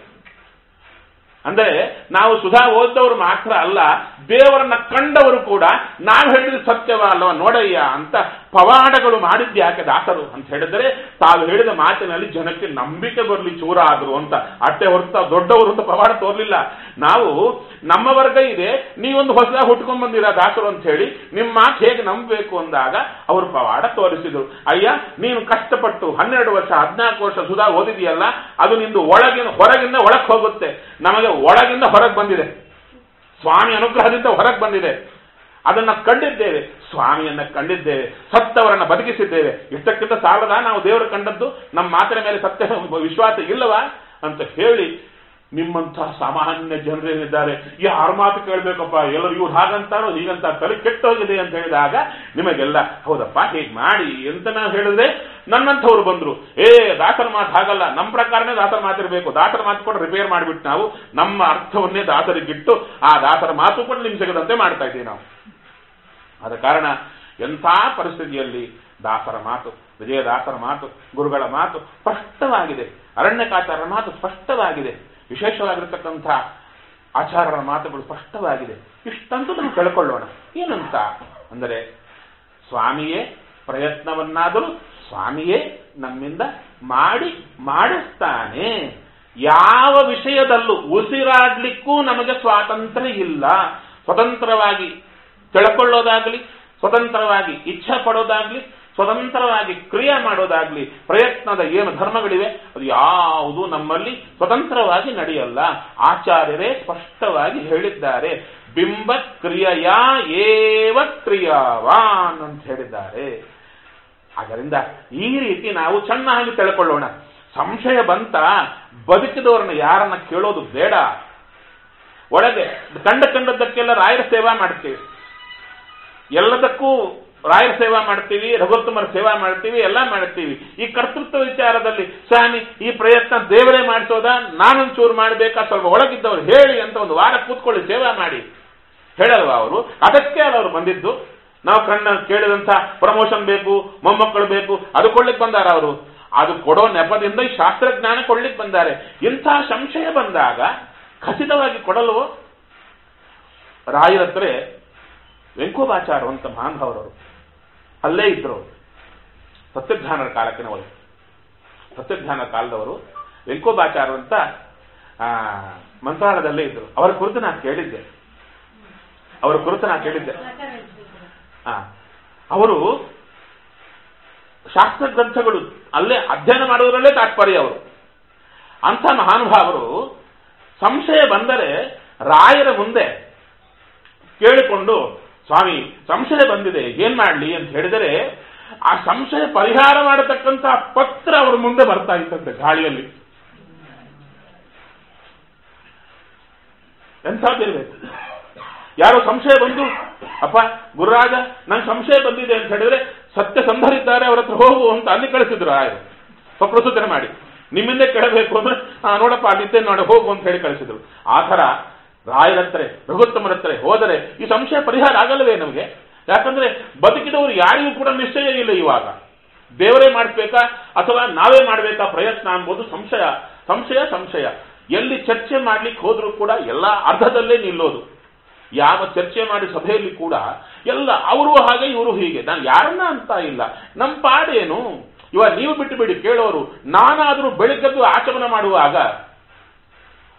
ಅಂದ್ರೆ ನಾವು ಸುಧಾ ಓದ್ದವರು ಮಾತ್ರ ಅಲ್ಲ, ದೇವರನ್ನ ಕಂಡವರು ಕೂಡ ನಾವು ಹೇಳಿದ ಸತ್ಯವ ಅಲ್ವಾ ನೋಡಯ್ಯ ಅಂತ ಪವಾಡಗಳು ಮಾಡಿದ್ಯಾಕೆ ದಾಸರು ಅಂತ ಹೇಳಿದರೆ ತಾವು ಹೇಳಿದ ಮಾತಿನಲ್ಲಿ ಜನಕ್ಕೆ ನಂಬಿಕೆ ಬರಲಿ ಚೂರ ಆದ್ರು ಅಂತ, ಅಟ್ಟೆ ಹೊರತ ದೊಡ್ಡವರು ಅಂತ ಪವಾಡ ತೋರ್ಲಿಲ್ಲ. ನಾವು ನಮ್ಮ ವರ್ಗ ಇದೆ, ನೀವೊಂದು ಹೊಸದಾಗಿ ಹುಟ್ಕೊಂಡ್ ಬಂದಿರ ದಾಸರು ಅಂತ ಹೇಳಿ ನಿಮ್ಮ ಮಾತು ಹೇಗೆ ನಂಬಬೇಕು ಅಂದಾಗ ಅವರು ಪವಾಡ ತೋರಿಸಿದ್ರು. ಅಯ್ಯ ನೀನು ಕಷ್ಟಪಟ್ಟು ಹನ್ನೆರಡು ವರ್ಷ ಹದಿನಾಲ್ಕು ವರ್ಷ ಸುಧಾ ಓದಿದೆಯಲ್ಲ, ಅದು ನಿಂದು ಒಳಗಿನ ಹೊರಗಿಂದ ಒಳಗೆ ಹೋಗುತ್ತೆ, ನಮಗೆ ಒಳಗಿಂದ ಹೊರಗೆ ಬಂದಿದೆ, ಸ್ವಾಮಿ ಅನುಗ್ರಹದಿಂದ ಹೊರಗೆ ಬಂದಿದೆ, ಅದನ್ನ ಕಂಡಿದ್ದೇವೆ, ಸ್ವಾಮಿಯನ್ನ ಕಂಡಿದ್ದೇವೆ, ಸತ್ತವರನ್ನ ಬದುಕಿಸಿದ್ದೇವೆ, ಇಷ್ಟಕ್ಕಿಂತ ಸಾಲದ ನಾವು ದೇವರು ಕಂಡದ್ದು, ನಮ್ಮ ಮಾತಿನ ಮೇಲೆ ಸತ್ಯ ವಿಶ್ವಾಸ ಇಲ್ಲವಾ ಅಂತ ಹೇಳಿ ನಿಮ್ಮಂತಹ ಸಾಮಾನ್ಯ ಜನರೇನಿದ್ದಾರೆ ಯಾರ ಮಾತು ಕೇಳಬೇಕಪ್ಪ, ಎಲ್ಲರೂ ಇವ್ರು ಹಾಗಂತಾರೋ ಹೀಗಂತ ತಲೆ ಕೆಟ್ಟೋಗಿದೆ ಅಂತ ಹೇಳಿದಾಗ ನಿಮಗೆಲ್ಲ ಹೌದಪ್ಪ ಹೇಗೆ ಮಾಡಿ ಅಂತ ನಾವು ಹೇಳಿದ್ರೆ ನನ್ನಂಥವ್ರು ಬಂದ್ರು, ಏ ದಾಸರ ಮಾತು ಹಾಗಲ್ಲ, ನಮ್ಮ ಪ್ರಕಾರನೇ ದಾಸರ ಮಾತಿರ್ಬೇಕು, ದಾಸರ ಮಾತು ಕೂಡ ರಿಪೇರ್ ಮಾಡಿಬಿಟ್ಟು ನಾವು ನಮ್ಮ ಅರ್ಥವನ್ನೇ ದಾಸರಿಗಿಟ್ಟು ಆ ದಾಸರ ಮಾತು ಕೂಡ ನಿಮ್ಗೆ ಸಿಗದಂತೆ ಮಾಡ್ತಾ ಇದ್ದೀವಿ ನಾವು. ಆದ ಕಾರಣ ಎಂಥ ಪರಿಸ್ಥಿತಿಯಲ್ಲಿ ದಾಸರ ಮಾತು, ವಿಜಯದಾಸರ ಮಾತು, ಗುರುಗಳ ಮಾತು ಸ್ಪಷ್ಟವಾಗಿದೆ, ಅರಣ್ಯಕಾಚಾರ್ಯರ ಮಾತು ಸ್ಪಷ್ಟವಾಗಿದೆ, ವಿಶೇಷವಾಗಿರತಕ್ಕಂಥ ಆಚಾರ್ಯರ ಮಾತುಗಳು ಸ್ಪಷ್ಟವಾಗಿದೆ. ಇಷ್ಟಂತೂ ನಾವು ತಿಳ್ಕೊಳ್ಳೋಣ. ಏನಂತ ಅಂದರೆ ಸ್ವಾಮಿಯೇ ಪ್ರಯತ್ನವನ್ನಾದರೂ ಸ್ವಾಮಿಯೇ ನಮ್ಮಿಂದ ಮಾಡಿ ಮಾಡಿಸ್ತಾನೆ. ಯಾವ ವಿಷಯದಲ್ಲೂ ಉಸಿರಾಡ್ಲಿಕ್ಕೂ ನಮಗೆ ಸ್ವಾತಂತ್ರ್ಯ ಇಲ್ಲ. ಸ್ವತಂತ್ರವಾಗಿ ತಿಳ್ಕೊಳ್ಳೋದಾಗ್ಲಿ, ಸ್ವತಂತ್ರವಾಗಿ ಇಚ್ಛೆ ಪಡೋದಾಗ್ಲಿ, ಸ್ವತಂತ್ರವಾಗಿ ಕ್ರಿಯೆ ಮಾಡೋದಾಗ್ಲಿ, ಪ್ರಯತ್ನದ ಏನು ಧರ್ಮಗಳಿವೆ ಅದು ಯಾವುದೂ ನಮ್ಮಲ್ಲಿ ಸ್ವತಂತ್ರವಾಗಿ ನಡೆಯಲ್ಲ. ಆಚಾರ್ಯರೇ ಸ್ಪಷ್ಟವಾಗಿ ಹೇಳಿದ್ದಾರೆ, ಬಿಂಬ ಕ್ರಿಯೆಯ ಏವ ಕ್ರಿಯಾವಾನ್ ಅಂತ ಹೇಳಿದ್ದಾರೆ. ಆದ್ದರಿಂದ ಈ ರೀತಿ ನಾವು ಚೆನ್ನಾಗಿ ತಿಳ್ಕೊಳ್ಳೋಣ. ಸಂಶಯ ಬಂತ ಬದುಕಿದವರನ್ನ ಯಾರನ್ನ ಕೇಳೋದು ಬೇಡ. ಒಳಗೆ ಕಂಡ ಕಂಡದ್ದಕ್ಕೆಲ್ಲ ರಾಯರ ಸೇವಾ ಮಾಡ್ತೀವಿ, ಎಲ್ಲದಕ್ಕೂ ರಾಯರ ಸೇವಾ ಮಾಡ್ತೀವಿ, ರಘುತ್ತಮರ ಸೇವಾ ಮಾಡ್ತೀವಿ, ಎಲ್ಲ ಮಾಡ್ತೀವಿ. ಈ ಕರ್ತೃತ್ವ ವಿಚಾರದಲ್ಲಿ ಸ್ವಾಮಿ ಈ ಪ್ರಯತ್ನ ದೇವರೇ ಮಾಡಿಸೋದಾ, ನಾನೊಂಚೂರು ಮಾಡಬೇಕಾ, ಸ್ವಲ್ಪ ಒಳಗಿದ್ದವ್ರು ಹೇಳಿ ಅಂತ ಒಂದು ವಾರ ಕೂತ್ಕೊಳ್ಳಿ ಸೇವಾ ಮಾಡಿ ಹೇಳಲ್ವಾ ಅವರು? ಅದಕ್ಕೆ ಅಲ್ಲ ಅವರು ಬಂದಿದ್ದು. ನಾವು ಕಣ್ಣ ಕೇಳಿದಂಥ ಪ್ರಮೋಷನ್ ಬೇಕು, ಮೊಮ್ಮಕ್ಕಳು ಬೇಕು, ಅದು ಕೊಡ್ಲಿಕ್ಕೆ ಬಂದಾರ ಅವರು. ಅದು ಕೊಡೋ ನೆಪದಿಂದ ಈ ಶಾಸ್ತ್ರಜ್ಞಾನ ಕೊಡ್ಲಿಕ್ಕೆ ಬಂದಾರೆ. ಇಂಥ ಸಂಶಯ ಬಂದಾಗ ಖಚಿತವಾಗಿ ಕೊಡಲ್ವೋ? ರಾಯರತ್ರ ವೆಂಕೋಬಾಚಾರ ಅಂತ ಮಹಾನುಭಾವರವರು ಅಲ್ಲೇ ಇದ್ರು. ಸತ್ಯಜ್ಞಾನರ ಕಾಲಕ್ಕೆ ನಾವು ಸತ್ಯಜ್ಞಾನ ಕಾಲದವರು ವೆಂಕೋಬಾಚಾರ ಅಂತ ಮಂತ್ರಾಲಯದಲ್ಲೇ ಇದ್ರು. ಅವರ ಕುರಿತು ನಾನು ಕೇಳಿದ್ದೆ ಅವರ ಕುರಿತು ನಾನು ಕೇಳಿದ್ದೆ ಆ ಅವರು ಶಾಸ್ತ್ರ ಗ್ರಂಥಗಳು ಅಲ್ಲೇ ಅಧ್ಯಯನ ಮಾಡುವುದರಲ್ಲೇ ತಾತ್ಪರ್ಯ ಅವರು. ಅಂಥ ಮಹಾನುಭಾವರು ಸಂಶಯ ಬಂದರೆ ರಾಯರ ಮುಂದೆ ಕೇಳಿಕೊಂಡು ಸ್ವಾಮಿ ಸಂಶಯ ಬಂದಿದೆ ಏನ್ ಮಾಡಲಿ ಅಂತ ಹೇಳಿದರೆ ಆ ಸಂಶಯ ಪರಿಹಾರ ಮಾಡತಕ್ಕಂಥ ಪತ್ರ ಅವರ ಮುಂದೆ ಬರ್ತಾ ಇತ್ತಂತೆ ಗಾಳಿಯಲ್ಲಿ. ಎಂಥದ್ದಿರ್ಬೇಕು. ಯಾರೋ ಸಂಶಯ ಬಂದು ಅಪ್ಪ ಗುರುರಾಜ ನಂಗೆ ಸಂಶಯ ಬಂದಿದೆ ಅಂತ ಹೇಳಿದ್ರೆ ಸತ್ಯಸಂಧರಿದ್ದಾರೆ ಅವರ ಹತ್ರ ಹೋಗು ಅಂತ ಅಲ್ಲಿ ಕಳಿಸಿದ್ರು ರಾಯರು. ಸ್ವಪ್ರಸೂಚನೆ ಮಾಡಿ ನಿಮ್ಮಿಂದ ಕೇಳಬೇಕು ಅಂದ್ರೆ ನೋಡಪ್ಪ ಅಲ್ಲಿದ್ದೆ ನೋಡಿ ಹೋಗು ಅಂತ ಹೇಳಿ ಕಳಿಸಿದ್ರು. ಆ ಥರ ರಾಯರತ್ರೆ ರಘುತ್ತಮರತ್ರೆ ಹೋದರೆ ಈ ಸಂಶಯ ಪರಿಹಾರ ಆಗಲ್ಲವೇ ನಮಗೆ? ಯಾಕಂದ್ರೆ ಬದುಕಿದವರು ಯಾರಿಗೂ ಕೂಡ ನಿಶ್ಚಯ ಇಲ್ಲ. ಇವಾಗ ದೇವರೇ ಮಾಡಬೇಕಾ ಅಥವಾ ನಾವೇ ಮಾಡಬೇಕಾ ಪ್ರಯತ್ನ ಅನ್ಬೋದು ಸಂಶಯ ಸಂಶಯ ಸಂಶಯ. ಎಲ್ಲಿ ಚರ್ಚೆ ಮಾಡ್ಲಿಕ್ಕೆ ಹೋದ್ರೂ ಕೂಡ ಎಲ್ಲ ಅರ್ಧದಲ್ಲೇ ನಿಲ್ಲೋದು. ಯಾವ ಚರ್ಚೆ ಮಾಡಿ ಸಭೆಯಲ್ಲಿ ಕೂಡ ಎಲ್ಲ ಅವರು ಹಾಗೆ ಇವರು ಹೀಗೆ. ನಾನು ಯಾರನ್ನ ಅಂತ ಇಲ್ಲ, ನಮ್ಮ ಪಾಡೇನು ಇವಾಗ ನೀವು ಬಿಟ್ಟು ಬಿಡಿ ಕೇಳೋರು. ನಾನಾದರೂ ಬೆಳಿಗ್ಗೆದ್ದು ಆಚಮನ ಮಾಡುವಾಗ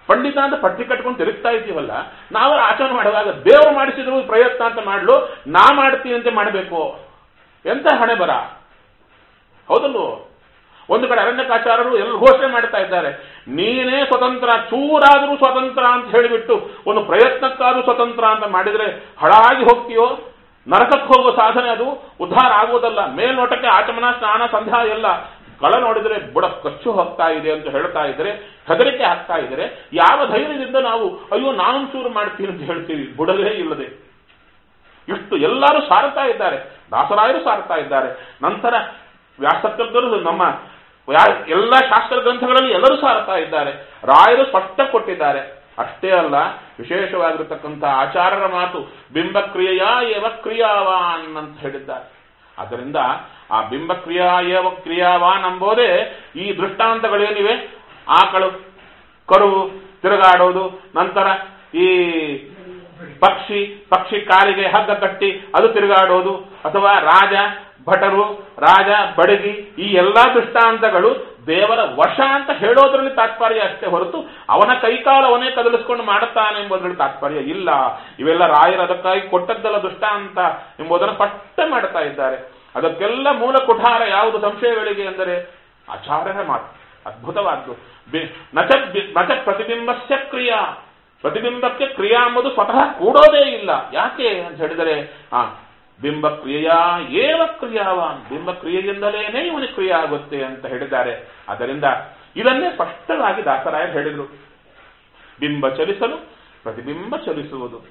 ಪಂಡಿತ ಅಂತ ಪಟ್ಟಿ ಕಟ್ಕೊಂಡು ತಿರುಗ್ತಾ ಇದ್ದೀವಲ್ಲ, ನಾವು ಆಚರಣೆ ಮಾಡುವಾಗ ದೇವರು ಮಾಡಿಸಿದ್ರು ಪ್ರಯತ್ನ ಅಂತ ಮಾಡಲು ನಾ ಮಾಡ್ತೀನಿ ಅಂತ ಮಾಡಬೇಕು. ಎಂತ ಹಣೆ ಬರ, ಹೌದಲ್ವೋ? ಒಂದು ಕಡೆ ಅರಣ್ಯಕಾಚಾರರು ಎಲ್ಲ ಘೋಷಣೆ ಮಾಡ್ತಾ ಇದ್ದಾರೆ, ನೀನೇ ಸ್ವತಂತ್ರ, ಚೂರಾದರೂ ಸ್ವತಂತ್ರ ಅಂತ ಹೇಳಿಬಿಟ್ಟು ಒಂದು ಪ್ರಯತ್ನಕ್ಕಾದ್ರೂ ಸ್ವತಂತ್ರ ಅಂತ ಮಾಡಿದ್ರೆ ಹಳಾಗಿ ಹೋಗ್ತೀಯೋ, ನರಕಕ್ಕೆ ಹೋಗುವ ಸಾಧನೆ ಅದು, ಉದ್ಧಾರ ಆಗುವುದಲ್ಲ. ಮೇಲ್ನೋಟಕ್ಕೆ ಆಚಮನ ಸ್ನಾನ ಸಂಧ್ಯಾ ಎಲ್ಲ ಕಳ ನೋಡಿದರೆ ಬುಡ ಕಚ್ಚು ಹೋಗ್ತಾ ಇದೆ ಅಂತ ಹೇಳ್ತಾ ಇದ್ರೆ, ಹೆದರಿಕೆ ಆಗ್ತಾ ಇದ್ರೆ, ಯಾವ ಧೈರ್ಯದಿಂದ ನಾವು ಅಯ್ಯೋ ನಾನು ಚೂರು ಮಾಡ್ತೀನಿ ಅಂತ ಹೇಳ್ತೀವಿ? ಬುಡವೇ ಇಲ್ಲದೆ ಇಷ್ಟು ಎಲ್ಲರೂ ಸಾರ್ತಾ ಇದ್ದಾರೆ, ದಾಸರಾಯರು ಸಾರ್ತಾ ಇದ್ದಾರೆ, ನಂತರ ವ್ಯಾಸಕರ್ಗರು ನಮ್ಮ ಎಲ್ಲ ಶಾಸ್ತ್ರ ಗ್ರಂಥಗಳಲ್ಲಿ ಎಲ್ಲರೂ ಸಾರ್ತಾ ಇದ್ದಾರೆ, ರಾಯರು ಸ್ಪಷ್ಟ ಕೊಟ್ಟಿದ್ದಾರೆ. ಅಷ್ಟೇ ಅಲ್ಲ, ವಿಶೇಷವಾಗಿರತಕ್ಕಂಥ ಆಚಾರ್ಯರ ಮಾತು ಬಿಂಬಕ್ರಿಯೆಯ ಏವ ಕ್ರಿಯಾವಾನ್ ಅಂತ ಹೇಳಿದ್ದಾರೆ. ಅದರಿಂದ ಆ ಬಿಂಬಕ್ರಿಯಾ ಏವ ಕ್ರಿಯಾವಾನ್ ಎಂಬುದೇ ಈ ದೃಷ್ಟಾಂತಗಳೇನಿವೆ, ಆಕಳು ಕರುವು ತಿರುಗಾಡೋದು, ನಂತರ ಈ ಪಕ್ಷಿ ಪಕ್ಷಿ ಕಾಲಿಗೆ ಹಗ್ಗ ಕಟ್ಟಿ ಅದು ತಿರುಗಾಡೋದು, ಅಥವಾ ರಾಜ ಭಟರು ರಾಜ ಬಡಗಿ, ಈ ಎಲ್ಲಾ ದೃಷ್ಟಾಂತಗಳು ದೇವರ ವಶ ಅಂತ ಹೇಳೋದ್ರಲ್ಲಿ ತಾತ್ಪರ್ಯ ಅಷ್ಟೇ ಹೊರತು ಅವನ ಕೈಕಾಲು ಅವನೇ ಕದಲಿಸ್ಕೊಂಡು ಮಾಡುತ್ತಾನೆ ಎಂಬುದರಲ್ಲಿ ತಾತ್ಪರ್ಯ ಇಲ್ಲ. ಇವೆಲ್ಲ ರಾಯರು ಅದಕ್ಕಾಗಿ ಕೊಟ್ಟದ್ದಲ್ಲ ದೃಷ್ಟಾಂತ ಎಂಬುದನ್ನು ಸ್ಪಷ್ಟ ಮಾಡ್ತಾ ಇದ್ದಾರೆ. ಅದಕ್ಕೆಲ್ಲ ಮೂಲ ಕುಠಾರ ಯಾವುದು ಸಂಶಯಗಳಿಗೆ ಎಂದರೆ ಆಚಾರ್ಯರ ಮಾತು. ಅದ್ಭುತವಾದ್ದು. ನಚ ನಚ ಪ್ರತಿಬಿಂಬಸ್ಯ ಕ್ರಿಯಾ, ಪ್ರತಿಬಿಂಬಕ್ಕೆ ಕ್ರಿಯಾ ಎಂಬುದು ಸ್ವತಃ ಕೂಡೋದೇ ಇಲ್ಲ. ಯಾಕೆ ಅಂತ ಹೇಳಿದರೆ ಆ ಬಿಂಬ ಕ್ರಿಯೆಯ ಏವ ಕ್ರಿಯಾವಾನ್, ಬಿಂಬ ಕ್ರಿಯೆಯಿಂದಲೇನೆ ಇವನಿಗೆ ಕ್ರಿಯೆ ಆಗುತ್ತೆ ಅಂತ ಹೇಳಿದ್ದಾರೆ. ಆದ್ದರಿಂದ ಇದನ್ನೇ ಸ್ಪಷ್ಟವಾಗಿ ದಾಸರಾಯರು ಹೇಳಿದರು. ಬಿಂಬ ಚಲಿಸಲು ಪ್ರತಿಬಿಂಬ ಚಲಿಸುವುದು,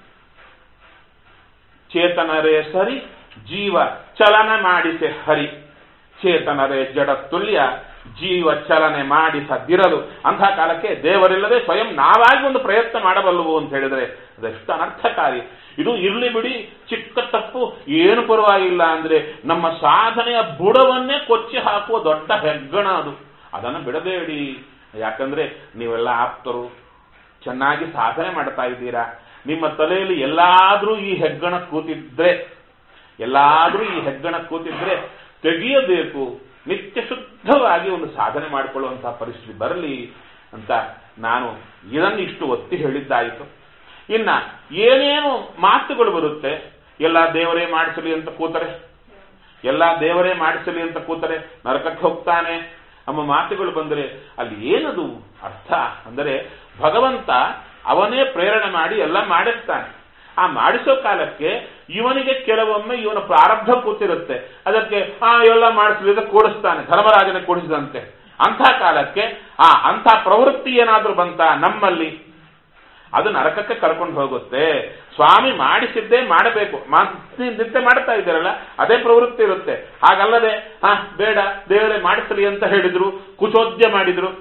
ಚೇತನರೇ ಸರಿ ಜೀವ ಚಲನ ಮಾಡಿಸೆ ಹರಿ, ಚೇತನರೇ ಜಡ ತುಲ್ಯ ಜೀವ ಚಲನೆ ಮಾಡಿಸದಿರಲು. ಅಂಥ ಕಾಲಕ್ಕೆ ದೇವರಿಲ್ಲದೆ ಸ್ವಯಂ ನಾವಾಗಿ ಒಂದು ಪ್ರಯತ್ನ ಮಾಡಬಲ್ಲವು ಅಂತ ಹೇಳಿದರೆ ಅದೆಷ್ಟು ಅನರ್ಥಕಾರಿ. ಇದು ಇರ್ಲಿ ಬಿಡಿ, ಚಿಕ್ಕ ತಪ್ಪು, ಏನು ಪರವಾಗಿಲ್ಲ ಅಂದ್ರೆ ನಮ್ಮ ಸಾಧನೆಯ ಬುಡವನ್ನೇ ಕೊಚ್ಚಿ ಹಾಕುವ ದೊಡ್ಡ ಹೆಗ್ಗಣ ಅದು. ಅದನ್ನು ಬಿಡಬೇಡಿ. ಯಾಕಂದ್ರೆ ನೀವೆಲ್ಲ ಆಪ್ತರು, ಚೆನ್ನಾಗಿ ಸಾಧನೆ ಮಾಡ್ತಾ ಇದ್ದೀರಾ. ನಿಮ್ಮ ತಲೆಯಲ್ಲಿ ಎಲ್ಲಾದ್ರೂ ಈ ಹೆಗ್ಗಣ ಕೂತಿದ್ರೆ ಎಲ್ಲಾದ್ರೂ ಈ ಹೆಗ್ಗಣ ಕೂತಿದ್ರೆ ತೆಗೆಯಬೇಕು. ನಿತ್ಯ ಶುದ್ಧವಾಗಿ ಒಂದು ಸಾಧನೆ ಮಾಡಿಕೊಳ್ಳುವಂತಹ ಪರಿಸ್ಥಿತಿ ಬರಲಿ ಅಂತ ನಾನು ಇದನ್ನು ಇಷ್ಟು ಒತ್ತಿ ಹೇಳಿದ್ದಾಯಿತು. ಇನ್ನ ಏನೇನು ಮಾತುಗಳು ಬರುತ್ತೆ, ಎಲ್ಲ ದೇವರೇ ಮಾಡಿಸಲಿ ಅಂತ ಕೂತರೆ, ಎಲ್ಲ ದೇವರೇ ಮಾಡಿಸಲಿ ಅಂತ ಕೂತರೆ ನರಕಕ್ಕೆ ಹೋಗ್ತಾನೆ ನಮ್ಮ ಮಾತುಗಳು ಬಂದರೆ ಅಲ್ಲಿ ಏನದು ಅರ್ಥ ಅಂದರೆ, ಭಗವಂತ ಅವನೇ ಪ್ರೇರಣೆ ಮಾಡಿ ಎಲ್ಲ ಮಾಡಿಸ್ತಾನೆ. ಆ ಮಾಡಿಸೋ ಕಾಲಕ್ಕೆ ಇವನಿಗೆ ಕೆಲವೊಮ್ಮೆ ಇವನ ಪ್ರಾರಬ್ಧ ಕೂತಿರುತ್ತೆ, ಅದಕ್ಕೆ ಆ ಎಲ್ಲ ಮಾಡಿಸಲಿಕ್ಕೆ ಕೂಡಿಸ್ತಾನೆ, ಧರ್ಮರಾಜನ ಕೂಡಿಸಿದಂತೆ. ಅಂಥ ಕಾಲಕ್ಕೆ ಆ ಅಂಥ ಪ್ರವೃತ್ತಿ ಏನಾದ್ರೂ ಬಂತ ನಮ್ಮಲ್ಲಿ, ಅದು ನರಕಕ್ಕೆ ಕರ್ಕೊಂಡು ಹೋಗುತ್ತೆ. ಸ್ವಾಮಿ ಮಾಡಿಸಿದ್ದೇ ಮಾಡಬೇಕು, ನಿತ್ಯ ಮಾಡ್ತಾ ಇದ್ದಾರಲ್ಲ ಅದೇ ಪ್ರವೃತ್ತಿ ಇರುತ್ತೆ. ಹಾಗಲ್ಲದೆ ಹಾ ಬೇಡ ದೇವರೇ ಮಾಡಿಸಲಿ ಅಂತ ಹೇಳಿದ್ರು, ಕುಚೋದ್ಯ ಮಾಡಿದ್ರು.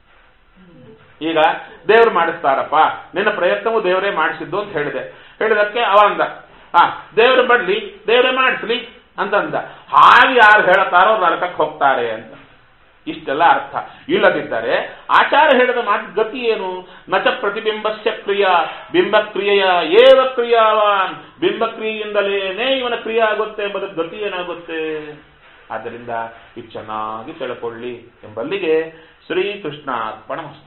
ಈಗ ದೇವರು ಮಾಡಿಸ್ತಾರಪ್ಪ, ನಿನ್ನ ಪ್ರಯತ್ನವು ದೇವರೇ ಮಾಡಿಸಿದ್ದು ಅಂತ ಹೇಳಿದೆ. ಹೇಳಿದಕ್ಕೆ ಅವ ಅಂದ ಆ ದೇವರು ಬಡ್ಲಿ ದೇವರೇ ಮಾಡಿಸ್ಲಿ ಅಂತಂದ. ಹಾಗೆ ಯಾರು ಹೇಳ್ತಾರೋ ನರಕಕ್ಕೆ ಹೋಗ್ತಾರೆ ಅಂತ. ಇಷ್ಟೆಲ್ಲ ಅರ್ಥ. ಇಲ್ಲದಿದ್ದರೆ ಆಚಾರ ಹೇಳಿದ ಮಾತು ಗತಿ ಏನು? ನಚ ಪ್ರತಿಬಿಂಬಸ್ಯ ಕ್ರಿಯಾ, ಬಿಂಬ ಕ್ರಿಯೆಯ ಏವ ಕ್ರಿಯಾವಾನ್, ಬಿಂಬ ಕ್ರಿಯೆಯಿಂದಲೇನೇ ಇವನ ಕ್ರಿಯೆ ಆಗುತ್ತೆ ಎಂಬುದಕ್ಕೆ ಗತಿ ಏನಾಗುತ್ತೆ? ಆದ್ದರಿಂದ ಇದು ಚೆನ್ನಾಗಿ ತಿಳ್ಕೊಳ್ಳಿ ಎಂಬಲ್ಲಿಗೆ ಶ್ರೀಕೃಷ್ಣಾರ್ಪಣಮಸ್ತು.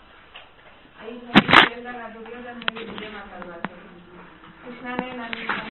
ಕೃಷ್ಣನೇ